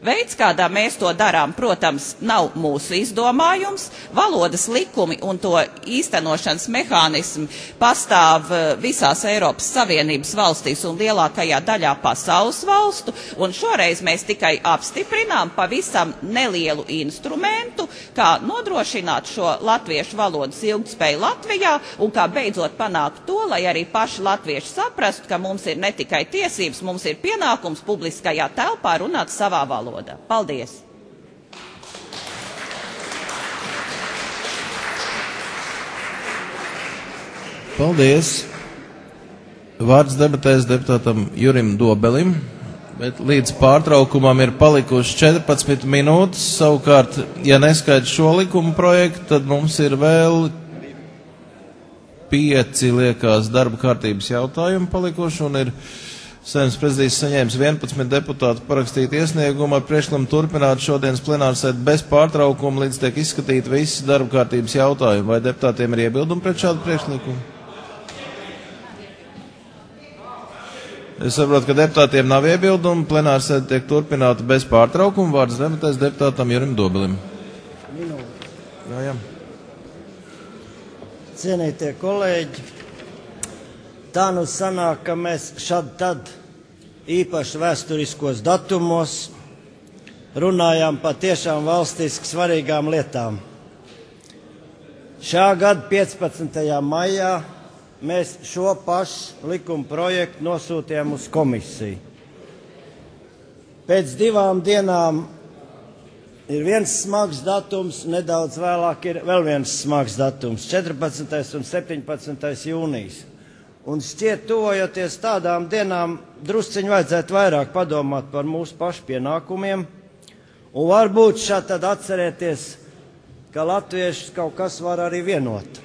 Veids, kādā mēs to darām, protams, nav mūsu izdomājums. Valodas likumi un to īstenošanas mehānismi pastāv visās Eiropas Savienības valstīs un lielākajā daļā pasaules valstu, un šoreiz mēs tikai apstiprinām pavisam nelielu instrumentu, kā nodrošināt šo latviešu valodas ilgtspēju Latvijā un kā beidzot panākt to, lai arī paši latvieši saprastu, ka mums ir ne tikai tiesības, mums ir pienākums publiskajā telpā runāt savā valodā. Paldies! Paldies! Vārds debatēs deputātam Jurim Dobelim, bet līdz pārtraukumam ir palikuši četrpadsmit minūtes. Savukārt, ja neskaidrs šo likumu projektu, tad mums ir vēl pieci liekas darba kārtības jautājumi palikuši un ir Saeimas prezidijs saņēmis vienpadsmit deputātu parakstīt iesniegumu ar priekšlikumu turpināt šodienas plenārsēdi bez pārtraukuma, līdz tiek izskatīti visi darba kārtības jautājumi. Vai deputātiem ir iebildumi pret šādu priekšlikumu? Es saprotu, ka deputātiem nav iebildumi, plenārsēde tiek turpināta bez pārtraukuma. Vārds debatēs deputātam Jurim Dobelim. Jā, jā. Cienītie kolēģi, tā nu sanāk, ka mēs šad tad īpaši vēsturiskos datumos runājām par tiešām valstiski svarīgām lietām. Šā gada piecpadsmitajā maijā mēs šo pašu likuma projektu nosūtījām uz komisiju. Pēc divām dienām ir viens smags datums, nedaudz vēlāk ir vēl viens smags datums, četrpadsmitais un septiņpadsmitais jūnijas. Un šķiet, tuvojoties tādām dienām, drusciņi vajadzētu vairāk padomāt par mūsu pašu pienākumiem, un varbūt šādi tad atcerēties, ka latviešus kaut kas var arī vienot.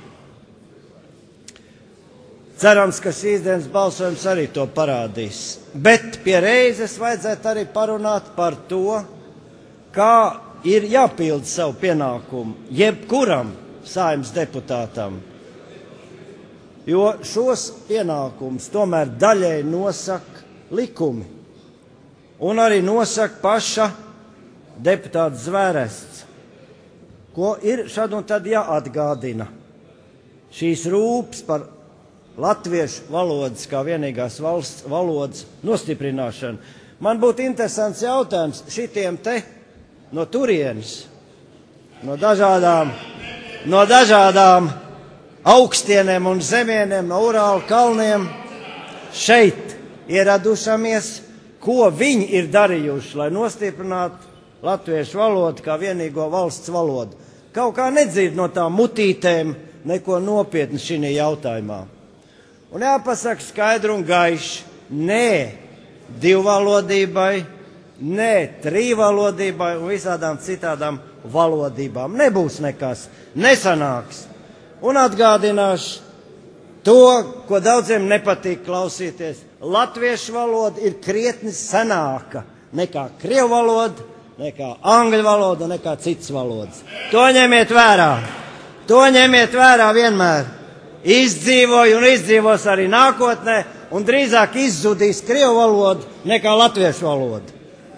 Cerams, ka šīs dienas balsojums arī to parādīs. Bet pie reizes vajadzētu arī parunāt par to, kā ir jāpild savu pienākumu jebkuram Saeimas deputātam. Jo šos pienākumus tomēr daļai nosaka likumi un arī nosaka paša deputāta zvērests, ko ir šad un tad jāatgādina. Šīs rūpes par latviešu valodas kā vienīgās valsts valodas nostiprināšanu. Man būtu interesants jautājums šitiem te no turienes, no dažādām, no dažādām augstieniem un zemieniem, no Urāla kalniem, šeit ieradušamies, ko viņi ir darījuši, lai nostiprinātu latviešu valodu kā vienīgo valsts valodu. Kaut kā nedzird no tām mutītēm neko nopietni šī jautājumā. Un jāpasaka skaidru un gaiši, nē divvalodībai, nē trīvalodībai un visādām citādām valodībām. Nebūs nekas, nesanāks. Un atgādināšu to, ko daudziem nepatīk klausīties. Latviešu valoda ir krietni senāka nekā krievu valoda, nekā angļu valoda, nekā citas valodas. To ņemiet vērā. To ņemiet vērā vienmēr. Izdzīvoju un izdzīvos arī nākotnē, un drīzāk izzudīs krievu valoda nekā latviešu valoda.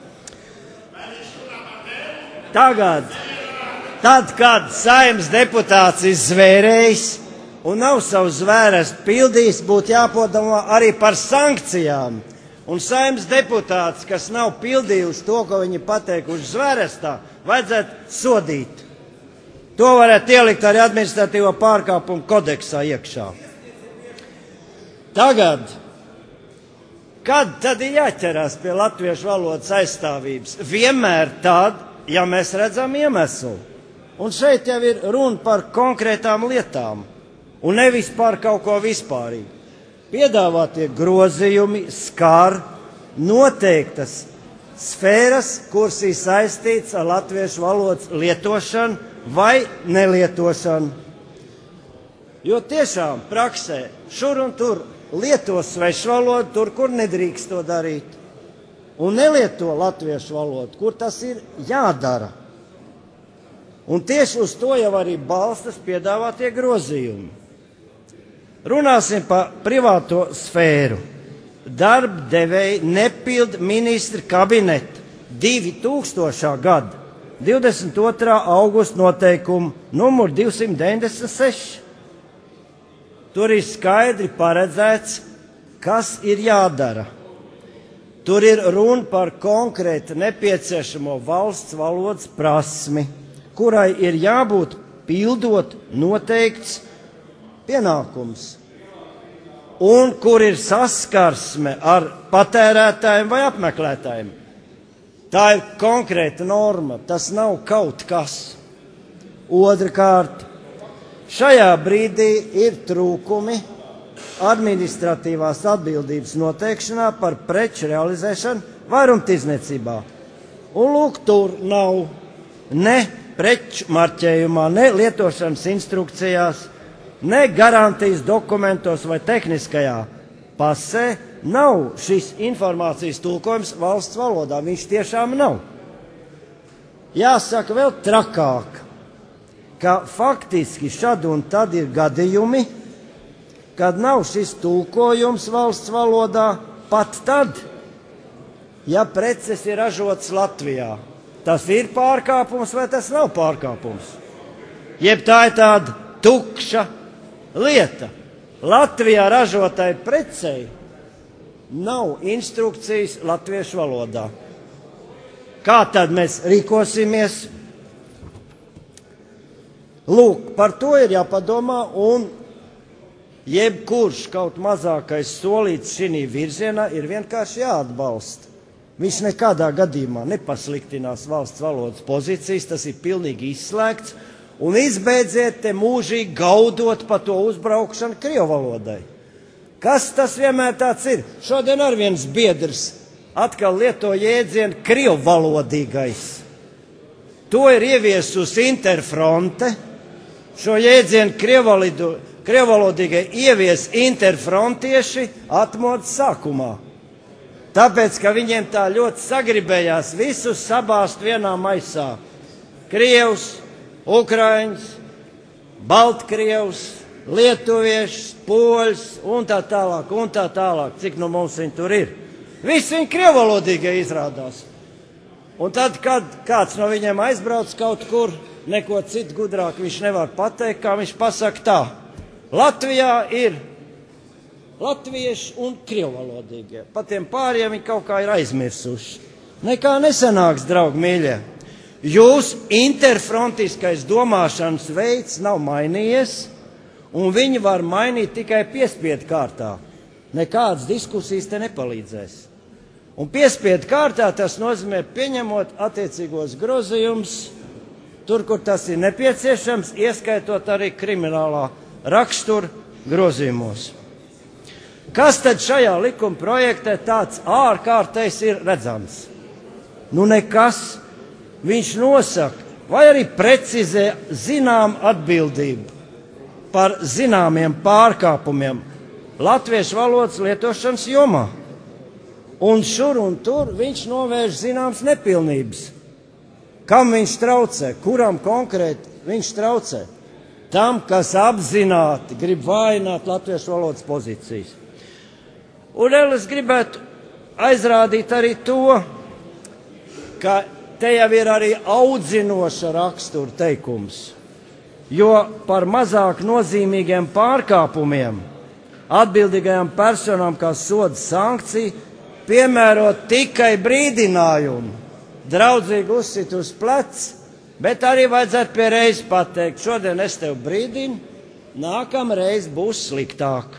Tagad. Tad, kad Saeimas deputāts ir zvērējis un nav savu zvērestu pildījis, būtu jāpadomā arī par sankcijām. Un Saeimas deputāts, kas nav pildījuši to, ko viņi pateikuši zvērestā, vajadzētu sodīt. To varētu ielikt arī administratīvo pārkāpumu kodeksā iekšā. Tagad, kad tad ir jāķerās pie latviešu valodas aizstāvības? Vienmēr tad, ja mēs redzam iemeslu. Un šeit jau ir runa par konkrētām lietām, un nevis par kaut ko vispārīgu. Piedāvātie grozījumi skar noteiktas sfēras, kuras ir saistīts ar latviešu valodas lietošanu vai nelietošanu. Jo tiešām praksē šur un tur lieto svešu valodu, tur, kur nedrīkst to darīt, un nelieto latviešu valodu, kur tas ir jādara. Un tieši uz to jau arī balstas piedāvātie grozījumi. Runāsim par privāto sfēru. Darba devēji nepild ministra kabineta divi tūkstošā gada divdesmit otrā augusta noteikumu numur divsimt deviņdesmit seši. Tur ir skaidri paredzēts, kas ir jādara. Tur ir runa par konkrēti nepieciešamo valsts valodas prasmi, kurai ir jābūt pildot noteikts pienākums, un kur ir saskarsme ar patērētājiem vai apmeklētājiem. Tā ir konkrēta norma, tas nav kaut kas. Otrakārt, šajā brīdī ir trūkumi administratīvās atbildības noteikšanā par preču realizēšanu vairumtirdzniecībā. Un lūk, tur nav ne preču marķējumā, ne lietošanas instrukcijās, ne garantijas dokumentos vai tehniskajā pasē nav šis informācijas tulkojums valsts valodā. Viņš tiešām nav. Jāsaka vēl trakāk, ka faktiski šad un tad ir gadījumi, kad nav šis tulkojums valsts valodā pat tad, ja preces ir ražotas Latvijā. Tas ir pārkāpums vai tas nav pārkāpums? Jeb tā ir tāda tukša lieta. Latvijā ražotai precei nav instrukcijas latviešu valodā. Kā tad mēs rīkosimies? Lūk, par to ir jāpadomā, un jebkurš kaut mazākais solīts šī virzienā ir vienkārši jāatbalsta. Viņš nekādā gadījumā nepasliktinās valsts valodas pozīcijas, tas ir pilnīgi izslēgts, un izbeidziet te mūžīgi gaudot pa to uzbraukšanu krievu valodai. Kas tas vienmēr tāds ir? Šodien ar viens biedrs atkal lieto jēdzienu krievu valodīgais. To ir ieviesusi Interfronte. Šo jēdzienu krievu valodīgai ievies interfrontieši atmodas sākumā. Tāpēc, ka viņiem tā ļoti sagribējās visus sabāzt vienā maisā. Krievs, Ukraiņs, Baltkrievs, Lietuviešs, Poļs un tā tālāk, un tā tālāk, cik no mums viņi tur ir. Visi viņi krievalodīgie izrādās. Un tad, kad kāds no viņiem aizbrauc kaut kur, neko citu gudrāk viņš nevar pateikt, kā viņš pasaka tā. Latvijā ir latvieši un krievalodīgie. Pat tiem pāriem viņi kaut kā ir aizmirsuši. Nekā nesanāks, draugi mīļie. Jūs interfrontiskais domāšanas veids nav mainījies, un viņi var mainīt tikai piespiedu kārtā. Nekādas diskusijas te nepalīdzēs. Un piespiedu kārtā tas nozīmē pieņemot attiecīgos grozījumus, tur, kur tas ir nepieciešams, ieskaitot arī kriminālā rakstura grozījumos. Kas tad šajā likuma projektē tāds ārkārtais ir redzams? Nu nekas. Viņš nosaka, vai arī precizē zinām atbildību par zināmiem pārkāpumiem latviešu valodas lietošanas jomā. Un šur un tur viņš novērš zināmas nepilnības. Kam viņš traucē? Kuram konkrēti viņš traucē? Tam, kas apzināti grib vājināt latviešu valodas pozīcijas. Un vēl es gribētu aizrādīt arī to, ka te jau ir arī audzinoša rakstura teikums, jo par mazāk nozīmīgiem pārkāpumiem atbildīgajām personām kā soda sankcija piemērot tikai brīdinājumu, draudzīgi uzsit uz pleca, bet arī vajadzētu pie reizes pateikt, šodien es tev brīdinu, nākamreiz būs sliktāk.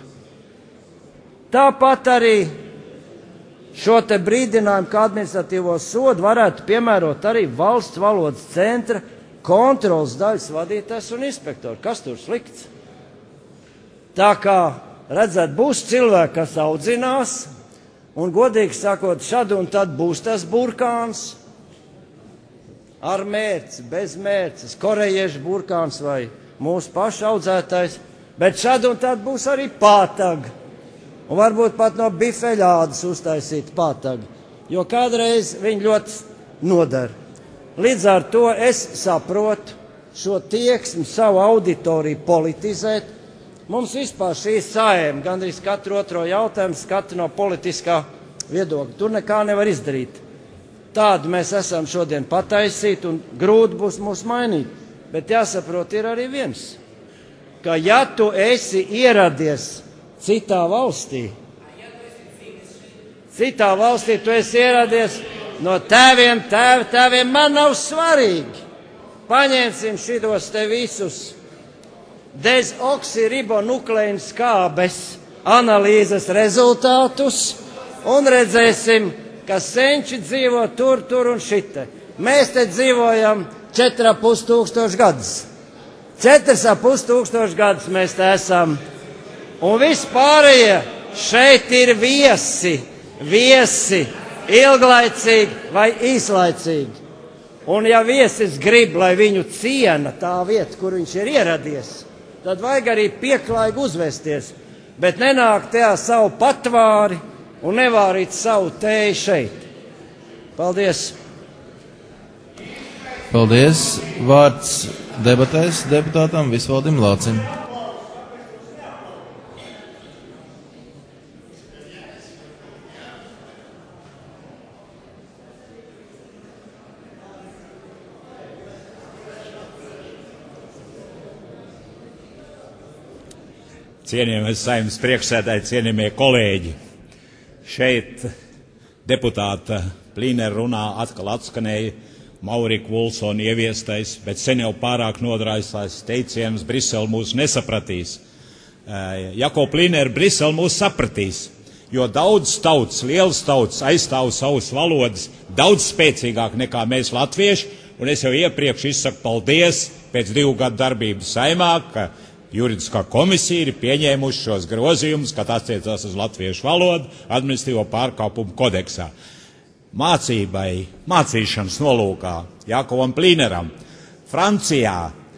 Tāpat arī šo te brīdinājumu kā administratīvo sodu varētu piemērot arī valsts valodas centra kontrolas daļas vadītājs un inspektori. Kas tur slikts? Tā kā, redzēt, būs cilvēki, kas audzinās, un godīgi sakot, šad un tad būs tas burkāns ar mērci, bez mērces, korejiešu burkāns vai mūsu pašu audzētais, bet šad un tad būs arī pātaga. Un varbūt pat no bifeļādas uztaisīt pātagu, jo kādreiz viņi ļoti nodara. Līdz ar to es saprotu šo tieksmi savu auditoriju politizēt. Mums vispār šī saēma gandrīz katru otro jautājumu skata no politiskā viedokļa. Tur nekā nevar izdarīt. Tādu mēs esam šodien pataisīt un grūti būs mūs mainīt. Bet jāsaprot ir arī viens, ka ja tu esi ieradies citā valstī, citā valstī tu esi ieradies no tēviem, tēvi, tēviem, man nav svarīgi. Paņemsim šitos te visus dezoksiribonukleīnu skābes analīzes rezultātus un redzēsim, ka senči dzīvo tur, tur un šite. Mēs te dzīvojam četri ar pus tūkstoši gadus. Četras ar pus tūkstoši gadus mēs te esam. Un vispārējie šeit ir viesi, viesi, ilglaicīgi vai īslaicīgi. Un ja viesis grib, lai viņu ciena tā vieta, kur viņš ir ieradies, tad vajag arī pieklājīgi uzvesties, bet nenāk tajā savu patvāri un nevārīt savu tēju šeit. Paldies! Paldies! Vārds debatēs deputātam Visvaldim Lācim. Cienījamais Saeimas priekšsēdētāji, cienījamie kolēģi, šeit deputāta Plīnera runā atkal atskanēja Maurika Vulsona ieviestais, bet sen jau pārāk nodrāsās teiciens Brisele mūs nesapratīs. Jako Plīnera Brisele mūs sapratīs, jo daudz tauts, liels tauts aizstāv savus valodas daudz spēcīgāk nekā mēs latvieši, un es jau iepriekš izsaku paldies pēc divu gadu darbības Saeimā, ka Juridiskā komisija ir pieņēmuši šos grozījumus, kad attiecās uz latviešu valodu administratīvo pārkāpumu kodeksā. Mācībai, mācīšanas nolūkā Jakovam Plīneram Francijā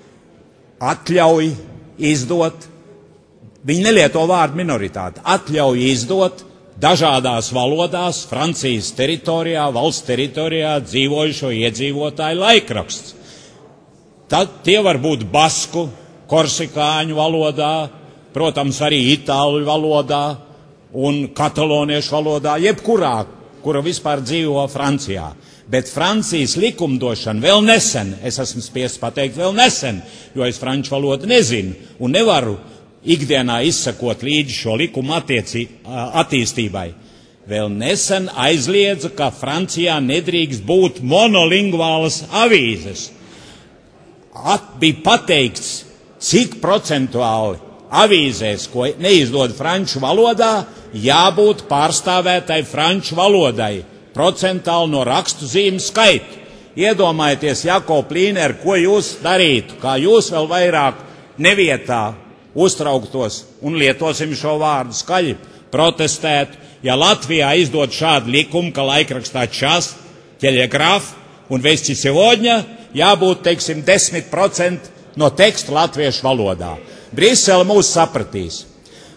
atļauj izdot, viņi nelieto vārdu minoritāte, atļauj izdot dažādās valodās Francijas teritorijā, valsts teritorijā dzīvojušo iedzīvotāju laikraksts. Tad tie var būt basku, korsikāņu valodā, protams, arī itāļu valodā un kataloniešu valodā, jebkurā, kura vispār dzīvo Francijā. Bet Francijas likumdošana vēl nesen, es esmu spiests pateikt vēl nesen, jo es franču valodu nezinu un nevaru ikdienā izsakot līdzi šo likumu attiecī, attīstībai. Vēl nesen aizliedza, ka Francijā nedrīkst būt monolingvālas avīzes. At, bija pateikts, cik procentuāli avīzēs, ko neizdod franču valodā, jābūt pārstāvētai franču valodai, procentāli no rakstu zīmju skaitu. Iedomājieties, Jako Plīner, ko jūs darītu, kā jūs vēl vairāk nevietā uztrauktos, un lietosim šo vārdu skaļi, protestētu, ja Latvijā izdod šādu likumu, ka laikrakstā Čas, Telegraf un Vesti Sevodņa jābūt, teiksim, desmit procenti no teksta latviešu valodā. Brisele mūs sapratīs.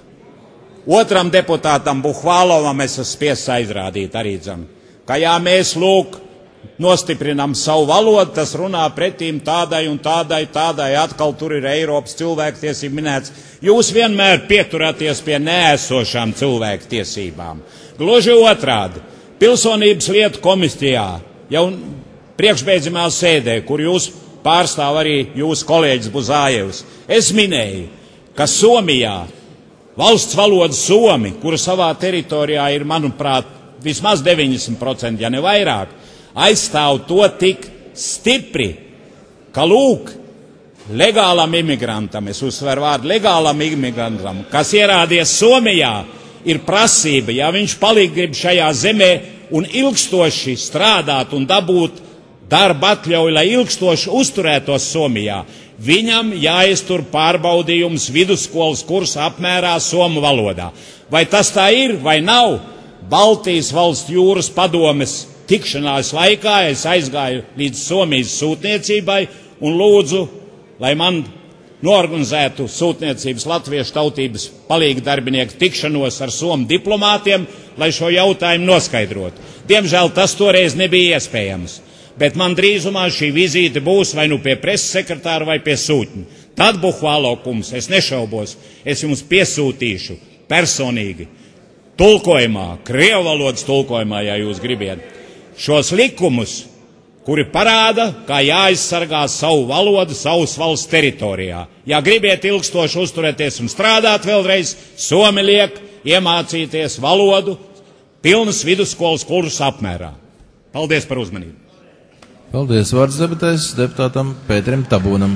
Otram deputātam Buhvalovam es esmu spiests aizrādīt arī dzam, ka jā, mēs lūk nostiprinām savu valodu, tas runā pretīm tādai un tādai, tādai, atkal tur ir Eiropas cilvēktiesība minēts. Jūs vienmēr pieturaties pie neesošām cilvēktiesībām. Gluži otrādi, pilsonības lietu komisijā jau priekšbeidzamā sēdē, kur jūs pārstāv arī jūsu kolēģis Buzājevs. Es minēju, ka Somijā valsts valoda somi, kura savā teritorijā ir, manuprāt, vismaz deviņdesmit procenti, ja ne vairāk, aizstāv to tik stipri, ka lūk, legālam imigrantam, es uzsveru vārdu legālam imigrantam, kas ierādies Somijā, ir prasība, ja viņš paliek grib šajā zemē un ilgstoši strādāt un dabūt darba atļauju, lai ilgstoši uzturētos Somijā, viņam jāiztur pārbaudījums vidusskolas kursa apmērā somu valodā. Vai tas tā ir, vai nav? Baltijas valsts jūras padomes tikšanās laikā es aizgāju līdz Somijas sūtniecībai un lūdzu, lai man norganizētu sūtniecības latviešu tautības palīga darbinieku tikšanos ar somu diplomātiem, lai šo jautājumu noskaidrotu. Diemžēl tas toreiz nebija iespējams. Bet man drīzumā šī vizīte būs vai nu pie preses sekretāra vai pie sūtņa. Tad, Buhvalo kungs, es nešaubos, es jums piesūtīšu personīgi tulkojumā, krievu valodas tulkojumā, ja jūs gribiet, šos likumus, kuri parāda, kā jāaizsargā savu valodu savas valsts teritorijā. Ja gribiet ilgstoši uzturēties un strādāt vēlreiz, Somi liek iemācīties valodu pilnas vidusskolas kursu apmērā. Paldies par uzmanību. Paldies, vārds debatēs deputātam Pēterim Tabūnam.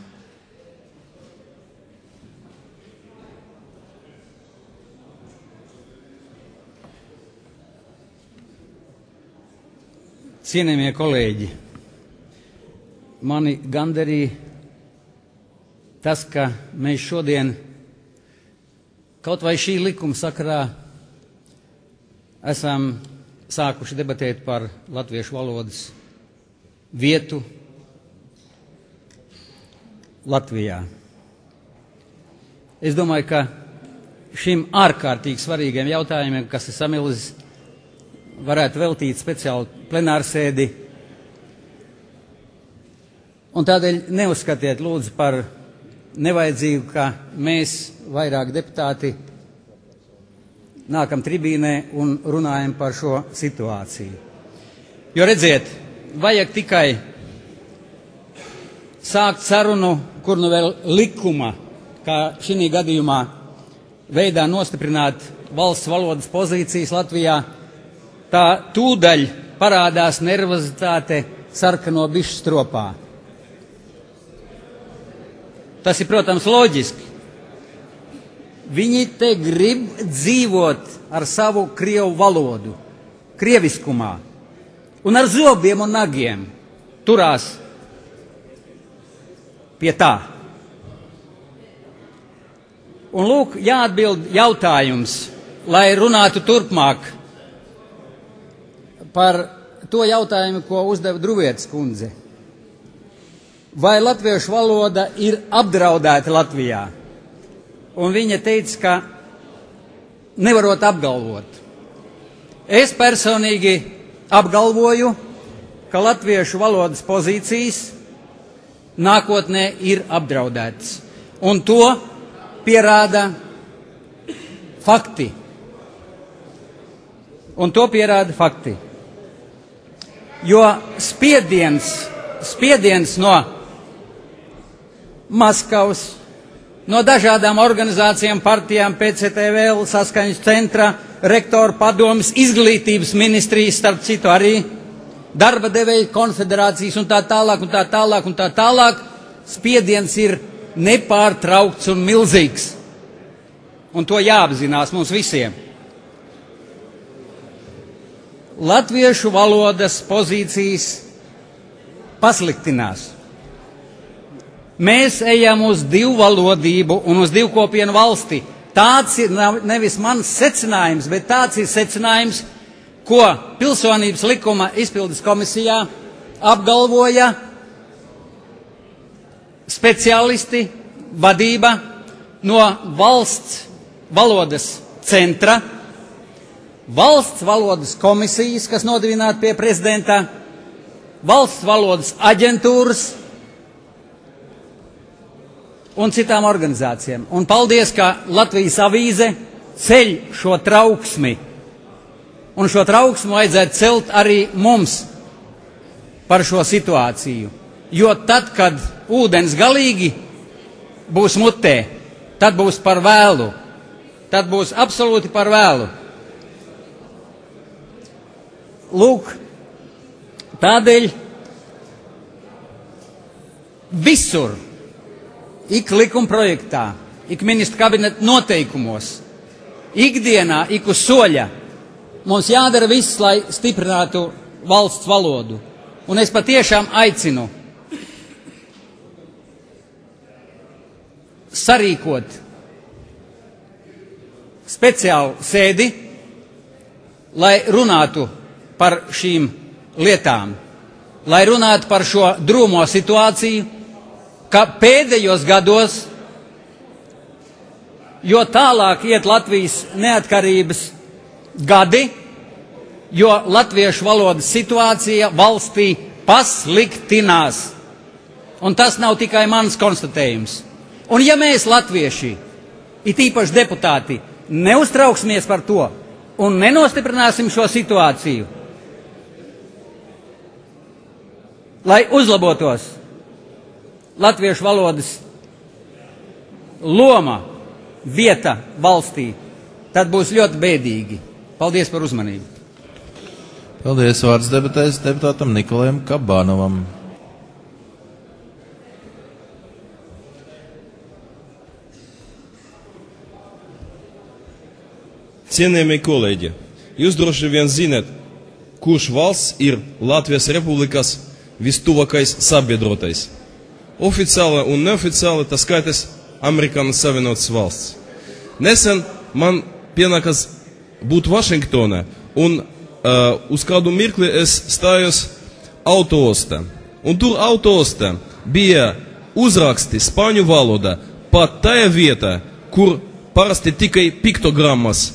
Cienījamie kolēģi, mani gandarīja tas, ka mēs šodien kaut vai šī likuma sakarā esam sākuši debatēt par latviešu valodas vietu Latvijā. Es domāju, ka šim ārkārtīgi svarīgiem jautājumiem, kas ir samilzis, varētu veltīt speciālu plenārsēdi. Un tādēļ neuzskatiet lūdzu par nevajadzīgu, ka mēs, vairāk deputāti, nākam tribīnē un runājam par šo situāciju. Jo redziet, vajag tikai sākt sarunu, kur nu vēl likuma, kā šī gadījumā veidā nostiprināt valsts valodas pozīcijas Latvijā, tā tūdaļ parādās nervozitāte sarkano bišu stropā. Tas ir, protams, loģiski. Viņi te grib dzīvot ar savu krievu valodu, krieviskumā, un ar zobiem un nagiem turās pie tā. Un lūk, jāatbild jautājums, lai runātu turpmāk par to jautājumu, ko uzdeva Druvietes kundze. Vai latviešu valoda ir apdraudēta Latvijā? Un viņa teica, ka nevarot apgalvot. Es personīgi apgalvoju, ka latviešu valodas pozīcijas nākotnē ir apdraudētas. Un to pierāda fakti. Un to pierāda fakti. Jo spiediens, spiediens no Maskavas, no dažādām organizācijām, partijām, P C T V L, Saskaņas centra, rektoru padomes, izglītības ministrijas, starp citu arī, darba devēju konfederācijas un tā tālāk un tā tālāk un tā tālāk, spiediens ir nepārtraukts un milzīgs. Un to jāapzinās mums visiem. Latviešu valodas pozīcijas pasliktinās. Mēs ejam uz divvalodību un uz divkopienu valsti. Tāds ir nevis mans secinājums, bet tāds ir secinājums, ko Pilsonības likuma izpildes komisijā apgalvoja speciālisti, vadība no valsts valodas centra, valsts valodas komisijas, kas nodibināta pie prezidenta, valsts valodas aģentūras un citām organizācijām. Un paldies, ka Latvijas avīze ceļ šo trauksmi. Un šo trauksmu vajadzētu celt arī mums par šo situāciju. Jo tad, kad ūdens galīgi būs mutē, tad būs par vēlu. Tad būs absolūti par vēlu. Lūk, tādēļ visur, ik likuma projektā, ik ministra kabineta noteikumos, ikdienā, ik uz soļa, mums jādara viss, lai stiprinātu valsts valodu. Un es patiešām aicinu sarīkot speciālu sēdi, lai runātu par šīm lietām, lai runātu par šo drūmo situāciju, ka pēdējos gados, jo tālāk iet Latvijas neatkarības gadi, jo latviešu valodas situācija valstī pasliktinās. Un tas nav tikai mans konstatējums. Un ja mēs, latvieši, it īpaši deputāti, neuztrauksimies par to un nenostiprināsim šo situāciju, lai uzlabotos latviešu valodas loma, vieta valstī, tad būs ļoti bēdīgi. Paldies par uzmanību. Paldies, vārds debatēs deputātam Nikolajam Kabanovam. Cienījamie kolēģi, jūs droši vien zināt, kurš valsts ir Latvijas Republikas vistuvākais sabiedrotais. Oficiāli un neoficiāli tas skaitas Amerikāņu Savienotas valsts. Nesen man pienākas būt Vašingtonā, un uh, uz kādu mirkli es stājos autoostā. Un tur autoostā bija uzraksti spāņu valodā pat tajā vietā, kur parasti tikai piktogrammas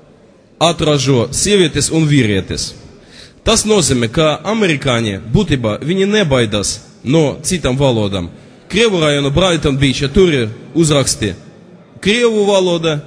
atražo sievietes un vīrietes. Tas nozīmē, ka amerikāņi būtībā viņi nebaidās no citām valodām. Krievu rajona Brighton Beach, tur ir uzraksti krievu valoda,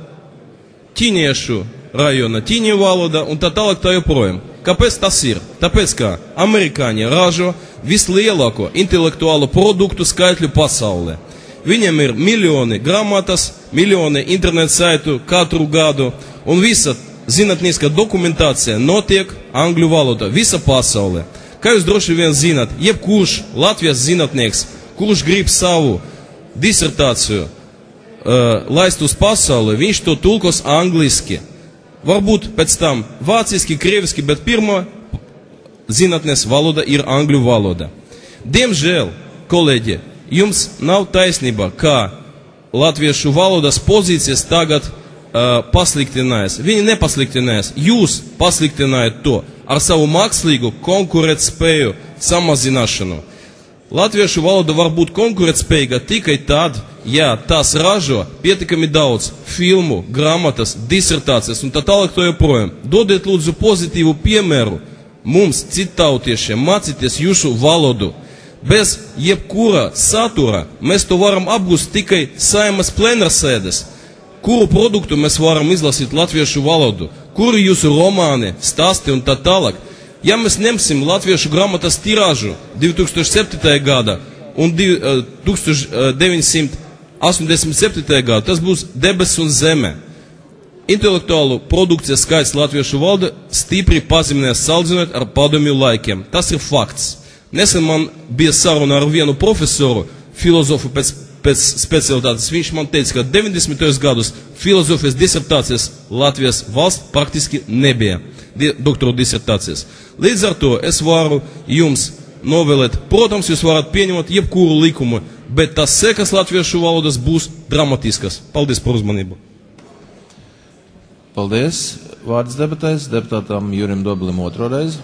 ķīniešu rajona ķīņu valoda un tā tālāk tā joprojām. Kāpēc tas ir? Tāpēc, ka amerikāņi ražo vislielāko intelektuālo produktu skaitļu pasaulē. Viņiem ir miljoni grāmatas, miljoni internet saitu katru gadu, un visa zinātniska dokumentācija notiek angļu valodā, visa pasaulē. Kā jūs droši vien zināt, jebkurš Latvijas zinātnieks, kurš grib savu disertāciju uh, laist uz pasauli, viņš to tulkos angliski. Varbūt pēc tam vāciski, krieviski, bet pirmā zinātnes valoda ir angļu valoda. Diemžēl, kolēģi, jums nav taisnība, ka latviešu valodas pozīcijas tagad uh, pasliktinājās. Viņi nepasliktinājās. Jūs pasliktinājāt to ar savu mākslīgu konkurētspēju samazināšanu. Latviešu valoda var būt konkurētspējīga tikai tad, ja tās ražo pietiekami daudz filmu, grāmatas, disertācijas un tā tālāk to joprojām. Dodiet lūdzu pozitīvu piemēru mums, citautiešiem, mācīties jūsu valodu. Bez jebkura satura mēs to varam apgūst tikai Saeimas plenārsēdes. Kuru produktu mēs varam izlasīt latviešu valodu? Kuri jūsu romāni, stāsti un tā tālāk? Ja mēs ņemsim latviešu grāmatas tirāžu divi tūkstoši septītajā gada un tūkstoš deviņsimt astoņdesmit septītajā gada, tas būs debes un zeme. Intelektuālu produkcijas skaits latviešu valoda stipri pazeminās salīdzinot ar padomju laikiem. Tas ir fakts. Nesen man bija saruna ar vienu profesoru, filozofu pēc, pēc specialitātes. Viņš man teica, ka deviņdesmitajos gados filozofijas disertācijas Latvijas valsts praktiski nebija. Doktora disertācijas. Līdz ar to es varu jums novēlēt, protams, jūs varat pieņemt jebkuru likumu, bet tas sekas latviešu valodas būs dramatiskas. Paldies par uzmanību. Paldies. Vārds debatēs deputātam Jurim Dobelim otro reizi.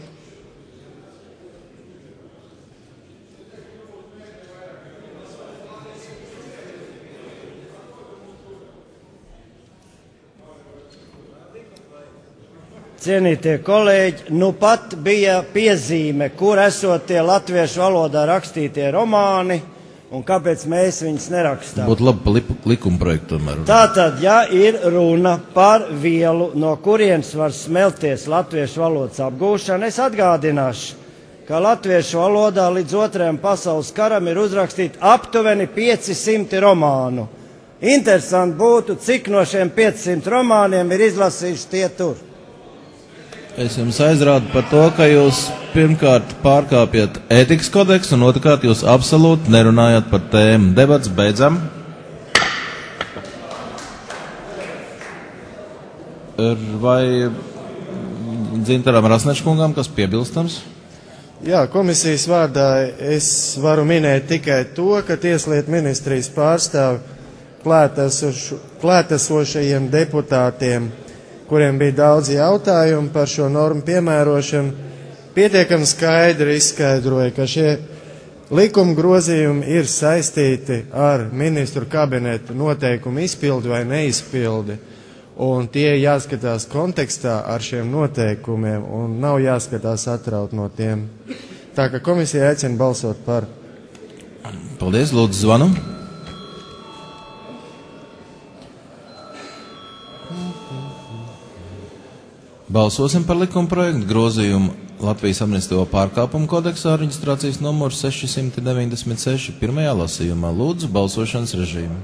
Cienītie kolēģi, nu pat bija piezīme, kur esot tie latviešu valodā rakstītie romāni un kāpēc mēs viņus nerakstām. Būtu labi pa li likuma projektu tomēr. Tātad, ja ir runa par vielu, no kurienes var smelties latviešu valodas apgūšana, es atgādināšu, ka latviešu valodā līdz otrajam pasaules karam ir uzrakstīti aptuveni piecsimt romānu. Interesanti būtu, cik no šiem piecsimt romāniem ir izlasījuši tie tur. Es jums aizrādu par to, ka jūs pirmkārt pārkāpjat ētikas kodeksu un otrkārt jūs absolūti nerunājat par tēmu. Debats beidzam. Vai Dzintaram Rasnečkungam, kas piebilstams? Jā, komisijas vārdā es varu minēt tikai to, ka Tieslietu ministrijas pārstāv klātesošajiem deputātiem, kuriem bija daudz jautājumu par šo normu piemērošanu, pietiekami skaidri izskaidroja, ka šie likuma grozījumi ir saistīti ar ministru kabineta noteikumu izpildi vai neizpildi, un tie jāskatās kontekstā ar šiem noteikumiem, un nav jāskatās atraut no tiem. Tā ka komisija aicina balsot par. Paldies, lūdzu zvanu. Balsosim par likuma projektu grozījumu Latvijas administratīvo pārkāpumu kodeksā reģistrācijas numurs seši simti deviņdesmit seši pirmajā lasījumā. Lūdzu, balsošanas režīmu.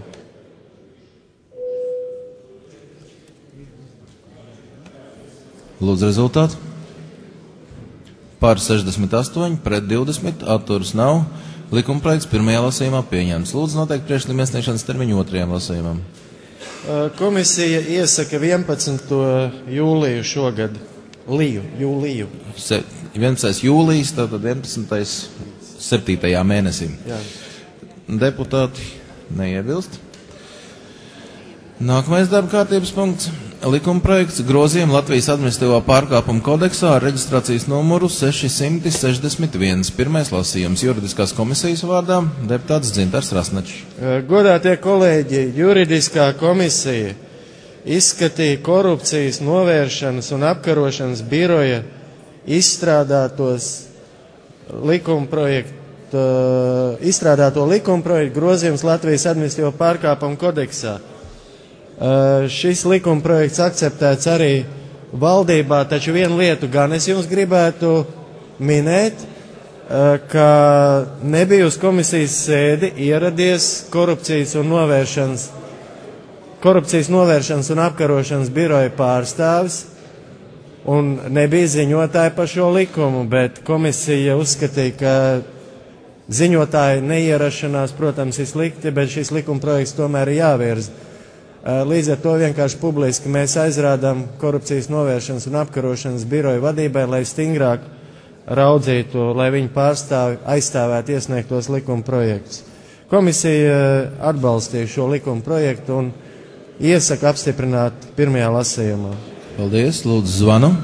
Lūdzu, rezultātu. Par sešdesmit astoņi, pret divdesmit, atturas nav. Likumprojekts pirmajā lasījumā pieņemts. Lūdzu, noteikti priekšlikuma iesniegšanas termiņu otrajam lasījumam. Komisija iesaka vienpadsmito jūliju šogad. Liju, jūliju. Se, vienpadsmitais jūlijas, tātad vienpadsmitais septītajā mēnesī. Jā. Deputāti neiebilst. Nākamais darba kārtības punkts. Likumprojekts grozījuma Latvijas administratīvā pārkāpuma kodeksā ar reģistrācijas numuru seši simti sešdesmit viens. Pirmais lasījums juridiskās komisijas vārdā deputāts Dzintars Rasnačs. Godātie kolēģi, juridiskā komisija izskatīja korupcijas novēršanas un apkarošanas biroja izstrādātos likumprojektu, izstrādāto likumprojektu grozījums Latvijas administratīvā pārkāpuma kodeksā. Uh, šis likumprojekts akceptēts arī valdībā, taču vienu lietu gan es jums gribētu minēt, uh, ka nebija uz komisijas sēdi ieradies korupcijas un novēršanas, korupcijas novēršanas un apkarošanas biroja pārstāvis un nebija ziņotāji par šo likumu, bet komisija uzskatīja, ka ziņotāji neierašanās, protams, ir slikti, bet šis likumprojekts tomēr ir jāvirza. Līdz ar to vienkārši publiski mēs aizrādām korupcijas novēršanas un apkarošanas biroja vadībai, lai stingrāk raudzītu, lai viņi pārstāvi aizstāvētu iesniegtos likuma projektus. Komisija atbalstīja šo likuma projektu un iesaka apstiprināt pirmajā lasījumā. Paldies, lūdzu zvanu.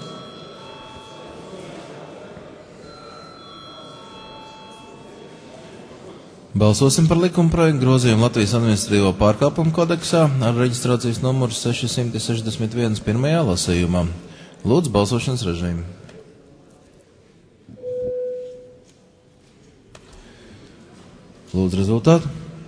Balsosim par likumprojektu grozījumu Latvijas administratīvo pārkāpumu kodeksā ar reģistrācijas numuru seši simti sešdesmit viens pirmajā lasījumā. Lūdzu, balsošanas režīmu. Lūdzu, rezultātu.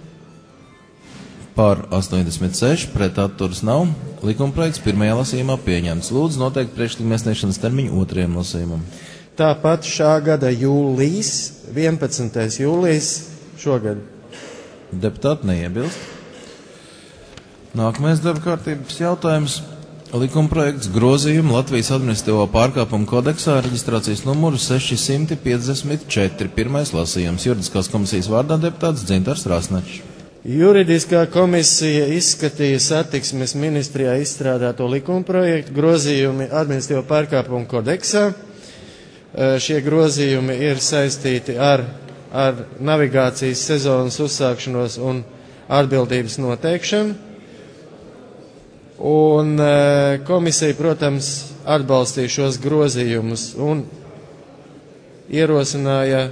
Par astoņdesmit seši, pret atturas nav. Likumprojekts pirmajā lasījumā pieņemts. Lūdzu, noteikti priekšlikuma iesniegšanas termiņu otrajam lasījumam. Tāpat šā gada jūlijas, vienpadsmitais jūlijas, šogad. Deputāti neiebilst. Nākamais darba kārtības jautājums. Likumprojekts grozījuma Latvijas administratīvo pārkāpumu kodeksā reģistrācijas numuru seši simti piecdesmit četri. Pirmais lasījums. Juridiskās komisijas vārdā deputāts Dzintars Rasnačs. Juridiskā komisija izskatīja satiksmes ministrijā izstrādāto likumprojektu grozījumi administratīvo pārkāpumu kodeksā. Šie grozījumi ir saistīti ar ar navigācijas sezonas uzsākšanos un atbildības noteikšanu. Un komisija, protams, atbalstīja šos grozījumus un ierosināja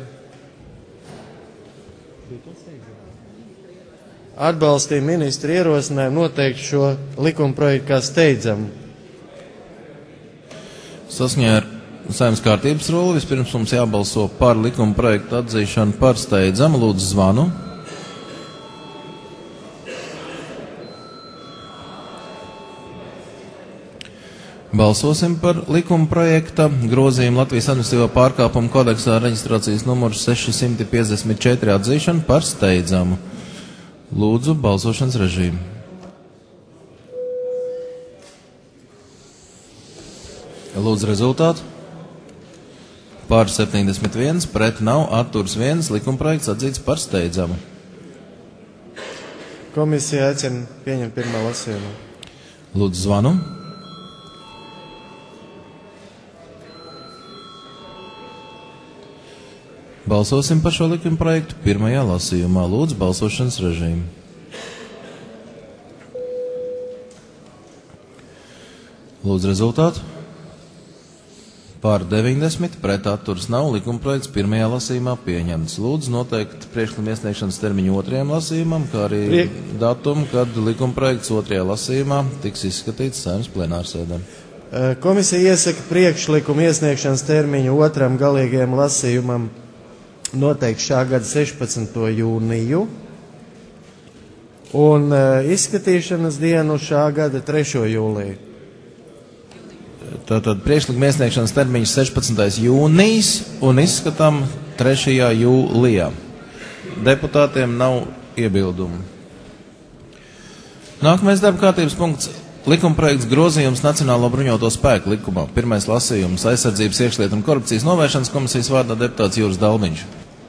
atbalstīja ministru ierosinājumu noteikt šo likumprojektu kā steidzamu. Saskaņā ar Saeimas kārtības rulli vispirms mums jābalso par likuma projektu atzīšanu par steidzamu. Lūdzu, zvanu. Balsosim par likuma projekta grozījumu Latvijas administratīvo pārkāpumu kodeksā reģistrācijas numuru seši simti piecdesmit četri atzīšanu par steidzamu. Lūdzu, balsošanas režīmu. Lūdzu, rezultātu. Par septiņdesmit viens, pret nav, atturs viens, likumprojekts atzīts par steidzamu. Komisija aicina pieņemt pirmā lasījumā. Lūdzu, zvanu. Balsosim par šo likumprojektu pirmajā lasījumā. Lūdzu, balsošanas režīmu. Lūdzu, rezultātu. Pār deviņdesmit, pret atturas nav, likumprojekts pirmajā lasījumā pieņemts. Lūdzu, noteikti priekšlikuma iesniegšanas termiņu otrajam lasījumam, kā arī Prie... datumu, kad likumprojekts otrajā lasījumā tiks izskatīts Saeimas plenārsēdē. Komisija iesaka priekšlikuma iesniegšanas termiņu otram galīgajam lasījumam noteikti šā gada sešpadsmito jūniju un izskatīšanas dienu šā gada trešo jūliju. Tātad priekšlikuma iesniegšanas termiņš sešpadsmitais jūnijas un izskatām trešajā jūlijā. Deputātiem nav iebildumu. Nākamais darba kārtības punkts - likumprojekts grozījums Nacionālo bruņoto spēku likumā. Pirmais lasījums - aizsardzības, iekšlietu un korupcijas novēršanas komisijas vārdā deputāts Juris Dalmiņš.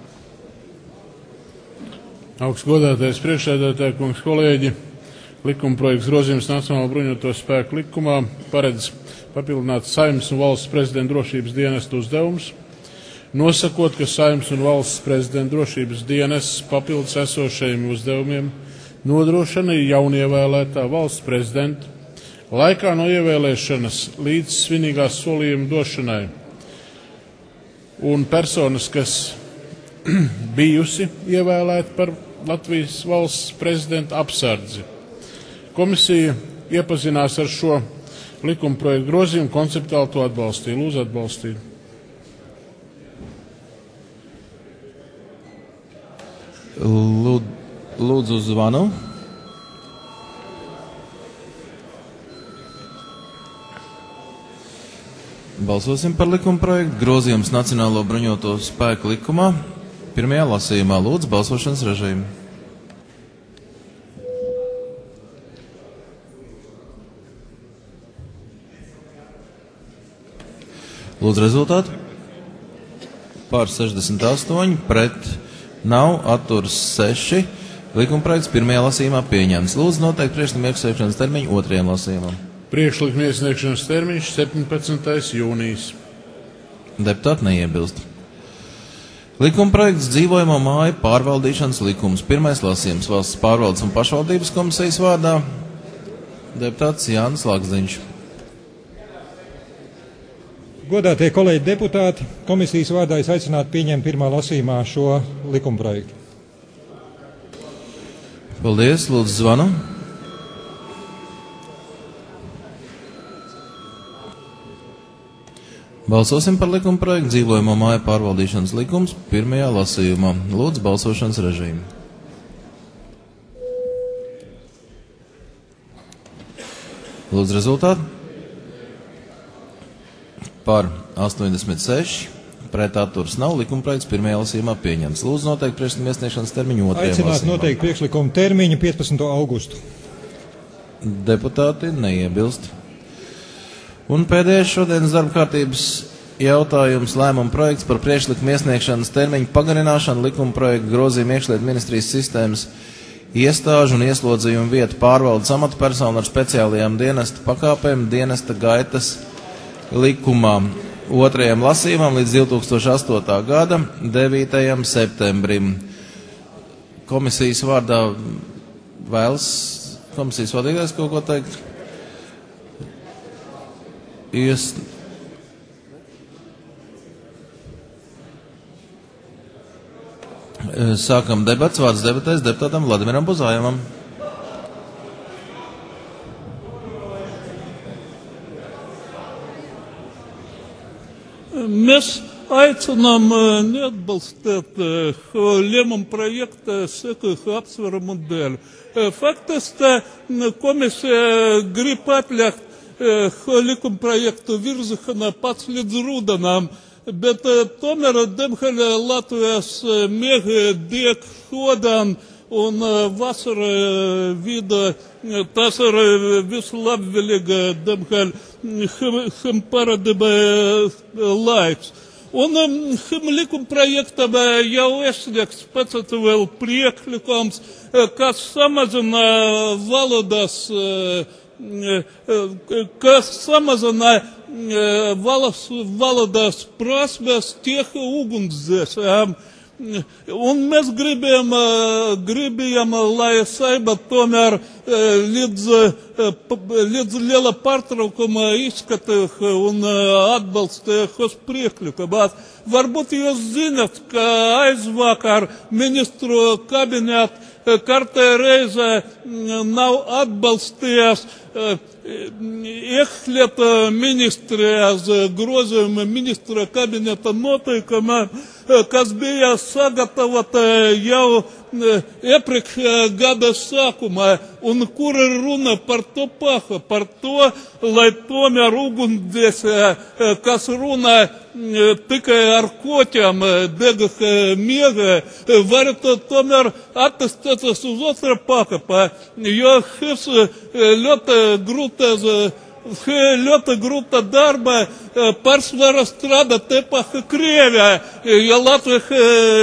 Augstgodātais priekšsēdētāji, kungs, kolēģi, likumprojekts grozījums Nacionālo bruņoto spēku likumā paredz papildināt Saeimas un valsts prezidenta drošības dienestu uzdevumus, nosakot, ka Saeimas un valsts prezidenta drošības dienests papildus esošajiem uzdevumiem nodrošina jaunievēlētā valsts prezidenta laikā no ievēlēšanas līdz svinīgās solījuma došanai un personas, kas bijusi ievēlēta par Latvijas valsts prezidenta apsardzi. Komisija iepazinās ar šo likumprojektu grozījumu, konceptuāli to atbalstīja. Lūdzu atbalstīt. Lūd, lūdzu zvanu. Balsosim par likumprojektu grozījums Nacionālo bruņoto spēku likumā. Pirmajā lasījumā lūdzu balsošanas režīmu. Lūdzu rezultātu. Pār sešdesmit astoņi, pret nav, atturas seši. Likumprojekts pirmajā lasījumā pieņemts. Lūdzu noteikt priekšlikuma iesniegšanas termiņu otrajam lasījumam. Priekšlikuma iesniegšanas termiņš septiņpadsmitais jūnijas. Deputāti neiebilst. Likumprojekts dzīvojamo māju pārvaldīšanas likums. Pirmais lasījums valsts pārvaldes un pašvaldības komisijas vārdā. Deputāts Jānis Lakziņš. Godātie kolēģi deputāti, komisijas vārdā es aicinātu pieņemt pirmā lasījumā šo likumprojektu. Paldies, lūdzu zvanu. Balsosim par likumprojektu dzīvojamo māju pārvaldīšanas likums pirmajā lasījumā. Lūdzu balsošanas režīmu. Lūdzu rezultātu. Par astoņdesmit seši, pret atturas nav, likumprojekts pirmajā lasījumā pieņemts. Lūdzu noteikt priekšlikuma iesniegšanas termiņu otrajam lasījumam. Aicināt noteikt priekšlikuma termiņu piecpadsmito augustu. Deputāti neiebilst. Un pēdējais šodienas darba kārtības jautājums - lēmuma projekts par priekšlikuma iesniegšanas termiņu pagarināšanu likumprojektu grozījumu iekšlietu ministrijas sistēmas iestāžu un ieslodzījumu vietu pārvaldes amatpersonu ar speciālajām dienesta pakāpēm dienesta gaitas likumā otrajam lasījumam līdz divi tūkstoši astotā gada devītajam septembrim. Komisijas vārdā vēlas komisijas vadītājs kaut ko teikt? Ies... Sākam debats, vārds debatēs deputātam Vladimiram Buzājumam. Mēs aicinām neatbalstīt lēmumu projekta sekojušu apsvērumu dēļ. Faktiski komisija grib atlikt likuma projektu virzīšanu pats līdz rudenam, bet tomēr, diemžēl, Latvijas miega deg šodien un vasara vidū tas ir vislabvēlīga, diemžēl, šim parādībai laiks. Un šim likuma projektam jau iesniegts pēc vēl priekšlikums, kas samazina valodas, kas samazina valodas prasmes tiek ugunsdzēsējām. Un mēs gribējām, gribējām, lai Saeima tomēr līdz, līdz liela pārtraukuma izskatīja un atbalstīja šos priekšlikumus. Varbūt jūs zināt, ka aizvakar ministru kabineta kārtē reizē nav atbalstījis iekšlietu ministrijas grozījuma ministra kabineta noteikumā, kas bija sagatavota jau iepriekš gada sākumā, un kur ir runa par to pašu, par to, lai tomēr ugunsdzēsēji, kas runā tikai ar koķiem, degah miega, varētu tomēr attestēties uz otru pakāpi, jo šis ļoti grūtais ļoti grūta darba pārsvarā strādā te paša Krievijā, ja Latvija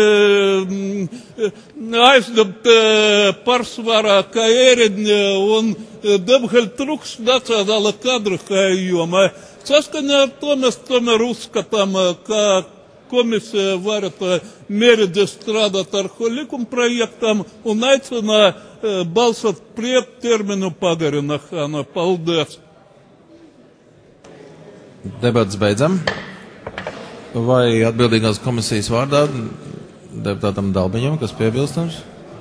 aizņemt pārsvarā kā ierēdņi un diemžēl trūks nacionāla kadru jomā. Saskaņā ar to mēs tomēr uzskatām, ka komisija varētu mērķi strādāt ar likuma projektam un aicina balsot pret terminu pagarināšanu. Paldies! Debats beidzam. Vai atbildīgās komisijas vārdā deputātam Dalbiņam, kas piebilstams?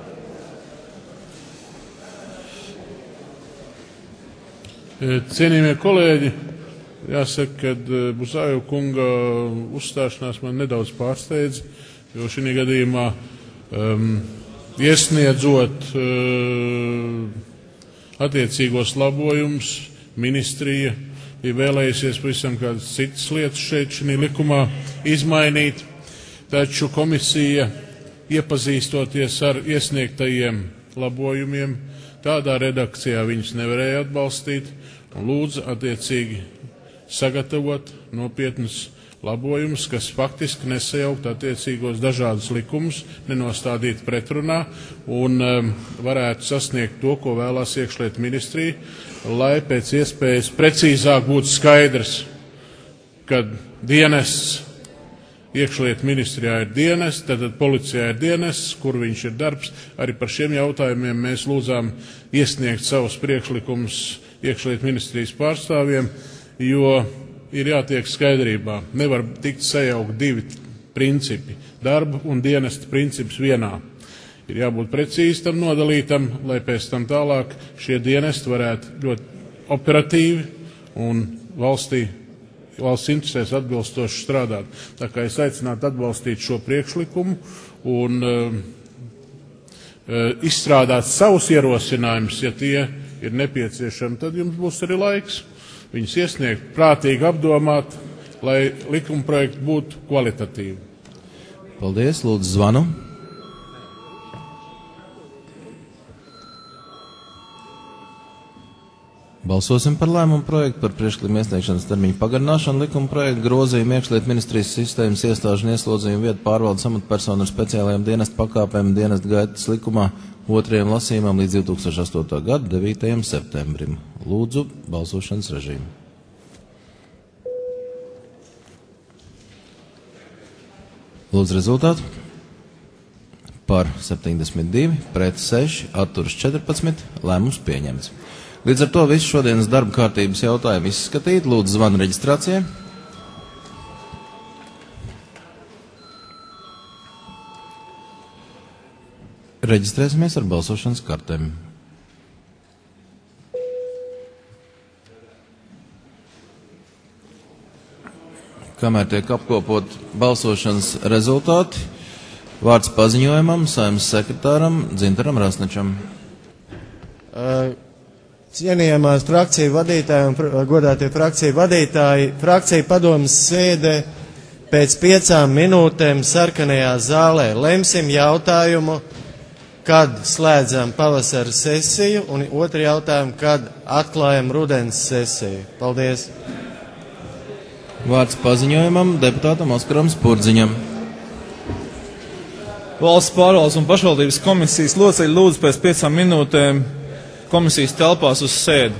Cienījamie kolēģi, jāsaka, ka Buzāju kunga uzstāšanās man nedaudz pārsteidz, jo šī gadījumā um, iesniedzot uh, attiecīgos labojumus, ministrija bija vēlējusies pavisam kādas citas lietas šeit šī likumā izmainīt, taču komisija, iepazīstoties ar iesniegtajiem labojumiem, tādā redakcijā viņus nevarēja atbalstīt un lūdza attiecīgi sagatavot nopietnus labojumus, kas faktiski nesajaukt attiecīgos dažādus likumus, nenostādīt pretrunā un um, varētu sasniegt to, ko vēlās iekšlietu ministrija, lai pēc iespējas precīzāk būtu skaidrs, kad dienests iekšlietu ministrijā ir dienests, tad policijā ir dienests, kur viņš ir darbs. Arī par šiem jautājumiem mēs lūdzām iesniegt savus priekšlikumus iekšlietu ministrijas pārstāvjiem, jo ir jātiek skaidrībā. Nevar tikt sajaukt divi principi - darba un dienesta princips vienā. Ir jābūt precīzi tam nodalītam, lai pēc tam tālāk šie dienesti varētu ļoti operatīvi un valstī, valsts interesēs atbilstoši strādāt. Tā kā es aicinātu atbalstīt šo priekšlikumu un uh, uh, izstrādāt savus ierosinājumus, ja tie ir nepieciešami, tad jums būs arī laiks viņus iesniegt, prātīgi apdomāt, lai likuma projekti būtu kvalitatīvi. Paldies, lūdzu zvanu. Balsosim par lēmumu projektu par priekšlikumu iesniegšanas termiņu pagarināšanu, likuma projektu grozījumu iekšlietu ministrijas sistēmas iestāžu un ieslodzījumu vietu pārvaldes amatpersonu ar speciālajām dienestu pakāpēm dienestu gaitas likumā otrajam lasījumam līdz divs tūkstoši astotā gada devītajam septembrim. Lūdzu, balsošanas režīmu. Lūdzu rezultātu. Par septiņdesmit divi, pret seši, atturas četrpadsmit, lēmums pieņemts. Līdz ar to visu šodienas darba kārtības jautājumu izskatīt. Lūdzu, zvanu reģistrācijai. Reģistrēsimies ar balsošanas kartēm. Kamēr tiek apkopot balsošanas rezultāti, vārds paziņojumam Saeimas sekretāram Dzintaram Rasnačam. Uh. Cienījamās frakciju vadītāji un godātie frakciju vadītāji, frakcija padomas sēde pēc piecām minūtēm sarkanajā zālē. Lemsim jautājumu, kad slēdzam pavasara sesiju, un otru jautājumu, kad atklājam rudens sesiju. Paldies! Vārds paziņojumam deputātam Oskaram Spurdziņam. Valsts pārvaldes un pašvaldības komisijas locekļi lūdzu pēc piecām minūtēm komisijas telpās uz sēdi.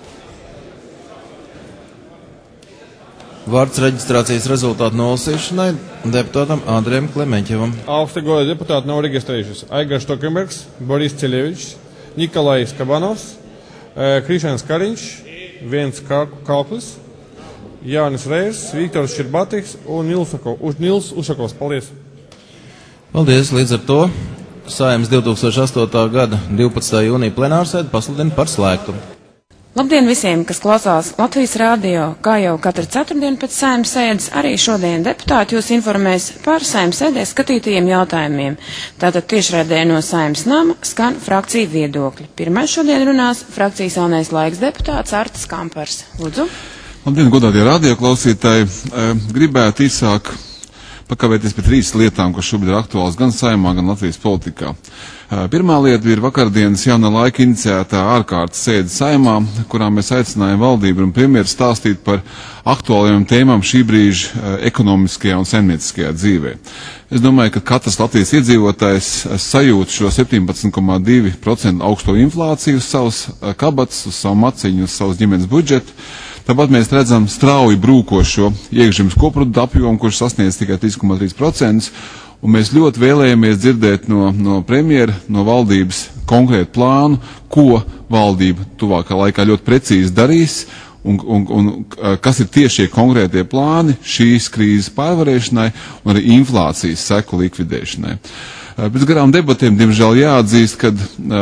Vārds reģistrācijas rezultātu nolasīšanai deputātam Andrejam Klemeņķevam. Augsti godātie deputāti nav reģistrējušies Aigars Tokenbergs, Boris Ceļevičs, Nikolajs Kabanovs, Krišāns Kariņš, Viens Kalklis, Jānis Reirs, Viktors Širbatīks un Nils Ušakovs. Paldies! Paldies! Līdz ar to Saeimas divs tūkstoši astotā gada divpadsmitā jūnija plenārsēde pasludina par slēgtu. Labdien visiem, kas klausās Latvijas rādio, kā jau katru ceturtdienu pēc Saeimas sēdes, arī šodien deputāti jūs informēs par Saeimas sēdē skatītajiem jautājumiem. Tātad tiešraidē no Saeimas nama skan frakciju viedokļi. Pirmais šodien runās frakcijas Jaunais laiks deputāts Artis Kampars. Lūdzu. Labdien, godātie radioklausītāji. Gribētu īsāk pakavēties pie trīs lietām, kas šobrīd ir aktuāls gan Saeimā, gan Latvijas politikā. Pirmā lieta ir vakardienas Jaunā laika iniciētā ārkārtas sēde Saeimā, kurā mēs aicinājām valdību un premjeru stāstīt par aktuālajām tēmām šī brīža ekonomiskajā un saimnieciskajā dzīvē. Es domāju, ka katrs Latvijas iedzīvotājs sajūt šo septiņpadsmit komā divi procenti augsto inflāciju uz savas kabatas, uz savu maciņu, uz savas ģimenes budžetu. Tāpat mēs redzam strauji brūkošo iekšzemes koproduktu apjomu, kurš sasniedz tikai trīs komā trīs procenti. Un mēs ļoti vēlējamies dzirdēt no, no premjera, no valdības konkrētu plānu, ko valdība tuvākā laikā ļoti precīzi darīs un, un, un kas ir tieši šie konkrētie plāni šīs krīzes pārvarēšanai un arī inflācijas seku likvidēšanai. Pēc garām debatēm, diemžēl jāatzīst, kad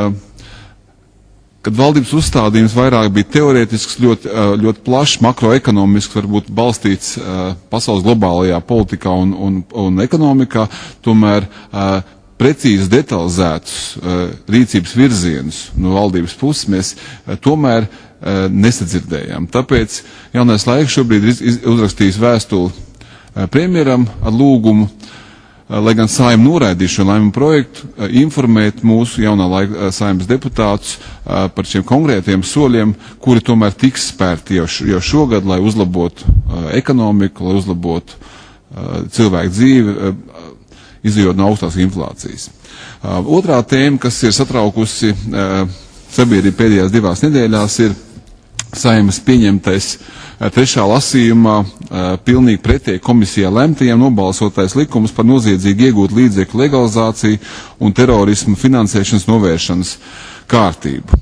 kad valdības uzstādījums vairāk bija teorētisks, ļoti, ļoti plašs, makroekonomisks, varbūt balstīts pasaules globālajā politikā un, un, un ekonomikā, tomēr precīzi detalizētus rīcības virzienus no valdības puses mēs tomēr nesadzirdējām. Tāpēc Jaunais laiks šobrīd ir uzrakstījis vēstuli premjeram ar lūgumu, lai gan Saeima noraidīja šo lēmumu projektu, informēt mūsu Jaunā laika Saeimas deputātus par šiem konkrētiem soļiem, kuri tomēr tiks spērti jau, jau šogad, lai uzlabotu ekonomiku, lai uzlabotu cilvēku dzīvi, izjūt no augstās inflācijas. Otrā tēma, kas ir satraukusi sabiedrību pēdējās divās nedēļās, ir Saeimas pieņemtais trešā lasījumā pilnīgi pretēji komisijā lemtajiem nobalsotais likums par noziedzīgi iegūt līdzekļu legalizāciju un terorismu finansēšanas novēršanas kārtību.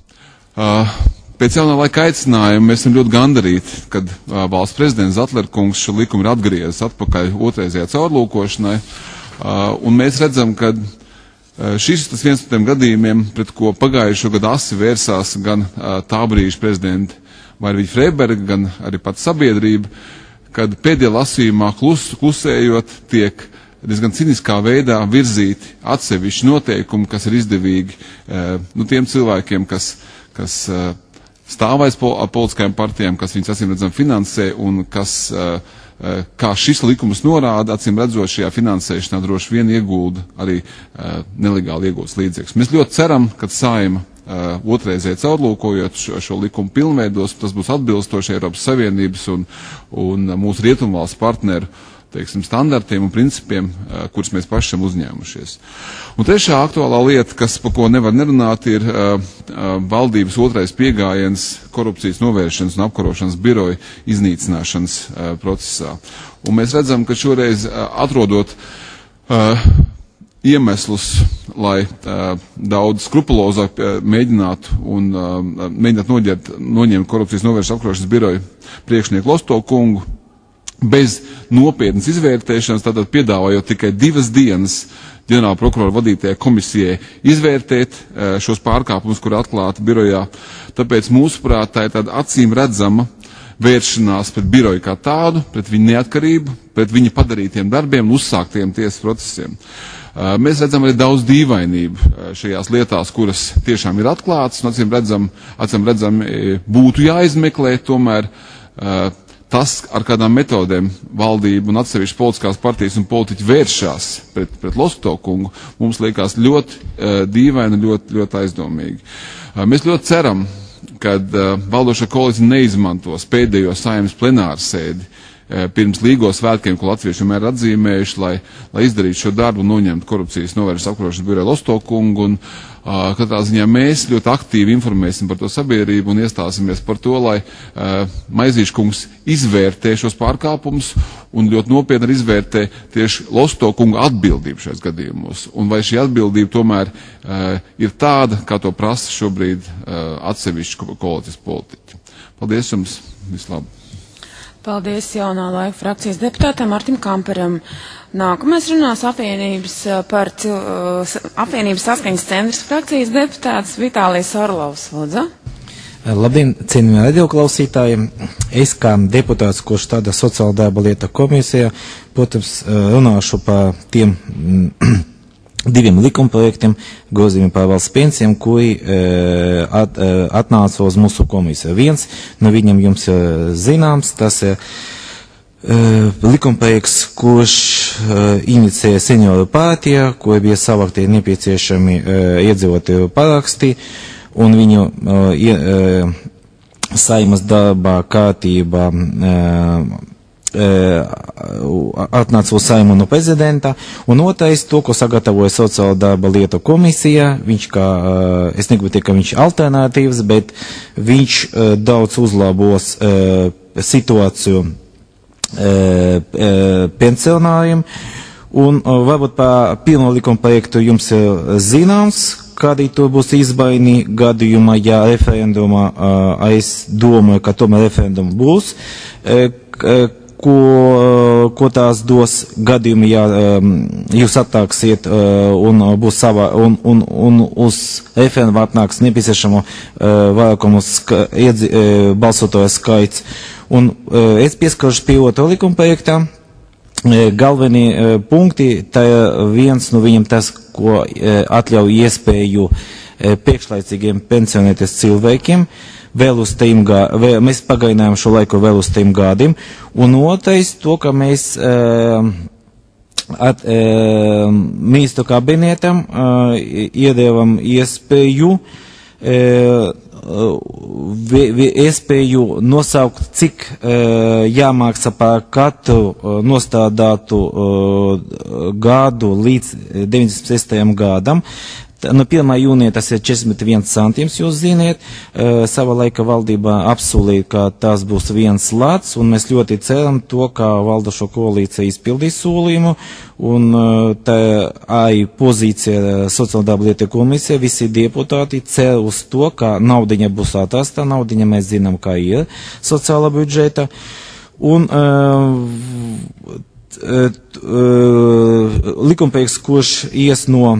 Pēc Jaunā laika aicinājuma mēs esam ļoti gandarīti, kad valsts prezidents Zatlerkungs šo likumu ir atgriezis atpakaļ otrreizējā caurlūkošanai, un mēs redzam, ka šis ir tas viens no tiem gadījumiem, pret ko pagājušo gadu asi vērsās gan tā brīža prezidenti Marvīģa Freiberga, gan arī pats sabiedrība, kad pēdējā lasījumā klus, klusējot tiek diezgan ciniskā veidā virzīti atsevišķi noteikumi, kas ir izdevīgi nu, tiem cilvēkiem, kas, kas stāvais pol, politiskajām partijām, kas viņas acīm redzam finansē un kas, kā šis likums norāda, acīm redzot šajā finansēšanā droši vien iegulda arī nelegāli iegūtas līdzekļus. Mēs ļoti ceram, ka Saeima Uh, otrreizēji caurlūkojot šo, šo likumu pilnveidos, tas būs atbilstoši Eiropas Savienības un, un mūsu rietumvalstu partneru, teiksim, standartiem un principiem, uh, kurus mēs paši esam uzņēmušies. Un trešā aktuālā lieta, kas, pa ko nevar nerunāt, ir uh, uh, valdības otrais piegājiens korupcijas novēršanas un apkarošanas biroja iznīcināšanas uh, procesā. Un mēs redzam, ka šoreiz uh, atrodot uh, iemeslus, lai uh, daudz skrupulozāk uh, mēģinātu un uh, mēģinātu noģert, noņemt korupcijas novēršanas apkarošanas biroju priekšnieku Losto kungu bez nopietnas izvērtēšanas, tātad piedāvājot tikai divas dienas ģenerāla prokurora vadītajai komisijai izvērtēt uh, šos pārkāpumus, kur atklāti birojā. Tāpēc mūsuprāt tā ir tāda acīm redzama vēršanās pret biroju kā tādu, pret viņu neatkarību, pret viņa padarītiem darbiem un uzsāktiem tiesas procesiem. Mēs redzam arī daudz dīvainību šajās lietās, kuras tiešām ir atklātas, un acīm redzam, acīm redzam būtu jāizmeklē, tomēr tas, ar kādām metodēm valdība un atsevišķas politiskās partijas un politiķi vēršās pret, pret Losto kungu, mums liekas ļoti dīvaini un ļoti, ļoti aizdomīgi. Mēs ļoti ceram, kad valdošā koalīcija neizmantos pēdējo Saeimas plenāru sēdi pirms līgo svētkiem, ko latvieši vienmēr atzīmējuši, lai, lai izdarītu šo darbu un noņemtu korupcijas novēršanas apkarošanas biroja Losto kungu. Un, uh, katrā ziņā mēs ļoti aktīvi informēsim par to sabiedrību un iestāsimies par to, lai uh, Maizīša kungs izvērtē šos pārkāpumus un ļoti nopietni izvērtē tieši Losto kunga atbildību šajos gadījumos. Un vai šī atbildība tomēr uh, ir tāda, kā to prasa šobrīd uh, atsevišķi koalīcijas politiķi. Paldies jums, vislabāk! Paldies Jaunā laika frakcijas deputātam Artim Kamperam. Nākamais runās apvienības, par, apvienības saskaņas centrs frakcijas deputāts Vitālijs Orlovs. Lūdzu. Labdien, cienījamie radioklausītāji! Es kā deputāts, kurš strādā sociāla darba lieta komisijā, protams, runāšu par tiem diviem likumprojektiem, grozījumi par valsts pensijām, kuri at, atnāca uz mūsu komisiju. Viens no viņiem jums ir zināms, tas ir likumprojekts, kurš inicēja senioru partija, kur bija savākti nepieciešami iedzīvotāju paraksti, un viņu uh, uh, Saeimas darbā kārtība uh, uh, atnāca uz Saimu no prezidenta, un otrais, to, ko sagatavoja sociāla darba lietu komisija, viņš kā, uh, es negribu teikt, ka viņš alternatīvs, bet viņš uh, daudz uzlabos uh, situāciju uh, uh, pensionāriem, un uh, varbūt par pirmo likuma projektu jums ir zināms, kādi to būs izbaini gadījumā, ja referendumā, uh, es domāju, ka tomēr referendum būs, uh, ko, ko tās dos gadījumi, ja um, jūs attāksiet uh, un būs savā, un, un, un uz referendumu atnāks nepieciešamo uh, vairākumu ska, iedzi, uh, balsotāju skaits. Un uh, es pieskarušu pie otra likuma projektā. Galvenie uh, punkti, tā viens no viņiem tas, ko uh, atļauj iespēju uh, priekšlaicīgiem pensionēties cilvēkiem, vēl uz trim gadiem, mēs pagarinājām šo laiku vēl uz trim gadiem, un otrais to, ka mēs uh, at, uh, ministru kabinetam uh, iedevam iespēju uh, iespēju nosaukt, cik uh, jāmaksā par katru uh, nostādātu uh, gadu līdz deviņdesmit sestajam gadam. No pirmā jūnija tas ir četrdesmit viens centīms, jūs ziniet, uh, sava laika valdība apsolīja, ka tas būs viens lats, un mēs ļoti ceram to, ka valdošo koalīcija izpildīs solījumu, un uh, tā arī pozīcija sociāla darba lietu komisija, visi deputāti cer uz to, ka naudiņa būs atrasta, naudiņa mēs zinām, kā ir sociāla budžeta, un uh, likumprojekts, kurš ies no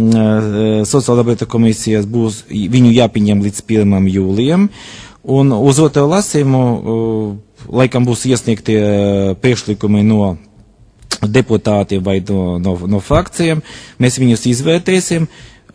sociāla darba lietu komisijas, būs viņu jāpieņem līdz pirmam jūlijam, un uz otru lasījumu laikam būs iesniegti priekšlikumi no deputātiem vai no, no, no frakcijiem, mēs viņus izvērtēsim,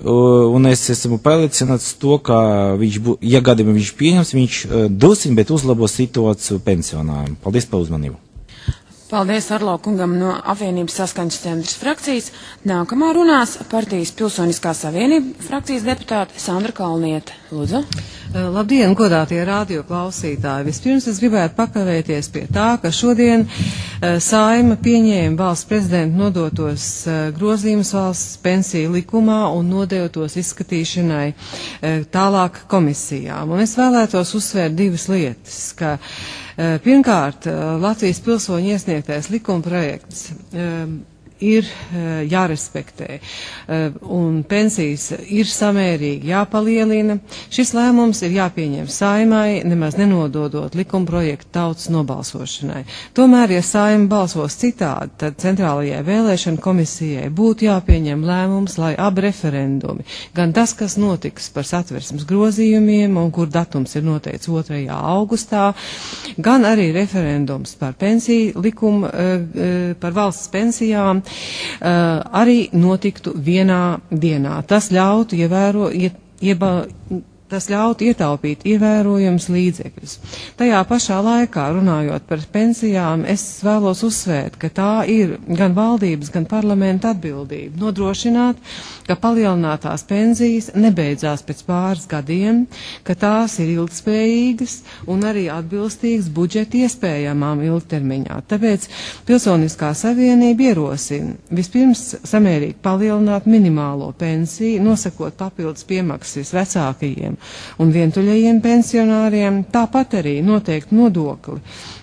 un es esmu pārliecināts to, ka viņš, bū, ja gadījumā viņš pieņems, viņš drusciņ, bet uzlabos situāciju pensionāriem. Paldies par uzmanību. Paldies Arlo kungam no apvienības Saskaņas centrs frakcijas. Nākamā runās partijas Pilsoniskā savienība frakcijas deputāte Sandra Kalniete. Lūdzu. Labdien, godātie radio klausītāji. Vispirms es gribētu pakavēties pie tā, ka šodien uh, Saeima pieņēma valsts prezidenta nodotos uh, grozījumus valsts pensiju likumā un nodeva tos izskatīšanai uh, tālāk komisijām. Un es vēlētos uzsvērt divas lietas, ka uh, pirmkārt, uh, Latvijas pilsoņu iesniegtais likumprojekts um, ir uh, jārespektē, uh, un pensijas ir samērīgi jāpalielina. Šis lēmums ir jāpieņem Saeimai, nemaz nenododot likumprojektu tautas nobalsošanai. Tomēr, ja Saeima balsos citādi, tad Centrālajai vēlēšana komisijai būtu jāpieņem lēmums, lai abi referendumi, gan tas, kas notiks par satversmes grozījumiem un kur datums ir noteikts otrajā augustā, gan arī referendums par pensiju likumu, uh, par valsts pensijām, Uh, arī notiktu vienā dienā. Tas ļautu ievēro, iet, ieba, tas ļautu ietaupīt ievērojams līdzekļus. Tajā pašā laikā, runājot par pensijām, es vēlos uzsvērt, ka tā ir gan valdības, gan parlamenta atbildība nodrošināt, ka palielinātās pensijas nebeidzās pēc pāris gadiem, ka tās ir ilgtspējīgas un arī atbilstīgas budžeta iespējamām ilgtermiņā. Tāpēc Pilsoniskā savienība ierosina vispirms samērīgi palielināt minimālo pensiju, nosakot papildus piemaksas vecākajiem un vientuļajiem pensionāriem, tāpat arī noteikti nodokli.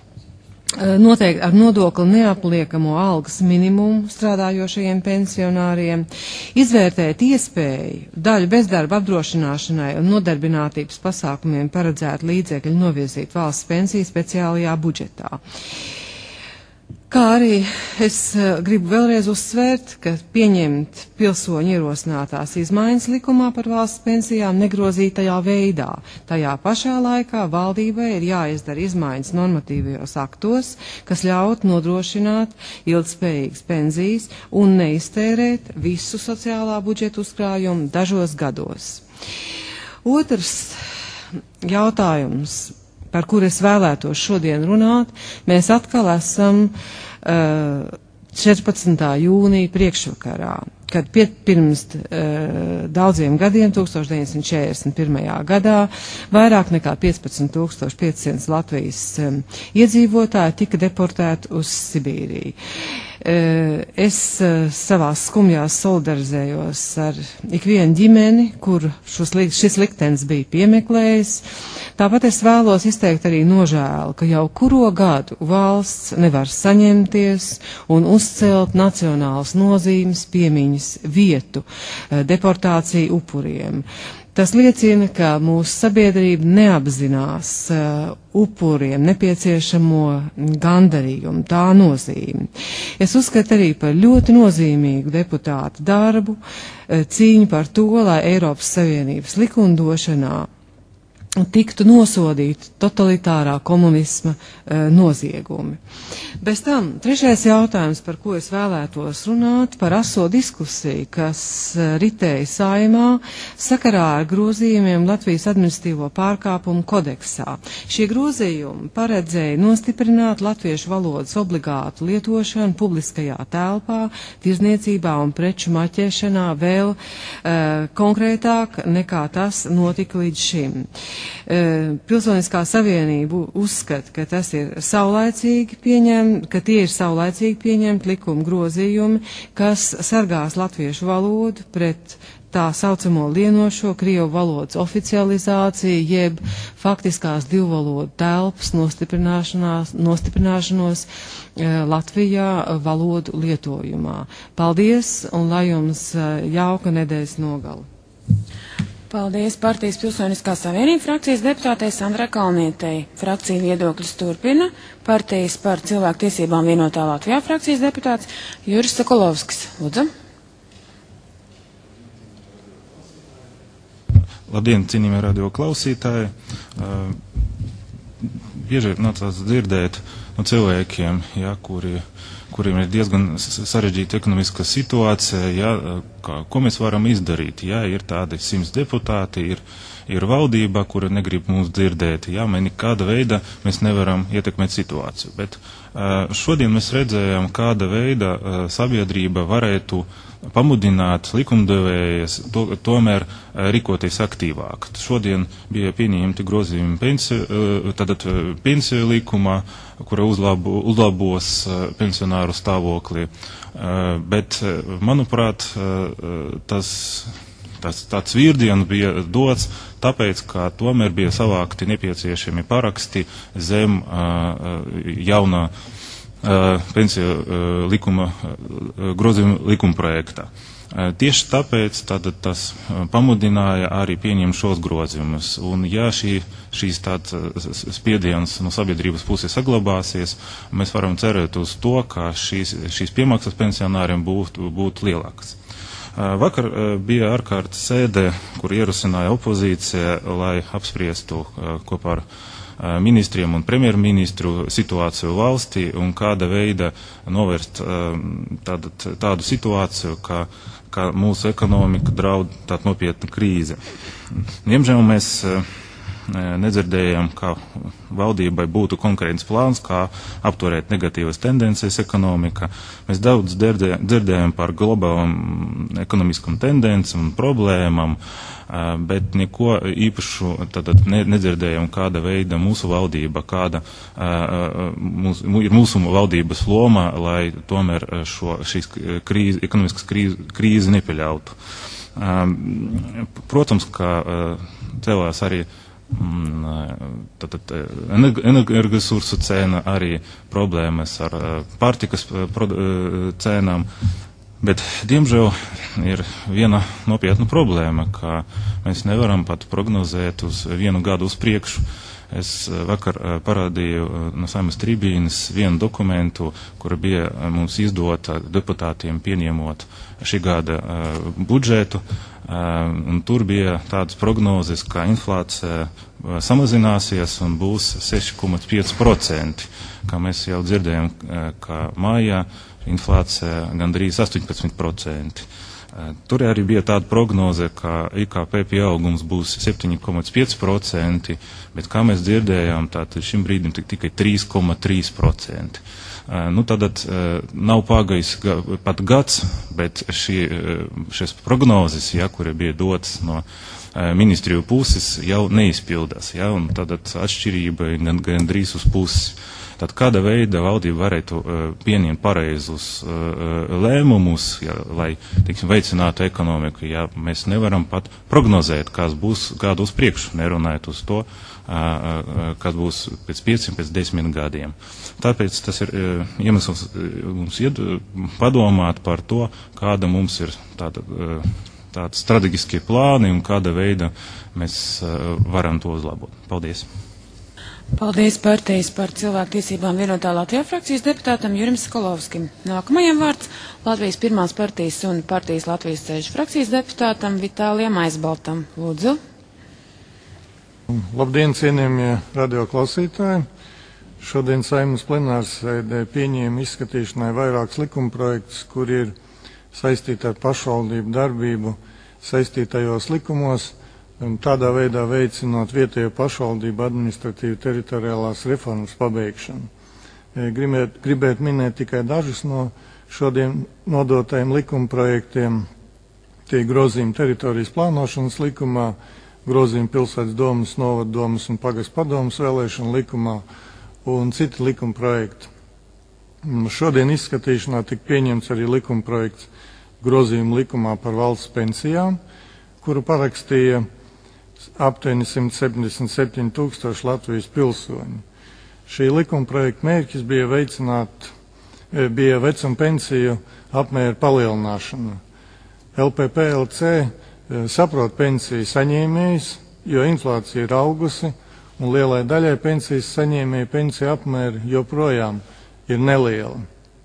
Noteikti ar nodokli neapliekamo algas minimumu strādājošajiem pensionāriem, izvērtēt iespēju daļu bezdarba apdrošināšanai un nodarbinātības pasākumiem paredzēt līdzekļu novirzīt valsts pensiju speciālajā budžetā. Kā arī es uh, gribu vēlreiz uzsvērt, ka pieņemt pilsoņu ierosinātās izmaiņas likumā par valsts pensijām negrozītajā veidā. Tajā pašā laikā valdībai ir jāizdara izmaiņas normatīvajos aktos, kas ļaut nodrošināt ilgspējīgas pensijas un neiztērēt visu sociālā budžeta uzkrājumu dažos gados. Otrs jautājums, par kur es vēlētos šodien runāt, mēs atkal esam uh, četrpadsmitā jūnija priekšvakarā, kad pie, pirms uh, daudziem gadiem, tūkstoš deviņsimt četrdesmit pirmajā gadā, vairāk nekā piecpadsmit tūkstoši piecsimt Latvijas um, iedzīvotāji tika deportēti uz Sibīriju. Uh, es uh, savās skumjās solidarizējos ar ikvienu ģimeni, kur šus, šis liktenis bija piemeklējis. Tāpat es vēlos izteikt arī nožēlu, ka jau kuro gadu valsts nevar saņemties un uzcelt nacionālas nozīmes piemiņas vietu uh, deportāciju upuriem. Tas liecina, ka mūsu sabiedrība neapzinās uh, upuriem nepieciešamo gandarījumu, tā nozīmi. Es uzskatu arī par ļoti nozīmīgu deputātu darbu, uh, cīņu par to, lai Eiropas Savienības likumdošanā tiktu nosodīti totalitārā komunisma e, noziegumi. Bez tam, trešais jautājums, par ko es vēlētos runāt, par aso diskusiju, kas e, ritēja Saeimā sakarā ar grozījumiem Latvijas administratīvo pārkāpumu kodeksā. Šie grozījumi paredzēja nostiprināt latviešu valodas obligātu lietošanu publiskajā telpā, tirzniecībā un preču maķēšanā vēl e, konkrētāk nekā tas notika līdz šim. Pilsoniskā savienība uzskata, ka tas ir saulaicīgi pieņemt, ka tie ir saulaicīgi pieņemt likuma grozījumi, kas sargās latviešu valodu pret tā saucamo lienošo krievu valodas oficializāciju, jeb faktiskās divvalodu telpas nostiprināšanos Latvijā valodu lietojumā. Paldies un lai jums jauka nedēļas nogala. Paldies Partijas Pilsoniskā savienība frakcijas deputātei Sandrai Kalnietei. Frakcija viedokļus turpina. Partijas par cilvēku tiesībām vienotā Latvijā frakcijas deputāts Juris Sokolovskis. Lūdzu. Labdien, cienījamie radio klausītāji. Uh, bieži nācās dzirdēt no cilvēkiem, ja, kuri kuriem ir diezgan sarežģīta ekonomiska situācija, ja, kā, ko mēs varam izdarīt. Ja, ir tādi simts deputāti, ir, ir valdība, kura negrib mūs dzirdēt. Ja, mēs nekāda veida mēs nevaram ietekmēt situāciju. Bet uh, šodien mēs redzējām, kāda veida uh, sabiedrība varētu pamudināt likumdevējas to, tomēr uh, rīkoties aktīvāk. Šodien bija pieņemti grozījumi pensiju, uh, tātad pensiju likumā, kura uzlabo, uzlabos uh, pensionāru stāvokli. Uh, bet, uh, manuprāt, uh, tas, tas tāds virdiens bija dots tāpēc, ka tomēr bija savākti nepieciešami paraksti zem uh, jaunā uh, pensiju uh, likuma, uh, grozījuma likuma projektā. Tieši tāpēc tad, tas pamudināja arī pieņemt šos grozījumus. Un ja šī, šīs tāds spiediens no sabiedrības puses saglabāsies, mēs varam cerēt uz to, ka šīs, šīs piemaksas pensionāriem būtu, būtu lielākas. Vakar bija ārkārtas sēde, kur ierosināja opozīcija, lai apspriestu kopā ar ministriem un premjerministru situāciju valstī un kāda veida novērst tādu, tādu situāciju, ka, ka mūsu ekonomika draud tāda nopietna krīze. Diemžēl mēs nedzirdējām, ka valdībai būtu konkrēts plāns, kā apturēt negatīvas tendences ekonomika. Mēs daudz dzirdējām par globālām ekonomiskām tendencēm un problēmām, bet neko īpašu tad nedzirdējām, kāda veida mūsu valdība, kāda mūs, ir mūsu valdības loma, lai tomēr šo, šīs krīze, ekonomiskas krīze, krīzi nepieļautu. Protams, ka celās arī tātad energoresursu cena, arī problēmas ar pārtikas cenām. Bet, diemžēl, ir viena nopietna problēma, ka mēs nevaram pat prognozēt uz vienu gadu uz priekšu, Es vakar parādīju no Saeimas tribīnes vienu dokumentu, kura bija mums izdota deputātiem pieņemot šī gada budžetu, un tur bija tādas prognozes, ka inflācija samazināsies un būs seši komats pieci procenti, kā mēs jau dzirdējām, ka mājā inflācija gandrīz astoņpadsmit procenti. Tur arī bija tāda prognoze, ka I K P pieaugums būs septiņi komats pieci procenti, bet kā mēs dzirdējām, tātad šim brīdim tik tikai trīs komats trīs procenti. Nu, tātad nav pagājis pat gads, bet šī, šīs prognozes, ja, kura bija dotas no ministriju puses, jau neizpildās, ja, un tātad atšķirība ir gandrīz uz pusi. Tad kāda veida valdība varētu uh, pieņemt pareizus uh, lēmumus, ja, lai, teiksim, veicinātu ekonomiku, ja mēs nevaram pat prognozēt, kas būs gadu uz priekšu, nerunājot uz to, uh, uh, kas būs pēc pieciem, pēc desmit gadiem. Tāpēc tas ir uh, iemesls uh, mums ied, padomāt par to, kāda mums ir tāda, uh, tāda strateģiskie plāni un kāda veida mēs uh, varam to uzlabot. Paldies! Paldies partijas par cilvēku tiesībām vienotā Latvijā frakcijas deputātam Jurim Skolovskim. Nākamajam vārds Latvijas pirmās partijas un partijas Latvijas ceļš frakcijas deputātam Vitālijam Aizbaltam. Lūdzu. Labdien, cienījamie radioklausītāji. Šodien Saeimas plenārsēdē pieņēma izskatīšanai vairākus likumprojektus, kur ir saistīti ar pašvaldību darbību saistītajos likumos, tādā veidā veicinot vietējo pašvaldību administratīvu teritoriālās reformas pabeigšanu. Gribēt, gribēt minēt tikai dažus no šodien nodotajiem likumprojektiem. Tie grozījumi teritorijas plānošanas likumā, grozījumi pilsētas domas, novada domas un pagastu padomas vēlēšanu likumā un citi likumprojekti. Šodien izskatīšanā tika pieņemts arī likumprojekts grozījumi likumā par valsts pensijām, kuru parakstīja aptuveni simt septiņdesmit septiņi tūkstoši Latvijas pilsoņi. Šī likuma projekta mērķis bija veicināt, bija vecuma pensiju apmēra palielināšana. L P P L C saprot pensiju saņēmējus, jo inflācija ir augusi un lielai daļai pensijas saņēmēju pensiju apmēri joprojām ir neliela.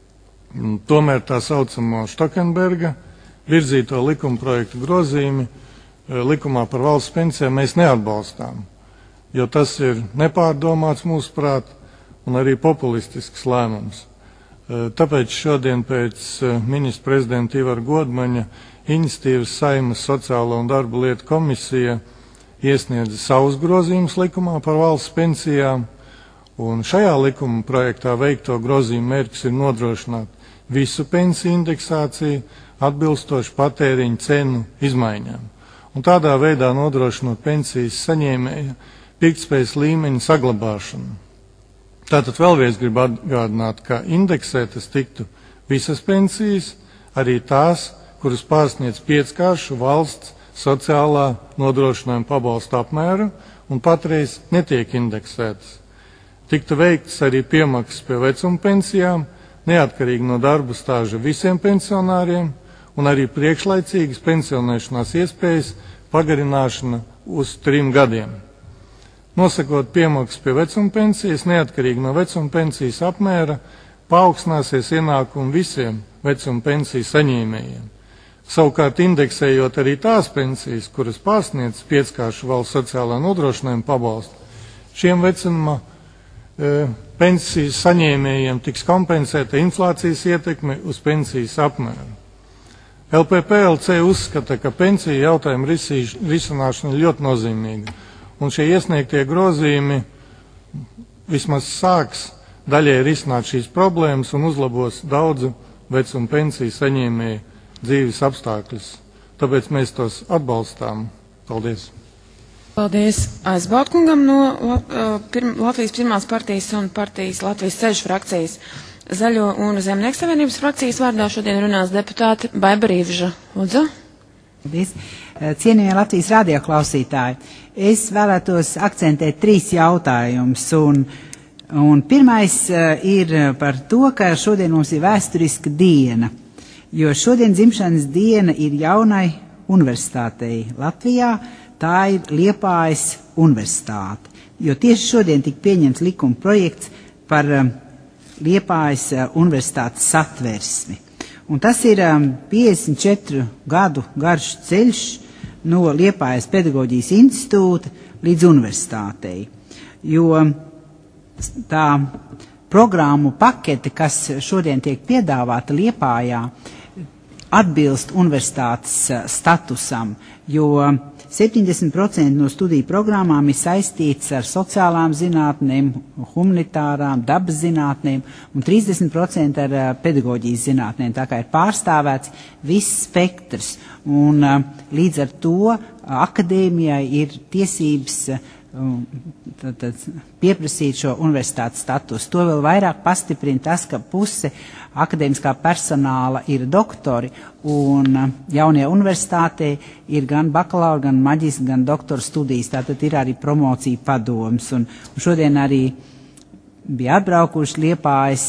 Tomēr tā saucamo Štokenberga virzīto likuma projektu grozījumi likumā par valsts pensijām mēs neatbalstām, jo tas ir nepārdomāts mūsuprāt un arī populistisks lēmums. Tāpēc šodien pēc ministra prezidenta Ivara Godmaņa iniciatīvas Saeimas sociālo un darba lietu komisija iesniedza savus grozījumus likumā par valsts pensijām, un šajā likuma projektā veikto grozījumu mērķis ir nodrošināt visu pensiju indeksāciju atbilstoši patēriņu cenu izmaiņām, un tādā veidā nodrošinot pensijas saņēmēja pirktspējas līmeņa saglabāšanu. Tātad vēlreiz gribu atgādināt, ka indeksētas tiktu visas pensijas, arī tās, kuras pārsniedz pieckāršu valsts sociālā nodrošinājuma pabalsta apmēru un patreiz netiek indeksētas. Tiktu veiktas arī piemaksas pie vecuma pensijām, neatkarīgi no darba stāža visiem pensionāriem, un arī priekšlaicīgas pensionēšanās iespējas pagarināšana uz trim gadiem. Nosakot piemaksas pie vecuma pensijas, neatkarīgi no vecuma pensijas apmēra, paaugstināsies ienākumi visiem vecuma pensiju saņēmējiem. Savukārt indeksējot arī tās pensijas, kuras pārsniedz pieckāršu valsts sociālā nodrošinājuma pabalstu, šiem vecuma e, pensijas saņēmējiem tiks kompensēta inflācijas ietekme uz pensijas apmēru. L P P L C uzskata, ka pensiju jautājumu risināšana ir ļoti nozīmīga, un šie iesniegtie grozījumi vismaz sāks daļai risināt šīs problēmas un uzlabos daudzu vecuma pensiju saņēmēju dzīves apstākļus. Tāpēc mēs tos atbalstām. Paldies! Paldies Aizbaltkungam no pirm, Latvijas pirmās partijas un partijas Latvijas ceļš frakcijas. Zaļo un Zemnieku savienības frakcijas vārdā šodien runās deputāte Baiba Rīvža. Lūdzu. Paldies. Cienījamie Latvijas radioklausītāji, es vēlētos akcentēt trīs jautājumus. Un, un pirmais ir par to, ka šodien mums ir vēsturiska diena, jo šodien dzimšanas diena ir jaunai universitātei Latvijā, tā ir Liepājas universitāte. jo tieši šodien tika pieņemts likuma projekts par um, Liepājas uh, universitātes satversmi. Un tas ir um, piecdesmit četru gadu garš ceļš no Liepājas pedagoģijas institūta līdz universitātei, jo tā programmu pakete, kas šodien tiek piedāvāta Liepājā, atbilst universitātes statusam, jo septiņdesmit procenti no studiju programmām ir saistīts ar sociālām zinātnēm, humanitārām, dabas zinātnēm un trīsdesmit procenti ar pedagoģijas zinātnēm. Tā kā ir pārstāvēts viss spektrs. Un līdz ar to akadēmijai ir tiesības tad, tad, pieprasīt šo universitātes status. To vēl vairāk pastiprina tas, ka puse akadēmiskā personāla ir doktori, un jaunajā universitātē ir gan bakalaura, gan maģistra, gan doktora studijas. Tātad ir arī promocija padoms. Un, un šodien arī bija atbraukuši Liepājas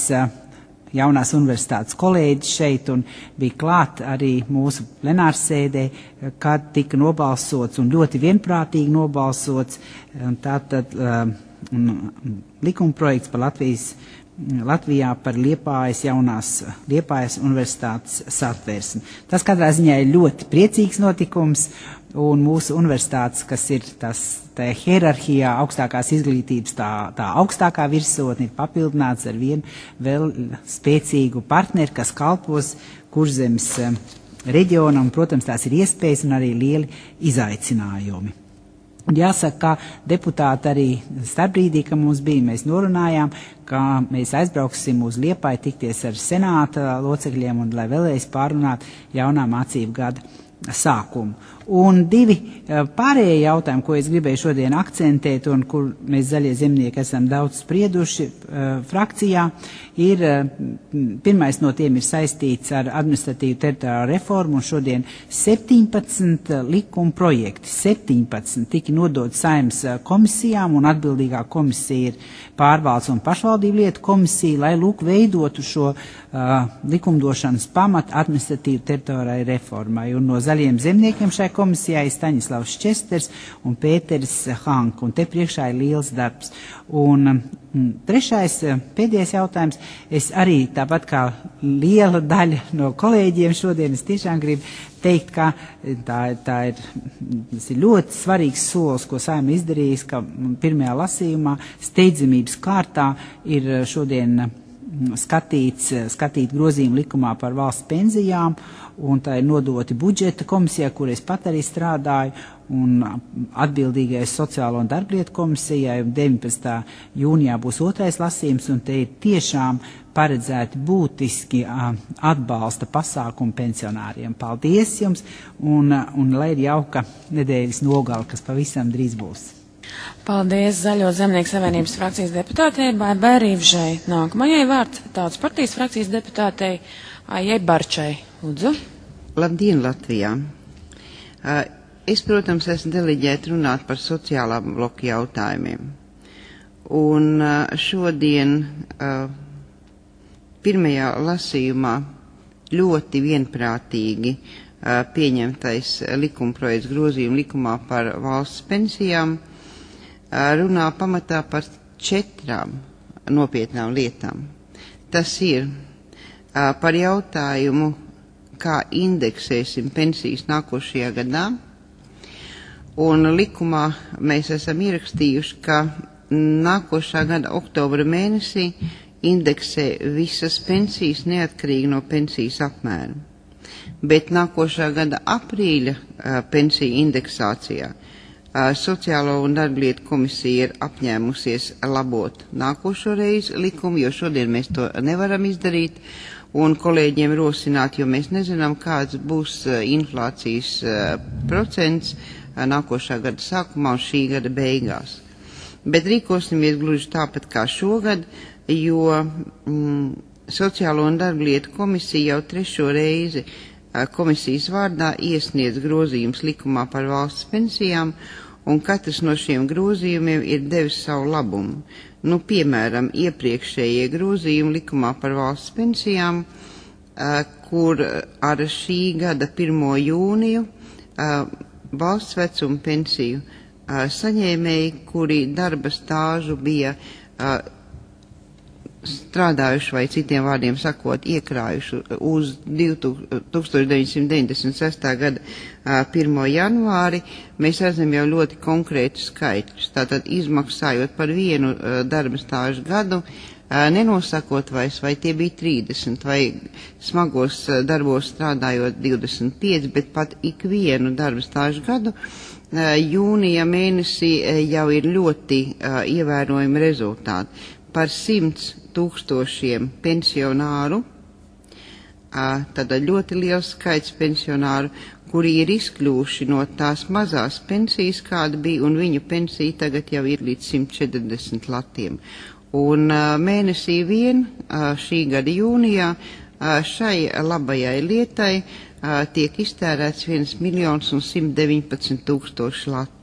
jaunās universitātes kolēģi šeit, un bija klāt arī mūsu plenārsēdē, kad tika nobalsots un ļoti vienprātīgi nobalsots tātad um, likumprojekts par Latvijas, Latvijā par Liepājas jaunās Liepājas universitātes satversmi. Tas katrā ziņā ir ļoti priecīgs notikums, un mūsu universitātes, kas ir tas tā hierarhijā augstākās izglītības, tā, tā augstākā virsotne, ir papildināts ar vienu vēl spēcīgu partneri, kas kalpos Kurzemes reģionam. Protams, tās ir iespējas un arī lieli izaicinājumi. Un jāsaka, ka deputāti arī starpbrīdī, ka mums bija, mēs norunājām, ka mēs aizbrauksim uz Liepāju tikties ar senāta locekļiem un lai vēlreiz pārunāt jaunā mācību gada sākumu. Un divi pārējie jautājumi, ko es gribēju šodien akcentēt un kur mēs zaļie zemnieki esam daudz sprieduši uh, frakcijā, ir uh, pirmais no tiem ir saistīts ar administratīvu teritoriālu reformu, un šodien septiņpadsmit likuma projekti, septiņpadsmit tika nodot Saeimas komisijām, un atbildīgā komisija ir pārvaldes un pašvaldību lietu komisija, lai lūk veidotu šo uh, likumdošanas pamatu administratīvu teritoriālai reformai. Un no zaļiem zemniekiem šai komisijā ir Staņislavs Česters un Pēteris Hanka, un te priekšā ir liels darbs. Un mm, trešais, pēdējais jautājums, es arī tāpat kā liela daļa no kolēģiem šodien, es tiešām gribu teikt, ka tā, tā ir, tas ir ļoti svarīgs solis, ko Saeima izdarījis, ka pirmajā lasījumā steidzamības kārtā ir šodien skatīts, skatīt grozījumu likumā par valsts pensijām, un tā ir nodoti budžeta komisijā, kur es pat arī strādāju, un atbildīgais sociālo un darblietu komisijai, un deviņpadsmitā jūnijā būs otrais lasījums, un te ir tiešām paredzēti būtiski atbalsta pasākumi pensionāriem. Paldies jums, un, un lai ir jauka nedēļas nogala, kas pavisam drīz būs. Paldies Zaļo zemnieku savienības frakcijas deputātei Baibai Rīvžai. Nākamajai vārds Tautas partijas frakcijas deputātei Aijai Barčai. Lūdzu. Labdien, Latvijā! Es, protams, esmu deleģēta runāt par sociālā bloka jautājumiem. Un šodien pirmajā lasījumā ļoti vienprātīgi pieņemtais likumprojekts grozījuma likumā par valsts pensijām runā pamatā par četrām nopietnām lietām. Tas ir par jautājumu, kā indeksēsim pensijas nākošajā gadā, un likumā mēs esam ierakstījuši, ka nākošā gada oktobra mēnesī indeksē visas pensijas neatkarīgi no pensijas apmēra. Bet nākošā gada aprīļa pensiju indeksācijā Sociālo un darblietu komisija ir apņēmusies labot nākošo reizi likumu, jo šodien mēs to nevaram izdarīt, un kolēģiem rosināt, jo mēs nezinām, kāds būs inflācijas procents nākošā gada sākumā un šī gada beigās. Bet rīkosimies gluži tāpat kā šogad, jo mm, Sociālo un darblietu komisija jau trešo reizi komisijas vārdā iesniedz grozījums likumā par valsts pensijām, un katrs no šiem grozījumiem ir devis savu labumu. Nu, piemēram, iepriekšējie grozījumi likumā par valsts pensijām, kur ar šī gada pirmo jūniju valsts vecuma pensiju saņēmēji, kuri darba stāžu bija strādājuši vai citiem vārdiem sakot iekrājuši uz tūkstoš deviņsimt deviņdesmit sestā gada pirmo janvāri, mēs redzam jau ļoti konkrētus skaitļus. Tātad izmaksājot par vienu darba stāžu gadu, nenosakot vairs, vai tie bija trīsdesmit, vai smagos darbos strādājot divdesmit pieci, bet pat ikvienu darba stāžu gadu, jūnija mēnesī jau ir ļoti ievērojami rezultāti. Par simts tūkstošiem pensionāru, tad ļoti liels skaits pensionāru, kuri ir izkļūši no tās mazās pensijas, kāda bija, un viņu pensija tagad jau ir līdz simt četrdesmit latiem. Un mēnesī vien šī gada jūnijā šai labajai lietai tiek iztērēts viens miljons un simt deviņpadsmit tūkstoši latu.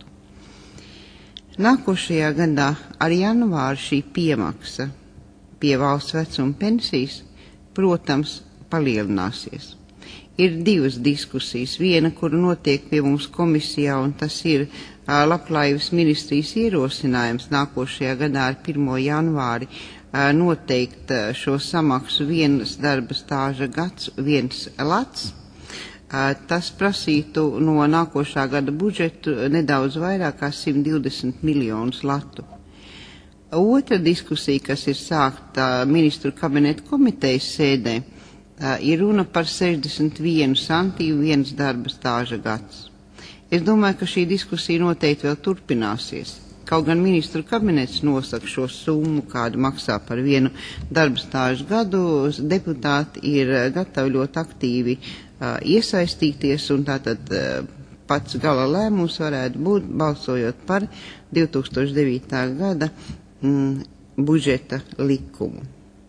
Nākošajā gadā ar janvāru šī piemaksa pie valsts vecuma pensijas, protams, palielināsies. Ir divas diskusijas. Viena, kura notiek pie mums komisijā, un tas ir uh, Labklājības ministrijas ierosinājums nākošajā gadā ar pirmo janvāri uh, noteikt uh, šo samaksu vienas darba stāža gads, viens lats. Uh, tas prasītu no nākošā gada budžetu nedaudz vairāk kā simt divdesmit miljonus latu. Otra diskusija, kas ir sākta ministru kabineta komitejas sēdē, uh, ir runa par sešdesmit vienu santīmu viens darba stāža gads. Es domāju, ka šī diskusija noteikti vēl turpināsies. Kaut gan ministru kabinets nosaka šo summu, kādu maksā par vienu darba stāžu gadu, deputāti ir gatavi ļoti aktīvi uh, iesaistīties, un tātad uh, pats gala lēmums varētu būt balsojot par divi tūkstoši devītā gada mm, budžeta likumu.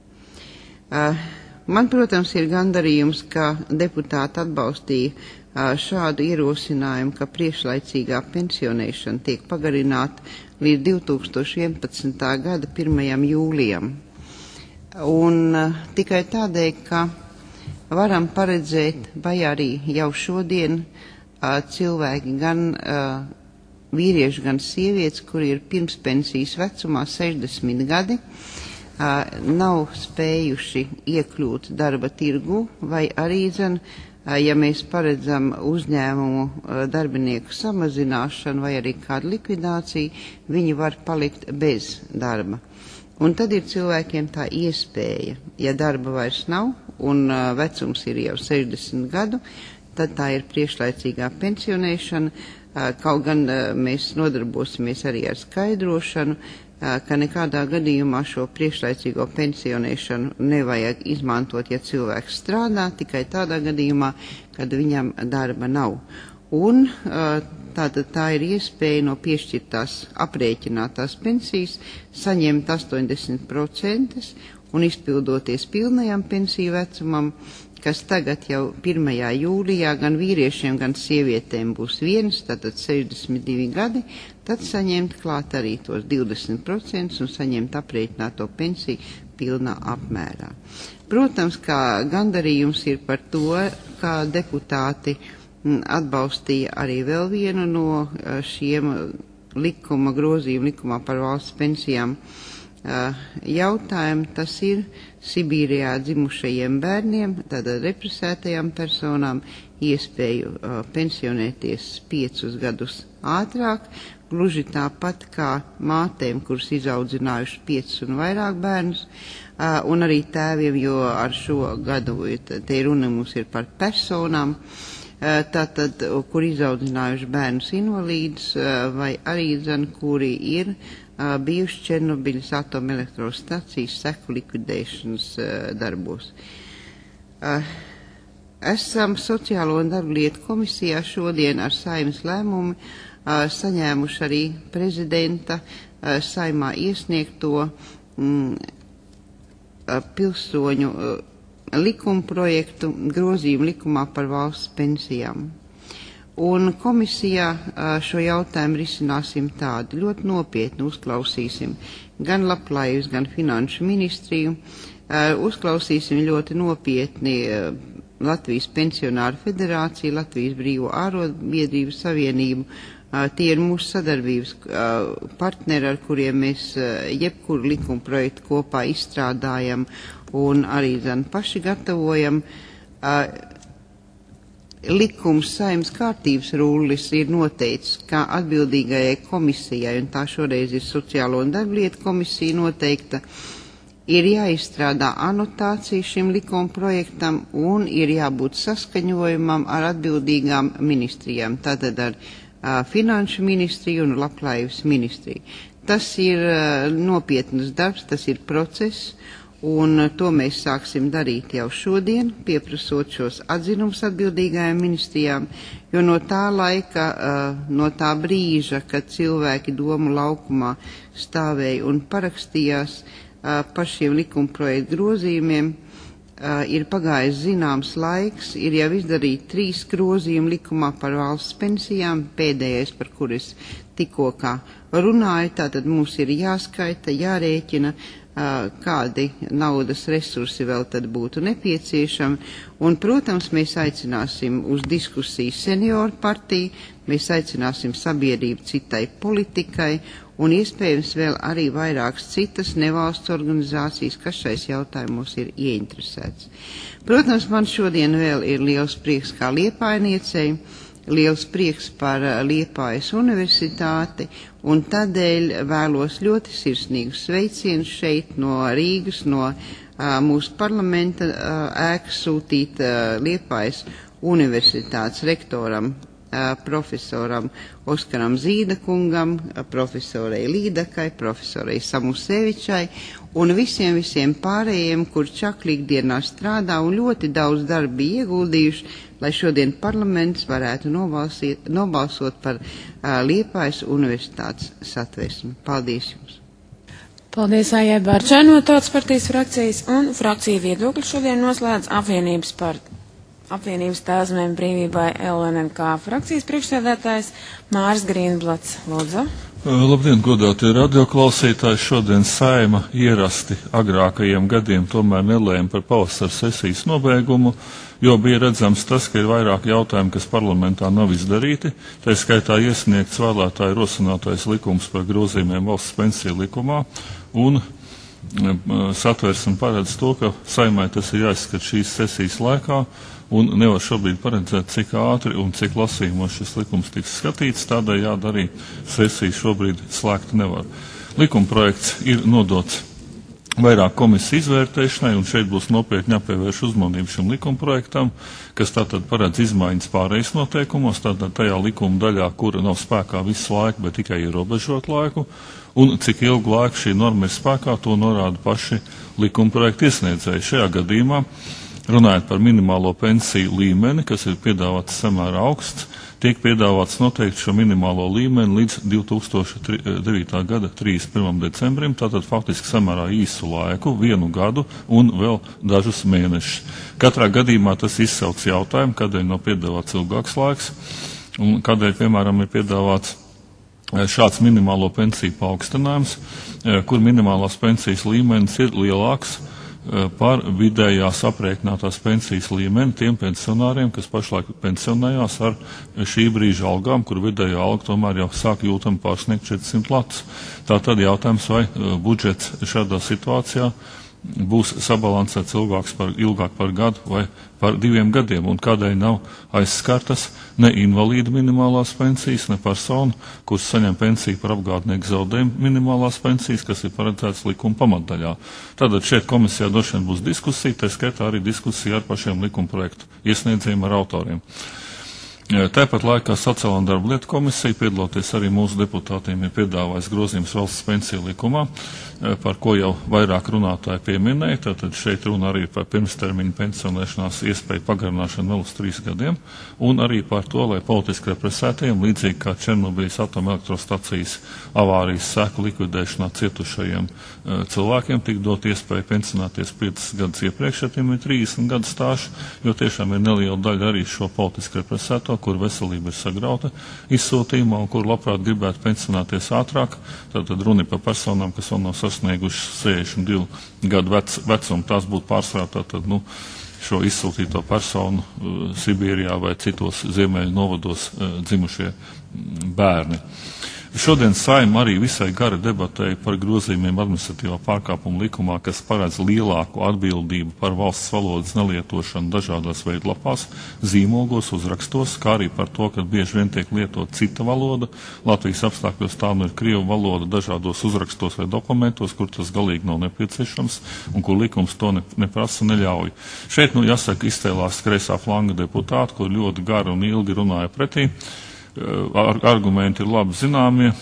Uh, man, protams, ir gandarījums, ka deputāti atbalstīja uh, šādu ierosinājumu, ka priekšlaicīgā pensionēšana tiek pagarināta līdz divi tūkstoši vienpadsmitā gada pirmajam jūlijam. Un uh, tikai tādēļ, ka varam paredzēt, vai arī jau šodien uh, cilvēki gan uh, vīrieši, gan sievietes, kuri ir pirmspensijas vecumā sešdesmit gadi, uh, nav spējuši iekļūt darba tirgu, vai arī, zin, uh, ja mēs paredzam uzņēmumu uh, darbinieku samazināšanu vai arī kādu likvidāciju, viņi var palikt bez darba. Un tad ir cilvēkiem tā iespēja, ja darba vairs nav un uh, vecums ir jau sešdesmit gadu, tad tā ir priekšlaicīgā pensionēšana, uh, kaut gan uh, mēs nodarbosimies arī ar skaidrošanu, uh, ka nekādā gadījumā šo priekšlaicīgo pensionēšanu nevajag izmantot, ja cilvēks strādā, tikai tādā gadījumā, kad viņam darba nav. Un uh, Tātad tā ir iespēja no piešķirtās aprēķinātās pensijas saņemt astoņdesmit procentus un izpildoties pilnajam pensiju vecumam, kas tagad jau pirmajā jūlijā gan vīriešiem, gan sievietēm būs viens, tātad sešdesmit divi gadi, tad saņemt klāt arī tos divdesmit procentus un saņemt aprēķināto pensiju pilnā apmērā. Protams, kā gandarījums ir par to, kā deputāti atbalstīja arī vēl vienu no šiem likuma grozījumu likumā par valsts pensijām jautājumu. Tas ir Sibīrijā dzimušajiem bērniem, tātad represētajām personām, iespēju pensionēties piecus gadus ātrāk, gluži tāpat kā mātēm, kuras izaudzinājuši piecus un vairāk bērnus, un arī tēviem, jo ar šo gadu te runa mums ir par personām, tātad, kur izaudzinājuši bērnus invalīdus, vai arī, zan, kuri ir uh, bijuši Černobiļas atomelektrostacijas seku likvidēšanas uh, darbos. Uh, esam Sociālo un darba lietu komisijā šodien ar Saeimas lēmumu uh, saņēmuši arī prezidenta uh, Saeimā iesniegto mm, uh, pilsoņu uh, likuma projektu grozījumu likumā par valsts pensijām. Un komisijā šo jautājumu risināsim tādu ļoti nopietni, uzklausīsim gan Labklājības, gan Finanšu ministriju, uzklausīsim ļoti nopietni Latvijas pensionāru federāciju, Latvijas brīvo ārotbiedrību savienību, Tie ir mūsu sadarbības partneri, ar kuriem mēs jebkuru likuma projektu kopā izstrādājam un arī zin, paši gatavojam. Likums Saeimas kārtības rullis ir noteicis, kā atbildīgajai komisijai, un tā šoreiz ir Sociālo un darblietu komisija noteikta, ir jāizstrādā anotācija šim likuma projektam un ir jābūt saskaņojumam ar atbildīgām ministrijām, tātad ar uh, Finanšu ministriju un Labklājības ministriju. Tas ir uh, nopietnas darbs, tas ir process, un to mēs sāksim darīt jau šodien, pieprasot šos atzinumus atbildīgajām ministrijām, jo no tā laika, uh, no tā brīža, kad cilvēki domu laukumā stāvēja un parakstījās uh, par šiem likumprojektu grozījumiem, uh, ir pagājis zināms laiks, ir jau izdarīti trīs grozījumi likumā par valsts pensijām, pēdējais, par kur es tikko kā runāju, tātad mums ir jāskaita, jārēķina, kādi naudas resursi vēl tad būtu nepieciešami. Un, protams, mēs aicināsim uz diskusiju senioru partiju, mēs aicināsim sabiedrību citai politikai un iespējams vēl arī vairākas citas nevalsts organizācijas, kas šais jautājumos ir ieinteresēts. Protams, man šodien vēl ir liels prieks kā Liepainiecei, liels prieks par Liepājas universitāti, un tādēļ vēlos ļoti sirsnīgus sveicienus šeit no Rīgas, no uh, mūsu parlamenta uh, ēkas sūtīt uh, Liepājas universitātes rektoram, uh, profesoram Oskaram Zīdakungam, uh, profesorai Līdakai, profesorai Samusevičai un visiem, visiem pārējiem, kur čaklīgi dienā strādā un ļoti daudz darbi ieguldījuši, lai šodien parlaments varētu nobalsīt, nobalsot par uh, Liepājas universitātes satversmi. Paldies jums! Paldies Aijai Bārčai no Tautas partijas frakcijas, un frakcija viedokļu šodien noslēdz apvienības par apvienības tēvzemēm brīvībai L N N K frakcijas priekšsēdētājs Māris Grīnblats. Lūdzu. Labdien, godātie radioklausītāji! Šodien Saeima ierasti agrākajiem gadiem tomēr nelēma par pavasara sesijas nobeigumu, jo bija redzams tas, ka ir vairāk jautājumu, kas parlamentā nav izdarīti, tā skaitā iesniegts vēlētāju rosinātais likums par grozījumiem valsts pensiju likumā, un satversme paredz to, ka Saeimai tas ir jāizskat šīs sesijas laikā, un nevar šobrīd paredzēt, cik ātri un cik lasījumos šis likums tiks skatīts, tādējādi arī sesiju šobrīd slēgt nevar. Likumprojekts ir nodots vairāk komisiju izvērtēšanai, un šeit būs nopietni jāpievērš uzmanību šim likumprojektam, kas tātad paredz izmaiņas pārejas noteikumos, tātad tajā likuma daļā, kura nav spēkā visu laiku, bet tikai ierobežot laiku, un cik ilgu laiku šī norma ir spēkā, to norāda paši likumprojekta iesniedzēji. Šajā gadījumā, runājot par minimālo pensiju līmeni, kas ir piedāvāts samērā augsts, tiek piedāvāts noteikt šo minimālo līmeni līdz divi tūkstoši devītā gada trīsdesmit pirmajam decembrim, tātad faktiski samērā īsu laiku, vienu gadu un vēl dažus mēnešus. Katrā gadījumā tas izsauc jautājumu, kādēļ nav piedāvāts ilgāks laiks un kādēļ, piemēram, ir piedāvāts šāds minimālo pensiju paaugstinājums, kur minimālās pensijas līmenis ir lielāks par vidējās aprēķinātās pensijas līmeni tiem pensionāriem, kas pašlaik pensionējās ar šī brīža algām, kur vidējā alga tomēr jau sāk jūtami pārsniegt četrsimt latus. Tātad jautājums, vai budžets šādā situācijā būs sabalansēts ilgāks par, ilgāk par gadu vai par diviem gadiem, un kādēļ nav aizskartas ne invalīdu minimālās pensijas, ne personu, kuras saņem pensiju par apgādnieku zaudējumu minimālās pensijas, kas ir paredzēts likuma pamatdaļā. Tātad šeit komisijā droši vien būs diskusija, tā skaitā arī diskusija ar pašiem likuma projektu iesniedzējiem, ar autoriem. Tāpat laikā Sociālo un darba lietu komisija, piedaloties arī mūsu deputātiem, ir piedāvājis grozījums valsts pensiju likumā, par ko jau vairāk runātāji pieminēja. Tātad šeit runa arī par pirmstermiņu pensionēšanās iespēju pagarināšanu vēl uz trīs gadiem, un arī par to, lai politiski represētajiem, līdzīgi kā Černobijas atomelektrostacijas avārijas seku likvidēšanā cietušajiem cilvēkiem, tik dot iespēju pensionēties piecas gadus iepriekš, ja tiem ir trīsdesmit gadu stāžu, jo tiešām ir neliela daļa arī šo politiski represēto, kur veselība ir sagrauta izsūtījumā un kur labprāt gribētu pensionēties ātrāk. Tātad runa par personām, kas vēl nav sasnieguši sešdesmit divu gadu vec, vecumu. Tās būtu pārsvarā tātad, nu, šo izsūtīto personu uh, Sibīrijā vai citos ziemeļu novados uh, dzimušie bērni. Šodien Saeima arī visai gari debatēja par grozījumiem administratīvā pārkāpuma likumā, kas paredz lielāku atbildību par valsts valodas nelietošanu dažādās veidlapās, zīmogos, uzrakstos, kā arī par to, ka bieži vien tiek lietot cita valoda. Latvijas apstākļos tā nu ir krievu valoda dažādos uzrakstos vai dokumentos, kur tas galīgi nav nepieciešams un kur likums to ne, neprasa, neļauj. Šeit, nu, jāsaka, izcēlās kreisā flanga deputāti, kur ļoti gari un ilgi runāja pretī. Ar, argumenti ir labi zināmie,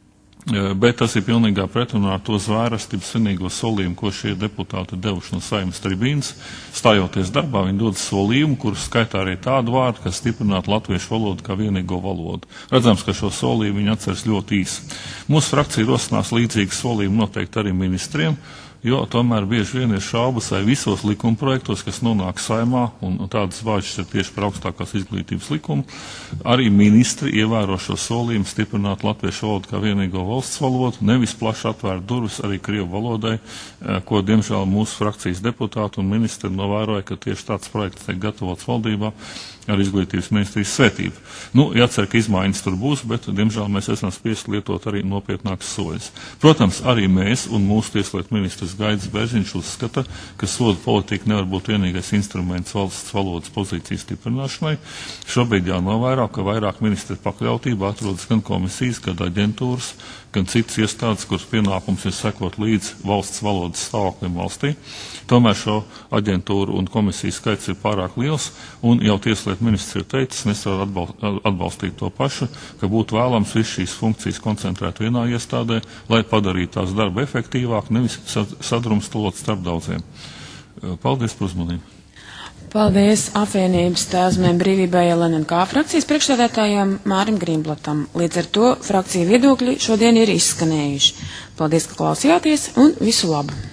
bet tas ir pilnīgā pretrunā ar to zvērastību svinīgo solījumu, ko šie deputāti devuši no Saeimas tribīnas. Stājoties darbā, viņi dod solījumu, kurus skaitā arī tādu vārdu, kas stiprinātu latviešu valodu kā vienīgo valodu. Redzams, ka šo solījumu viņi atceras ļoti īsi. Mūsu frakcija rosinās līdzīgi solījumu noteikti arī ministriem, jo tomēr bieži vien ir šaubas, vai visos likumprojektos, kas nonāk Saeimā, un, un tādas bāžas ir tieši par augstākās izglītības likumu, arī ministri ievēro šo solījumu stiprināt latviešu valodu kā vienīgo valsts valodu, nevis plaši atvērt durvis arī krievu valodai, ko, diemžēl, mūsu frakcijas deputāti un ministri novēroja, ka tieši tāds projekts tiek gatavots valdībā ar izglītības ministrijas svētību. Nu, jācer, ka izmaiņas tur būs, bet, diemžēl, mēs esam spiest lietot arī nopietnākas soļus. Protams, arī mēs un mūsu tieslietu ministrs Gaidis Bērziņš uzskata, ka sodu politika nevar būt vienīgais instruments valsts valodas pozīcijas stiprināšanai. Šobrīd jānovēro, ka vairāk ministru pakļautībā atrodas gan komisijas, gan aģentūras, gan citas iestādes, kuras pienākums ir sekot līdz valsts valodas stāvoklim valstī. Tomēr šo aģentūru un komisiju skaits ir pārāk liels, un jau tieslietu ministrs ir teicis, mēs varam atbalstīt to pašu, ka būtu vēlams visu šīs funkcijas koncentrēt vienā iestādē, lai padarītu tās darbu efektīvāk, nevis sadrumstalot starp daudziem. Paldies par uzmanību. Paldies apvienības Tēvzemēm brīvībai L N K frakcijas priekšsēdētājiem Mārim Grīmblatam. Līdz ar to frakcija viedokļi šodien ir izskanējuši. Paldies, ka klausījāties un visu labu!